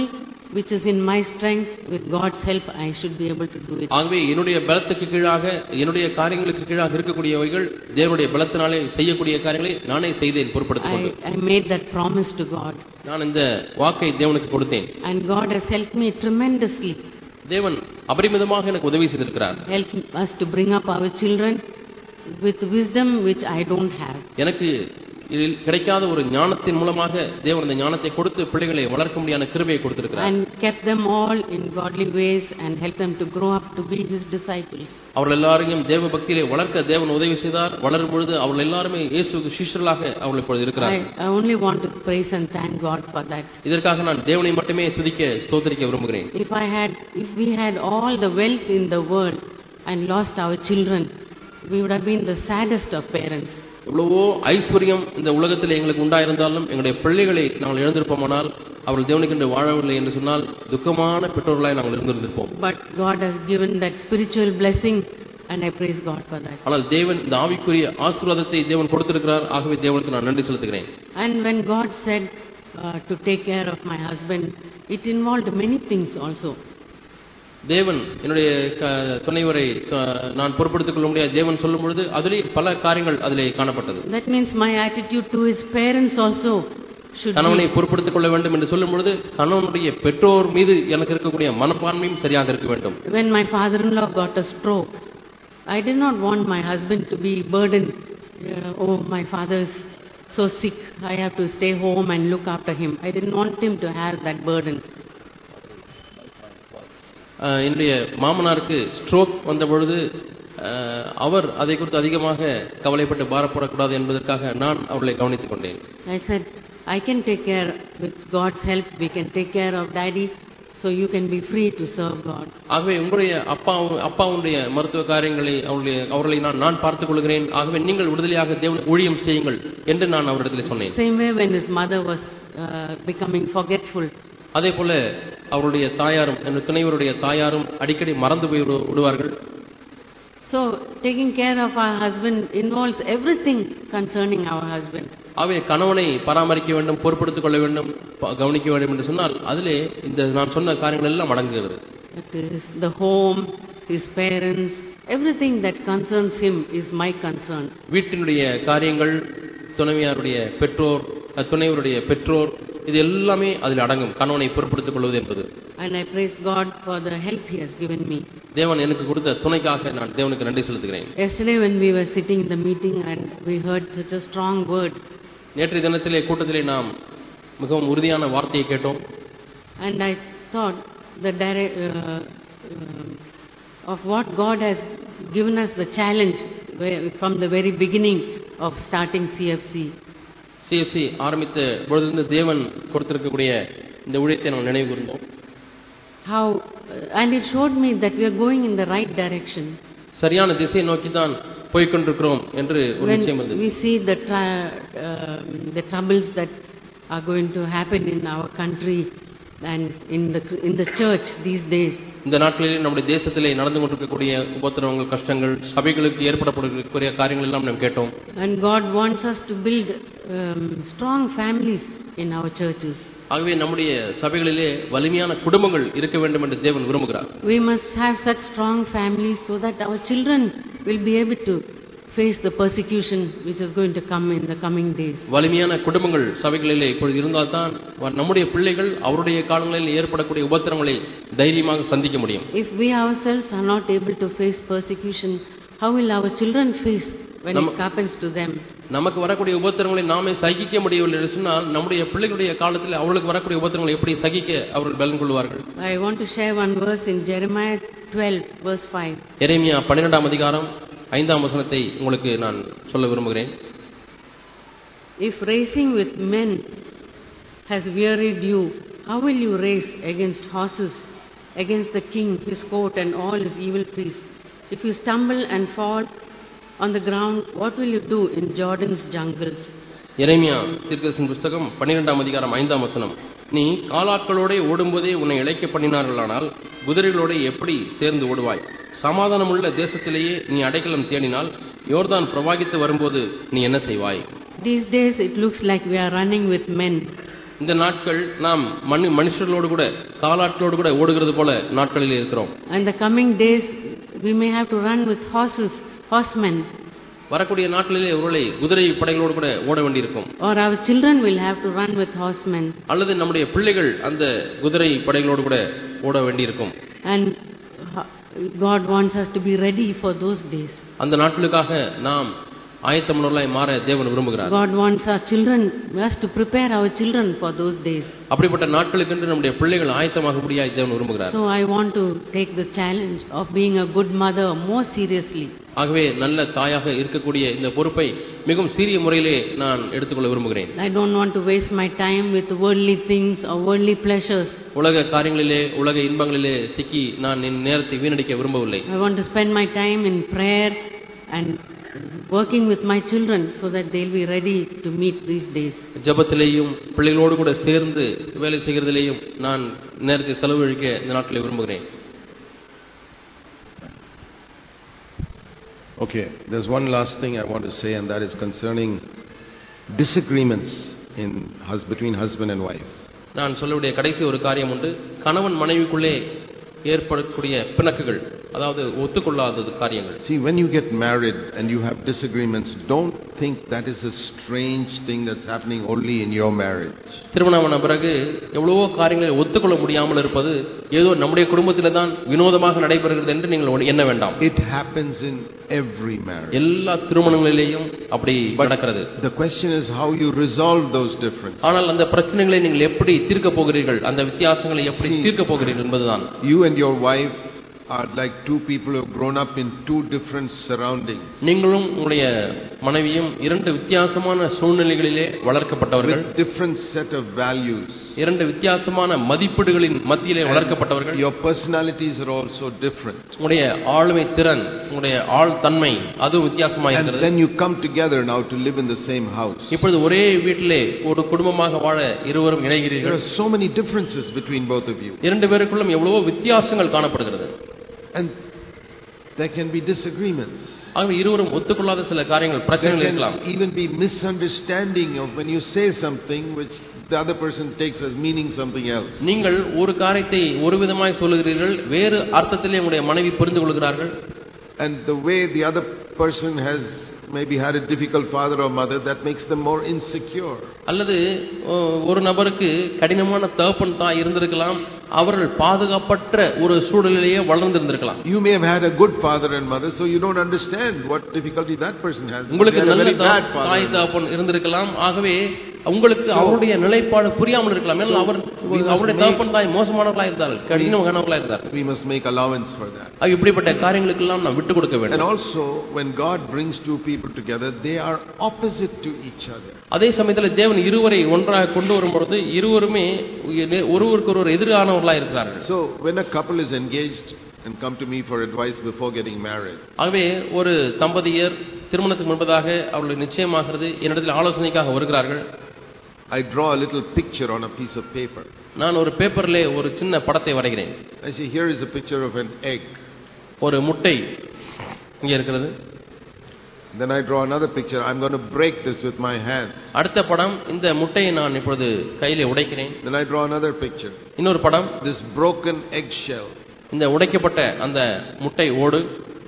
which is in my strength, with God's help, I should be able to do it. ஆகவே என்னுடைய பலத்துக்கு கீழாக என்னுடைய காரியங்களுக்கு கீழாக இருக்கக்கூடியவைகள் தேவனுடைய பலத்தினாலே செய்யக்கூடிய காரியங்களை நானே செய்தேன் பொறுப்படுத்திக் கொண்டு. I made that promise to God. நான் இந்த வாக்கை தேவனுக்கு கொடுத்தேன். And God has helped me tremendously. தேவன் அபரிமிதமாக எனக்கு உதவி செய்திருக்கிறார். Help us to bring up our children with wisdom which I don't have. எனக்கு இதில் கிடைக்காத ஒரு ஞானத்தின் மூலமாக தேவன் அந்த ஞானத்தை கொடுத்து பிள்ளைகளை வளர்க்க முடியாத கிருபையை கொடுத்திருக்கிறார். And kept them all in godly ways and helped them to grow up to be his disciples. அவர்கள் எல்லாரையும் தேவ பக்தியிலே வளர்க்க தேவன் உதவி செய்தார். வளரும் பொழுது அவர்கள் எல்லாரும் இயேசுவுக்கு சிஷ்யர்களாக அவர்கள் இப்பொழுது இருக்கிறார்கள். I only want to praise and thank God for that. இதற்காக நான் தேவனை மட்டுமே துதிக்க ஸ்தோத்திரிக்க விரும்புகிறேன். If I had if we had all the wealth in the world and lost our children, we would have been the saddest of parents. எவ்வளவோ ஐஸ்வர்யம் இந்த உலகத்தில் எங்களுக்கு உண்டாயிருந்தாலும் எங்களுடைய பிள்ளைகளை நாங்கள் இழந்திருப்போமானால் அவர்கள் தேவனுக்கு வாழவில்லை என்று சொன்னால் துக்கமான பெற்றோர்களாய் நாங்கள் இருந்திருப்போம். But God has given that spiritual blessing and I praise God for that. ஆனால் தேவன் இந்த ஆவிக்குரிய ஆசீர்வாதத்தை தேவன் கொடுத்திருக்கிறார். ஆகவே தேவனுக்கு நான் நன்றி செலுத்துகிறேன். And when God said uh, to take care of my husband, it involved many things also. தேவன் என்னுடைய துணைவரை நான் பொறுப்படுத்திக் கொள்ள முடியாது தேவன் சொல்லும் பொழுது அதிலே பல காரியங்கள் அதிலே காணப்பட்டது. That means my attitude to his parents also should be. கணவனை பொறுப்படுத்திக் கொள்ள வேண்டும் என்று சொல்லும் பொழுது கணவனுடைய பெற்றோர் மீது எனக்கு இருக்கக்கூடிய மனப்பான்மையும் சரியாக இருக்க வேண்டும். When my father-in-law got a stroke, I did not want my husband to be burdened. Uh, oh, my father is so sick, I have to stay home and look after him. I didn't want him to have that burden. என்னுடைய மாமனாருக்கு stroke வந்த பொழுது அவர் அதை குறித்து அதிகமாக கவலைப்பட்டு பாரப்படக்கூடாது என்பதற்காக நான் அவர்களை கவனித்துக் கொண்டேன். I said, I can take care, with God's help, we can take care of daddy, so you can be free to serve God. ஆகவே உங்களுடைய அப்பா அப்பாவுடைய மருத்துவ காரியங்களை அவருடைய அவர்களை நான் நான் பார்த்துக் கொள்கிறேன். ஆகவே நீங்கள் விடுதலையாக தேவன் ஊழியம் செய்யுங்கள் என்று நான் அவரிடத்தில் சொன்னேன். Same way when his mother was uh, becoming forgetful. அதே போல அவருடைய தாயாரும் என் துணைவருடைய தாயாரும் அடிக்கடி மறந்து போய் விடுவார்கள். So taking care of our husband involves everything concerning our husband. ஆகவே கணவனை பராமரிக்க வேண்டும், பொறுப்படுத்திக் கொள்ள வேண்டும், கவனிக்க வேண்டும் என்று சொன்னால் அதிலே இந்த நான் சொன்ன காரியங்கள் எல்லாம் அடங்குகிறது. It is the home, his parents, everything that concerns him is my concern. வீட்டினுடைய காரியங்கள், துணைவியாருடைய பெற்றோர், துணைவருடைய பெற்றோர், இது எல்லாமே அதில் அடங்கும் கணவனை பொறுப்படுத்திக் கொள்வது என்பது. And I praise God for the help he has given me. தேவன் எனக்கு கொடுத்த துணைக்காக நான் தேவனுக்கு நன்றி செலுத்துகிறேன். Yesterday when we were sitting in the meeting and we heard such a strong word. நேற்றைய தினத்திலே கூட்டத்திலே நாம் மிகவும் உறுதியான வார்த்தையை கேட்டோம். And I thought the direct, uh, uh, of what God has given us the challenge from the very beginning of starting C F C. C F C ஆரம்பித்த பொழுதிலிருந்து தேவன் கொடுத்திருக்கக்கூடிய இந்த ஊழியத்தை நாம் நினைவு கூர்ந்தோம். How and it showed me that we are going in the right direction. சரியான திசையை நோக்கி தான் போய் கொண்டிருக்கிறோம் என்று ஒரு நிச்சயம் இருந்தது. We see the uh, the troubles that are going to happen in our country and in the in the church these days. இந்த நாட்களில் நம்முடைய தேசத்திலே நடந்து கொண்டிருக்கக்கூடிய உபத்திரவங்கள், கஷ்டங்கள், சபைகளுக்கு ஏற்படக்கூடிய காரியங்கள் எல்லாம் நாம் கேட்டோம். And God wants us to build um, strong families in our churches. ஆகவே நம்முடைய சபைகளிலே வலிமையான குடும்பங்கள் இருக்க வேண்டும் என்று தேவன் விரும்புகிறார். We must have such strong families so that our children will be able to face the persecution which is going to come in the coming days. வலிமையான குடும்பங்கள் சபைகளிலே இப்பொழுது இருந்தால் தான் நம்முடைய பிள்ளைகள் அவருடைய காலங்களில் ஏற்படக்கூடிய உபத்திரங்களை தைரியமாக சந்திக்க முடியும். If we ourselves are not able to face persecution, how will our children face when it happens to them? நமக்கு வரக்கூடிய உபத்திரங்களை நாமே சகிக்க முடியவில்லை என்று சொன்னால் நம்முடைய பிள்ளைகளுடைய காலத்தில் அவர்களுக்கு வரக்கூடிய உபத்திரங்களை எப்படி சகிக்க அவர்கள் பலன் கொள்வார்கள்? I want to share one verse in Jeremiah twelve verse five. எரேமியா பன்னிரண்டாம் அதிகாரம் ஐந்தாம் வசனத்தை உங்களுக்கு நான் சொல்ல விரும்புகிறேன். If racing with men has wearied you, how will you race against horses, against the king, his court and all his evil priests? If you stumble and fall on the ground, what will you do in Jordan's jungles? எரேமியா தீர்க்கதரிசன புத்தகம் பன்னிரண்டாம் அதிகாரம் ஐந்தாம் வசனம். நீ காலாட்களோட ஓடும்போதே உன்னை இளைக்க பண்ணினார்களானால் குதிரைகளோட எப்படி சேர்ந்து ஓடுவாய்? சமாதானமுள்ள தேசத்திலேயே நீ அடைக்கலம் தேடினால் யோர்தான் பிரவாகித்து வரும்போது நீ என்ன செய்வாய்? These days it looks like we are running with men இந்த நாட்கள் நாம் மனுஷர்களோடு கூட காலாட்களோடு கூட ஓடுகிறது போல நாட்களில் இருக்கிறோம். And the coming days we may have to run with horses, horsemen. வரக்கூடிய நாட்களிலே ஒருவேளை குதிரை படைகளோடு கூட ஓட வேண்டியிருக்கும். Or our children will have to run with horsemen. அல்லது நம்முடைய பிள்ளைகள் அந்த குதிரை படைகளோடு கூட ஓட வேண்டியிருக்கும். And God wants us to be ready for those days. அந்த நாட்களுக்காக நாம் ஆயத்தமானவர்களாய் மாற தேவன் விரும்புகிறார். God wants our children, us to prepare our children for those days. அப்படிப்பட்ட நாட்களுக்கு என்று நம்முடைய பிள்ளைகள் ஆயத்தமாகும்படியாய் தேவன் விரும்புகிறார். So I want to take the challenge of being a good mother more seriously. ஆகவே நல்ல தாயாக இருக்கக்கூடிய இந்த பொறுப்பை மிகவும் சீரிய முறையிலே நான் எடுத்துக்கொள்ள விரும்புகிறேன். I don't want to waste my time with worldly things or worldly pleasures. உலக காரியங்களிலே உலக இன்பங்களிலே சிக்கி நான் என் நேரத்தை வீணடிக்க விரும்பவில்லை. I want to spend my time in prayer and working with my children so that they'll be ready to meet these days. ஜெபத்திலேயும் பிள்ளைகளோடு கூட சேர்ந்து வேலை செய்கிறதிலேயும் நான் நேரத்தை செலவழிக்க இந்த நாட்களை விரும்புகிறேன். Okay, there's one last thing I want to say, and that is concerning disagreements in between husband and wife. நான் சொல்லக்கூடிய கடைசி ஒரு காரியம் உண்டு. கணவன் மனைவிக்குள்ளே ஏற்படக்கூடிய பிணக்குகள், அதாவது ஒத்துக்கொள்ளாத காரியங்கள். See, when you get married and you have disagreements, don't think that is a strange thing that's happening only in your marriage. திருமணமான பிறகு எவ்வளவோ காரியங்களை ஒத்துக்கொள்ள முடியாமல் இருப்பது ஏதோ நம்முடைய குடும்பத்திலே தான் வினோதமாக நடைபெறுகிறது என்று நீங்கள் எண்ண வேண்டாம். It happens in every marriage. எல்லா திருமணங்களிலேயும் அப்படி நடக்கிறது. The question is how you resolve those differences. ஆனால் அந்த பிரச்சனைகளை நீங்கள் எப்படி தீர்க்க போகிறீர்கள், அந்த வித்தியாசங்களை எப்படி தீர்க்க போகிறீர்கள் என்பதுதான். You and your wife are like two people who have grown up in two different surroundings. நீங்களும் உங்களுடைய மனைவியும் இரண்டு வித்தியாசமான சூழ்நிலைகளிலே வளர்க்கப்பட்டவர்கள். With different set of values. இரண்டு வித்தியாசமான மதிப்பீடுகளின் மத்தியிலே வளர்க்கப்பட்டவர்கள். Your personalities are also different. உங்களுடைய ஆளுமை திறன், உங்களுடைய ஆள் தன்மை அது வித்தியாசமாக இருக்கிறது. And then you come together now to live in the same house. இப்பொழுது ஒரே வீட்டிலே ஒரு குடும்பமாக வாழ இருவரும் இணைகிறீர்கள். There are so many differences between both of you. இரண்டு பேருக்குள்ளும் எவ்வளவோ வித்தியாசங்கள் காணப்படுகிறது. And there can be disagreements. ஆகவே இருவரும் ஒத்துக்கொள்ளாத சில காரியங்கள் பிரச்சனைகள் இருக்கலாம். There can even be misunderstanding of when you say something which the other person takes as meaning something else. நீங்கள் ஒரு காரியத்தை ஒரு விதமாய் சொல்லுகிறீர்கள், வேறு அர்த்தத்திலே உங்களுடைய மனைவி புரிந்து கொள்கிறார்கள். And the way the other person has maybe had a difficult father or mother, that makes them more insecure. அல்லது ஒரு நபருக்கு கடினமான தகப்பன் தாய் இருந்திருக்கலாம், அவர்கள் பாதுகாப்பற்ற ஒரு சூழலிலேயே வளர்ந்திருந்திருக்கலாம். You may have had a good father and mother, so you don't understand what difficulty that person has. உங்களுக்கு நல்ல தாய் தகப்பன் இருந்திருக்கலாம், ஆகவே உங்களுக்கு அவருடைய நிலைப்பாடு புரியாமல் இருக்கலாம். ஏன்னா அவர் அவருடைய தகப்பன் தாய் மோசமானவர்களாக இருந்தார்கள், கடினமானவர்களாக இருந்தார்கள். We must make allowance for that. இப்படிப்பட்ட காரியங்களுக்கெல்லாம் நாம் விட்டு கொடுக்க வேண்டும். And also when God brings two people together, they are opposite to each other. அதே சமயத்தில் தேவன் இருவரை ஒன்றாக கொண்டு வரும்பொழுது இருவருமே ஒருவருக்கு ஒருவர் எதிரானவர்களாக இருக்கிறார்கள். So when a couple is engaged and come to me for advice before getting married, ஆகவே ஒரு தம்பதியர் திருமணத்துக்கு முன்பதாக அவர்கள் நிச்சயமாகிறது என்னிடத்தில் ஆலோசனைக்காக வருகிறார்கள். I draw a little picture on a piece of paper. நான் ஒரு பேப்பர்ல ஒரு சின்ன படத்தை வரைகிறேன். I say here is a picture of an egg. ஒரு முட்டை இங்கே இருக்கிறது. Then I draw another picture. I'm going to break this with my hand. அடுத்த படம், இந்த முட்டையை நான் இப்பொழுது கையிலே உடைக்கிறேன். Then I draw another picture. இன்னொரு படம், this broken egg shell. இந்த உடைக்கப்பட்ட அந்த முட்டை ஓடு.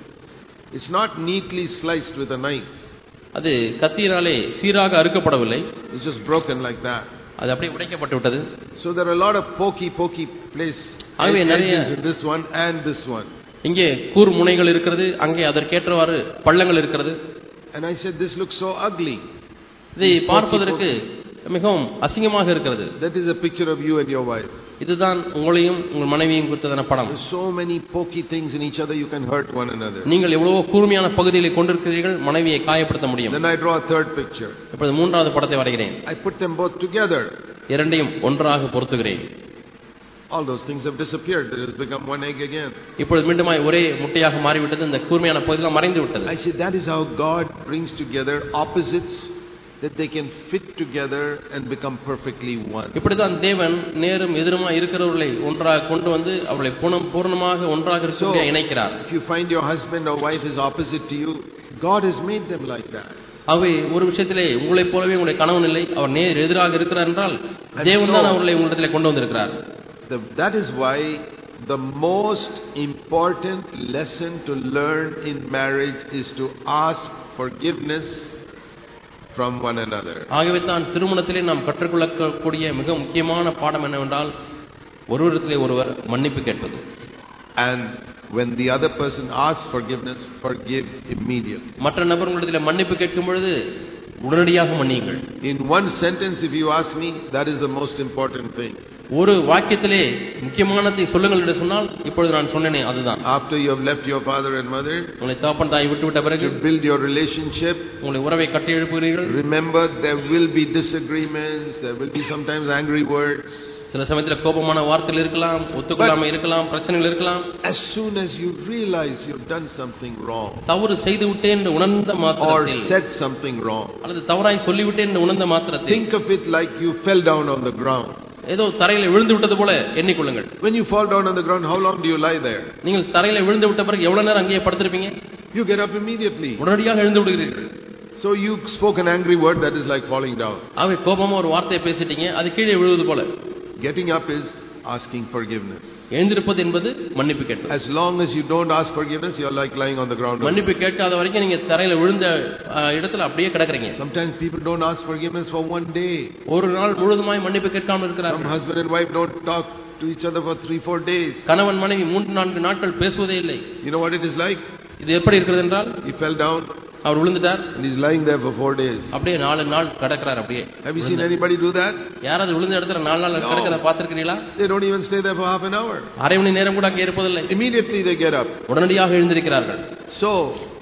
It's not neatly sliced with a knife. அது கத்தியினாலே சீராக அறுக்கப்படவில்லை. It's just broken like that. அது அப்படியே உடைக்கப்பட்டு விட்டது. So there are a lot of pokey pokey place edges in this one and this one. இங்கே கூர் முனைகள் இருக்கிறது, அங்கே அதற்கேற்றவாறு பள்ளங்கள் இருக்கிறது. And I said this looks so ugly. இதை பார்ப்பதற்கு மிகவும் அசிங்கமாக இருக்கிறது. That is a picture of you and your wife. இதுதான் உங்களையும் உங்கள் மனைவியையும் குறித்ததான படம். So many pokey things in each other, you can hurt one another. நீங்கள் எவ்வளவோ கூர்மையான பகுதிகளை கொண்டிருக்கிறீர்கள், மனைவியை காயப்படுத்த முடியும். Then I draw a third picture. இப்பொழுது மூன்றாவது படத்தை வரைகிறேன். I put them both together. இரண்டையும் ஒன்றாக பொருத்துகிறேன். All those things have disappeared. It has become one egg again. இப்பொழுது மீண்டுமாய் ஒரே முட்டையாக மாறிவிட்டது. இந்த கூர்மையான பகுதியெல்லாம் மறைந்து விட்டது. I said that is how God brings together opposites, that they can fit together and become perfectly one. இப்படிதான் தேவன் நேரும் எதிருமாய் இருக்கிறவர்களை ஒன்றாக கொண்டு வந்து அவளை பூர்ணமாக ஒன்றாக இருக்கும்படியாக இணைக்கிறார். If you find your husband or wife is opposite to you, God has made them like that. ஆகவே ஒரு விஷயத்திலே உங்களைப் போலவே உங்களுடைய கணவன் இல்லை, அவர் நேர் எதிராக இருக்கிறார் என்றால் தேவன் தான் அவர்களை உங்களிடத்திலே கொண்டு வந்திருக்கிறார். That is why the most important lesson to learn in marriage is to ask forgiveness from one another. ஆகவே தான் திருமணத்திலே நாம் கற்றுக்கொள்ளக்கூடிய மிக முக்கியமான பாடம் என்னவென்றால் ஒருவரிடத்திலே ஒருவர் மன்னிப்பு கேட்பது. And when the other person asks forgiveness, forgive immediately. மற்ற நபர் உங்களிடத்திலே மன்னிப்பு கேட்கும் பொழுது உடனடியாக மன்னியுங்கள். In one sentence, if you ask me, that is the most important thing. ஒரு வாக்கியத்திலே முக்கியமானதை சொல்லுங்கள் என்று சொன்னால் இப்பொழுது நான் சொன்னேனே அதுதான். After you have left your father and mother, உங்களை தகப்பன் தாய் விட்டுவிட்ட பிறகு you build your relationship. உங்களை உறவை கட்டி எழுப்புகிறீர்கள். Remember, there will be disagreements, there will be sometimes angry words. சில சமயத்தில் கோபமான வார்த்தைகள் இருக்கலாம், ஒத்துக்கொள்ளாமல் இருக்கலாம், பிரச்சனைகள் இருக்கலாம். As soon as you realize you've done something wrong, தவறு செய்து விட்டேன் என்று உணர்ந்த மாத்திரத்தில், or said something wrong, அல்லது தவறாய் சொல்லிவிட்டேன் என்று உணர்ந்த மாத்திரத்தில், think of it like you fell down on the ground. ஏதோ தரையில விழுந்து விட்டது போல எண்ணிக்கொள்ளுங்கள். When you fall down on the ground, how long do you lie there? நீங்கள் தரையில விழுந்து விட்ட பிறகு எவ்வளவு நேரம் அங்கேயே படுத்திருப்பீங்க? You get up immediately. உடனடியாக எழுந்து விடுகிறீர்கள். So you spoke an angry word, that is like falling down. ஆகவே கோபமா ஒரு வார்த்தையை பேசிட்டீங்க, அது கீழே விழுவது போல. Getting up is asking forgiveness. எழுந்திருப்பது என்பது மன்னிப்பு கேட்பது. As long as you don't ask forgiveness, you are like lying on the ground. மன்னிப்பு கேட்காத வரைக்கும் நீங்க தரையில விழுந்த இடத்துல அப்படியே கிடக்குறீங்க. Sometimes people don't ask forgiveness for one day. ஒரு நாள் முழுதுமாய் மன்னிப்பு கேட்காமல் இருக்கிறார்கள். Some husband and wife don't talk to each other for three four days. கணவன் மனைவி மூன்று நான்கு நாட்கள் பேசுவதே இல்லை. You know what it is like? இது எப்படி இருக்கிறது என்றால், he fell down, our விழுந்துட்டார், and he's lying there for four days. அப்படியே நாலு நாள் கிடக்குறார் அப்படியே. Have you seen anybody do that? யாராவது விழுந்த இடத்துல நாலு நாள் கிடக்கிறத பார்த்திருக்கீங்களா? They don't even stay there for half an hour. அரை மணி நேரம் கூட அங்கே இருப்பதில்லை. Immediately they get up. உடனடியாக எழுந்திருக்கிறார்கள். So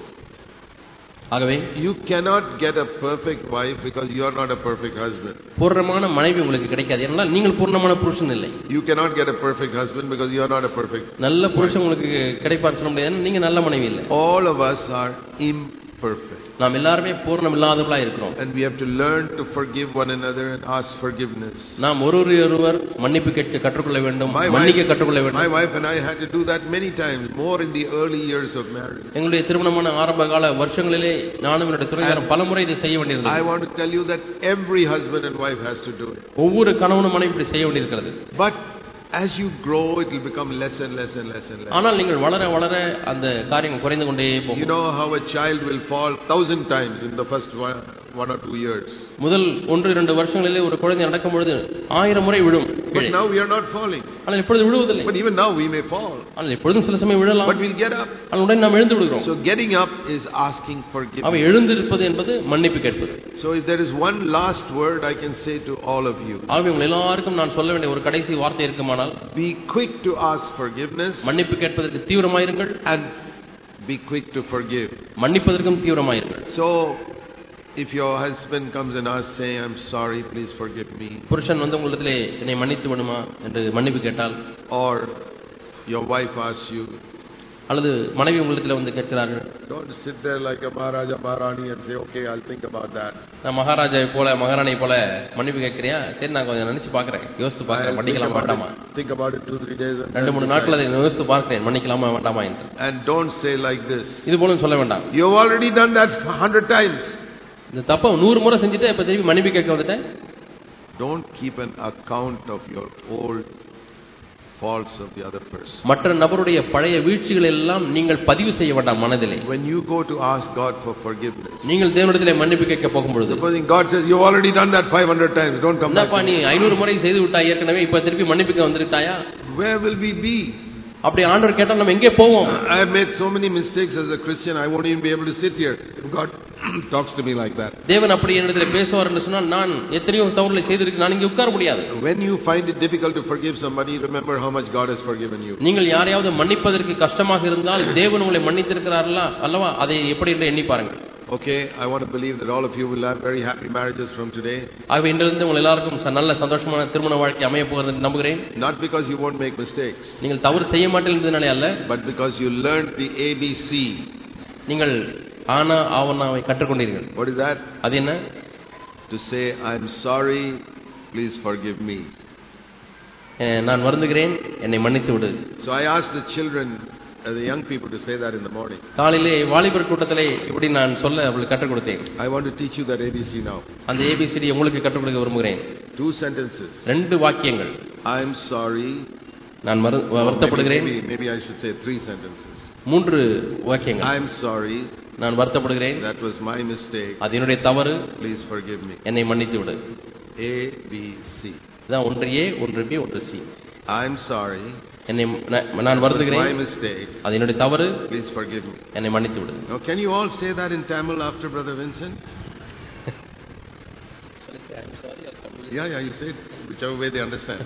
ஆகவே you cannot get a perfect wife because you are not a perfect husband. பூர்ணமான மனைவி உங்களுக்கு கிடைக்காது, ஏனென்றால் நீங்கள் பூர்ணமான புருஷன் இல்லை. You cannot get a perfect husband because you are not a perfect. நல்ல புருஷன் உங்களுக்கு கிடைப்பார் சொல்ல முடியாது, நீங்க நல்ல மனைவி இல்லை. All of us are imperfect. நாம் எல்லாரும் பூர்ணம் இல்லாதவர்களாக இருக்கிறோம். And we have to learn to forgive one another and ask forgiveness. நாம் ஒருவரையொருவர் மன்னிப்பு கேட்க கற்றுக்கொள்ள வேண்டும், மன்னிக்க கற்றுக்கொள்ள வேண்டும். My wife and I had to do that many times, more in the early years of marriage. எங்களுடைய திருமணமான ஆரம்ப கால வருஷங்களிலே நானும் என்னுடைய துணையாரும் பலமுறை இதை செய்ய வேண்டியிருந்தது. I want to tell you that every husband and wife has to do it. ஒவ்வொரு கணவனும் மனைவி இப்படி செய்ய வேண்டியிருக்கிறது. But as you grow, it will become less and less and less and less. ஆனால் நீங்கள் வளர வளர அந்த காரியம் குறைந்து கொண்டே போகும். You know how a child will fall thousand times in the first one, one or two years. முதல் ஒன்று இரண்டு வருஷங்களிலே ஒரு குழந்தை நடக்கும் பொழுது ஆயிரம் முறை விழும். But now we are not falling. ஆனால் இப்பொழுது விழுவதில்லை. But even now we may fall. ஆனால் இப்பொழுதும் சில சமயம் விழலாம். But we'll get up. ஆனால் உடனே நாம் எழுந்து விடுகிறோம். So getting up is asking forgiveness. அவ எழுந்திருப்பது என்பது மன்னிப்பு கேட்பது. So if there is one last word I can say to all of you. ஆகவே உங்கள் எல்லாருக்கும் நான் சொல்ல வேண்டிய ஒரு கடைசி வார்த்தை இருக்குமானால், be quick to ask forgiveness. மன்னிப்பு கேட்பதற்கு தீவிரமாயிருங்கள். And be quick to forgive. மன்னிப்பதற்கும் தீவிரமாயிருங்கள். So if your husband comes and asks, say, I'm sorry, please forgive me. புருஷன் வந்து உங்களிடத்திலே என்னை மன்னித்து விடுமா என்று மன்னிப்பு கேட்டால், or your wife asks you, அல்லது மனைவி உங்களிடத்தில் வந்து கேட்கிறார்கள், don't sit there like a Maharaja Maharani and say, okay, I'll think about that. நான் மகாராஜா போல மகாராணி போல மன்னிப்பு கேட்கிறியா, சரி நான் கொஞ்சம் நினைச்சு பார்க்கிறேன், யோசித்து பார்க்கிறேன், மன்னிக்கலாமா வேண்டாமா, think about it two three days ரெண்டு மூணு நாட்கள் அதை யோசித்து பார்க்கிறேன், மன்னிக்கலாமா வேண்டாமா என்று. And don't say like this, இது போலும் சொல்ல வேண்டாம், you have already done that a hundred times. இந்த தப்ப நூறு முறை செஞ்சுட்டு இப்ப திருப்பி மன்னிப்பு கேட்க வந்துட்டேன். Don't keep an account of your old faults of the other person. மற்ற நபருடைய பழைய வீழ்ச்சிகள் எல்லாம் நீங்கள் பதிவு செய்ய வேண்டாம் மனதிலே. When you go to ask God for forgiveness, நீங்கள் தேவனிடத்திலே மன்னிப்பு கேட்க போகும்போது, supposing God says you have already done that five hundred times, don't come back. என்னப்பா நீ ஐநூறு முறை செய்து விட்டாய் ஏற்கனவே, இப்ப திருப்பி மன்னிப்புக்கு வந்துட்டாயா? Where will we be? அப்படி ஆண்டவர் கேட்டா நம்ம எங்கே போவோம்? I have made so many mistakes as a Christian, I won't even be able to sit here if God talks to me like that. தேவன் அப்படி என்னிடத்திலே பேசுவார் என்று சொன்னால் நான் எத்தனையோ தவறுகளை செய்திருக்கேன், நான் இங்கே உட்கார முடியாது. When you find it difficult to forgive somebody, remember how much God has forgiven you. நீங்கள் யாரையாவது மன்னிப்பதற்கு கஷ்டமாக இருந்தால் தேவன் உங்களை மன்னித்திருக்கிறார்களா அல்லவா, அதை எப்படி என்று எண்ணி பாருங்கள். Okay, I want to believe that all of you will have very happy marriages from today. ஆகவே இன்றிலிருந்து உங்கள் எல்லாருக்கும் நல்ல சந்தோஷமான திருமண வாழ்க்கை அமைய போகிறது என்று நம்புகிறேன். Not because you won't make mistakes, நீங்கள் தவறு செய்ய மாட்டீர்கள் என்பதனாலே அல்ல, but because you learned the A B C. நீங்கள் ஆனா ஆவனாவை கற்றுக்கொண்டீர்கள். What is that? அது என்ன? To say I'm sorry, please forgive me. நான் வருந்துகிறேன், என்னை மன்னித்து விடு. So I asked the children uh, the young people to say that in the morning. காலையிலே வாலிபர் கூட்டத்திலே இப்படி நான் சொல்ல அவங்களுக்கு கற்றுக் கொடுத்தேன். I want to teach you that A B C now. அந்த A B C D உங்களுக்கு கற்றுக் கொடுக்க விரும்புகிறேன். Two sentences. ரெண்டு வாக்கியங்கள். I am sorry. நான் வருத்தப்படுகிறேன். Maybe, maybe I should say three sentences. மூன்று வாக்கியங்கள். I am sorry. நான் வருத்தப்படுகிறேன். That was my mistake. அது என்னுடைய தவறு. Please forgive me. என்னை மன்னித்து விடு. A B C. இதான் ஒன்று A, ஒன்று B, ஒன்று C. I am sorry. என்னை நான் வருந்துகிறேன். My mistake. அது என்னுடைய தவறு. Please forgive me. என்னை மன்னித்து விடு. Now can you all say that in Tamil after Brother Vincent? Yeah, yeah, you say it whichever way they understand.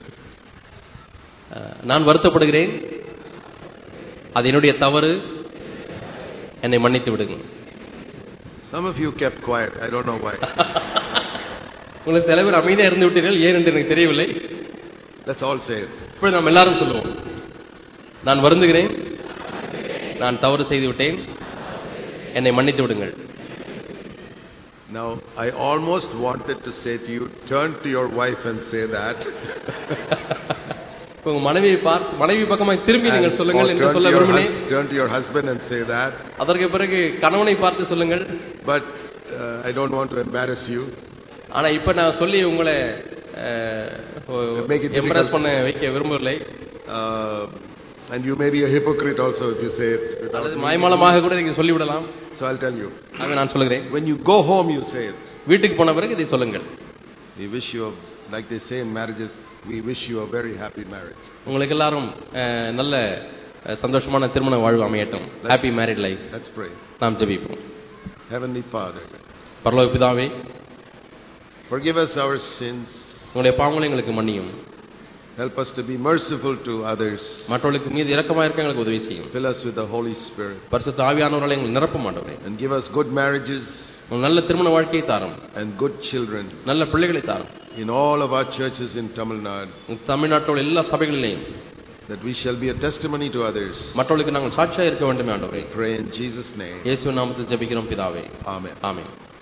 நான் வருத்தப்படுகிறேன். அது என்னுடைய தவறு. என்னை மன்னித்து விடுங்க. Some of you kept quiet. I don't know why. உங்களுக்கு சில பேர் அமைதியா இருந்து விட்டீர்கள், ஏன் என்று எனக்கு தெரியவில்லை. Let's all say it. இப்போ நாம் எல்லாரும் சொல்லுவோம். நான் வருந்துகிறேன். நான் தவறு செய்து விட்டேன். என்னை மன்னித்து விடுங்கள். Now I almost wanted to say to you, turn to your wife and say that. உங்க மனைவியை பார்த்து மனைவி பக்கமாக திரும்பி நீங்கள் சொல்லுங்கள் என்று சொல்ல விரும்பினேன். Turn to your husband and say that. அதற்கு பிறகு கணவனை பார்த்து சொல்லுங்கள். But uh, I don't want to embarrass you. ஆனா இப்ப நான் சொல்லி உங்களை எம்ப்ரஸ் பண்ண வைக்க விரும்பவில்லை. And you may be a hypocrite also if you say it. அல்லது மாய்மாலமாக கூட நீங்க சொல்லி விடலாம். So I'll tell you. ஆக நான் சொல்கிறேன். When you go home you say it. வீட்டுக்கு போன பிறகு இதை சொல்லுங்கள். We wish you, like they say in marriages, we wish you a very happy marriage. உங்களுக்கு எல்லாரும் நல்ல சந்தோஷமான திருமண வாழ்வு அமையட்டும். Happy married life. Let's pray. நாம் ஜெபிப்போம். Heavenly Father, பரலோக பிதாவே, forgive us our sins. உங்களுடைய பாவங்களை எங்களுக்கு மன்னியும். Help us to be merciful to others. மற்றவர்களுக்கு மீது இரக்கமாக இருக்க எங்களுக்கு உதவி செய்யும். Fill us with the Holy Spirit. பரிசுத்த ஆவியானவரால் எங்களை நிரப்பும் ஆண்டவரே. And give us good marriages. நல்ல திருமண வாழ்க்கையை தாரும். And good children. நல்ல பிள்ளைகளை தாரும். In all of our churches in Tamil Nadu. தமிழ்நாட்டில் எல்லா சபைகளிலும். That we shall be a testimony to others. மற்றவர்களுக்கு நாங்கள் சாட்சியாக இருக்க வேண்டும் ஆண்டவரே. Pray in Jesus' name. இயேசுவின் நாமத்தில் ஜெபிக்கிறோம் பிதாவே. Amen. ஆமென்.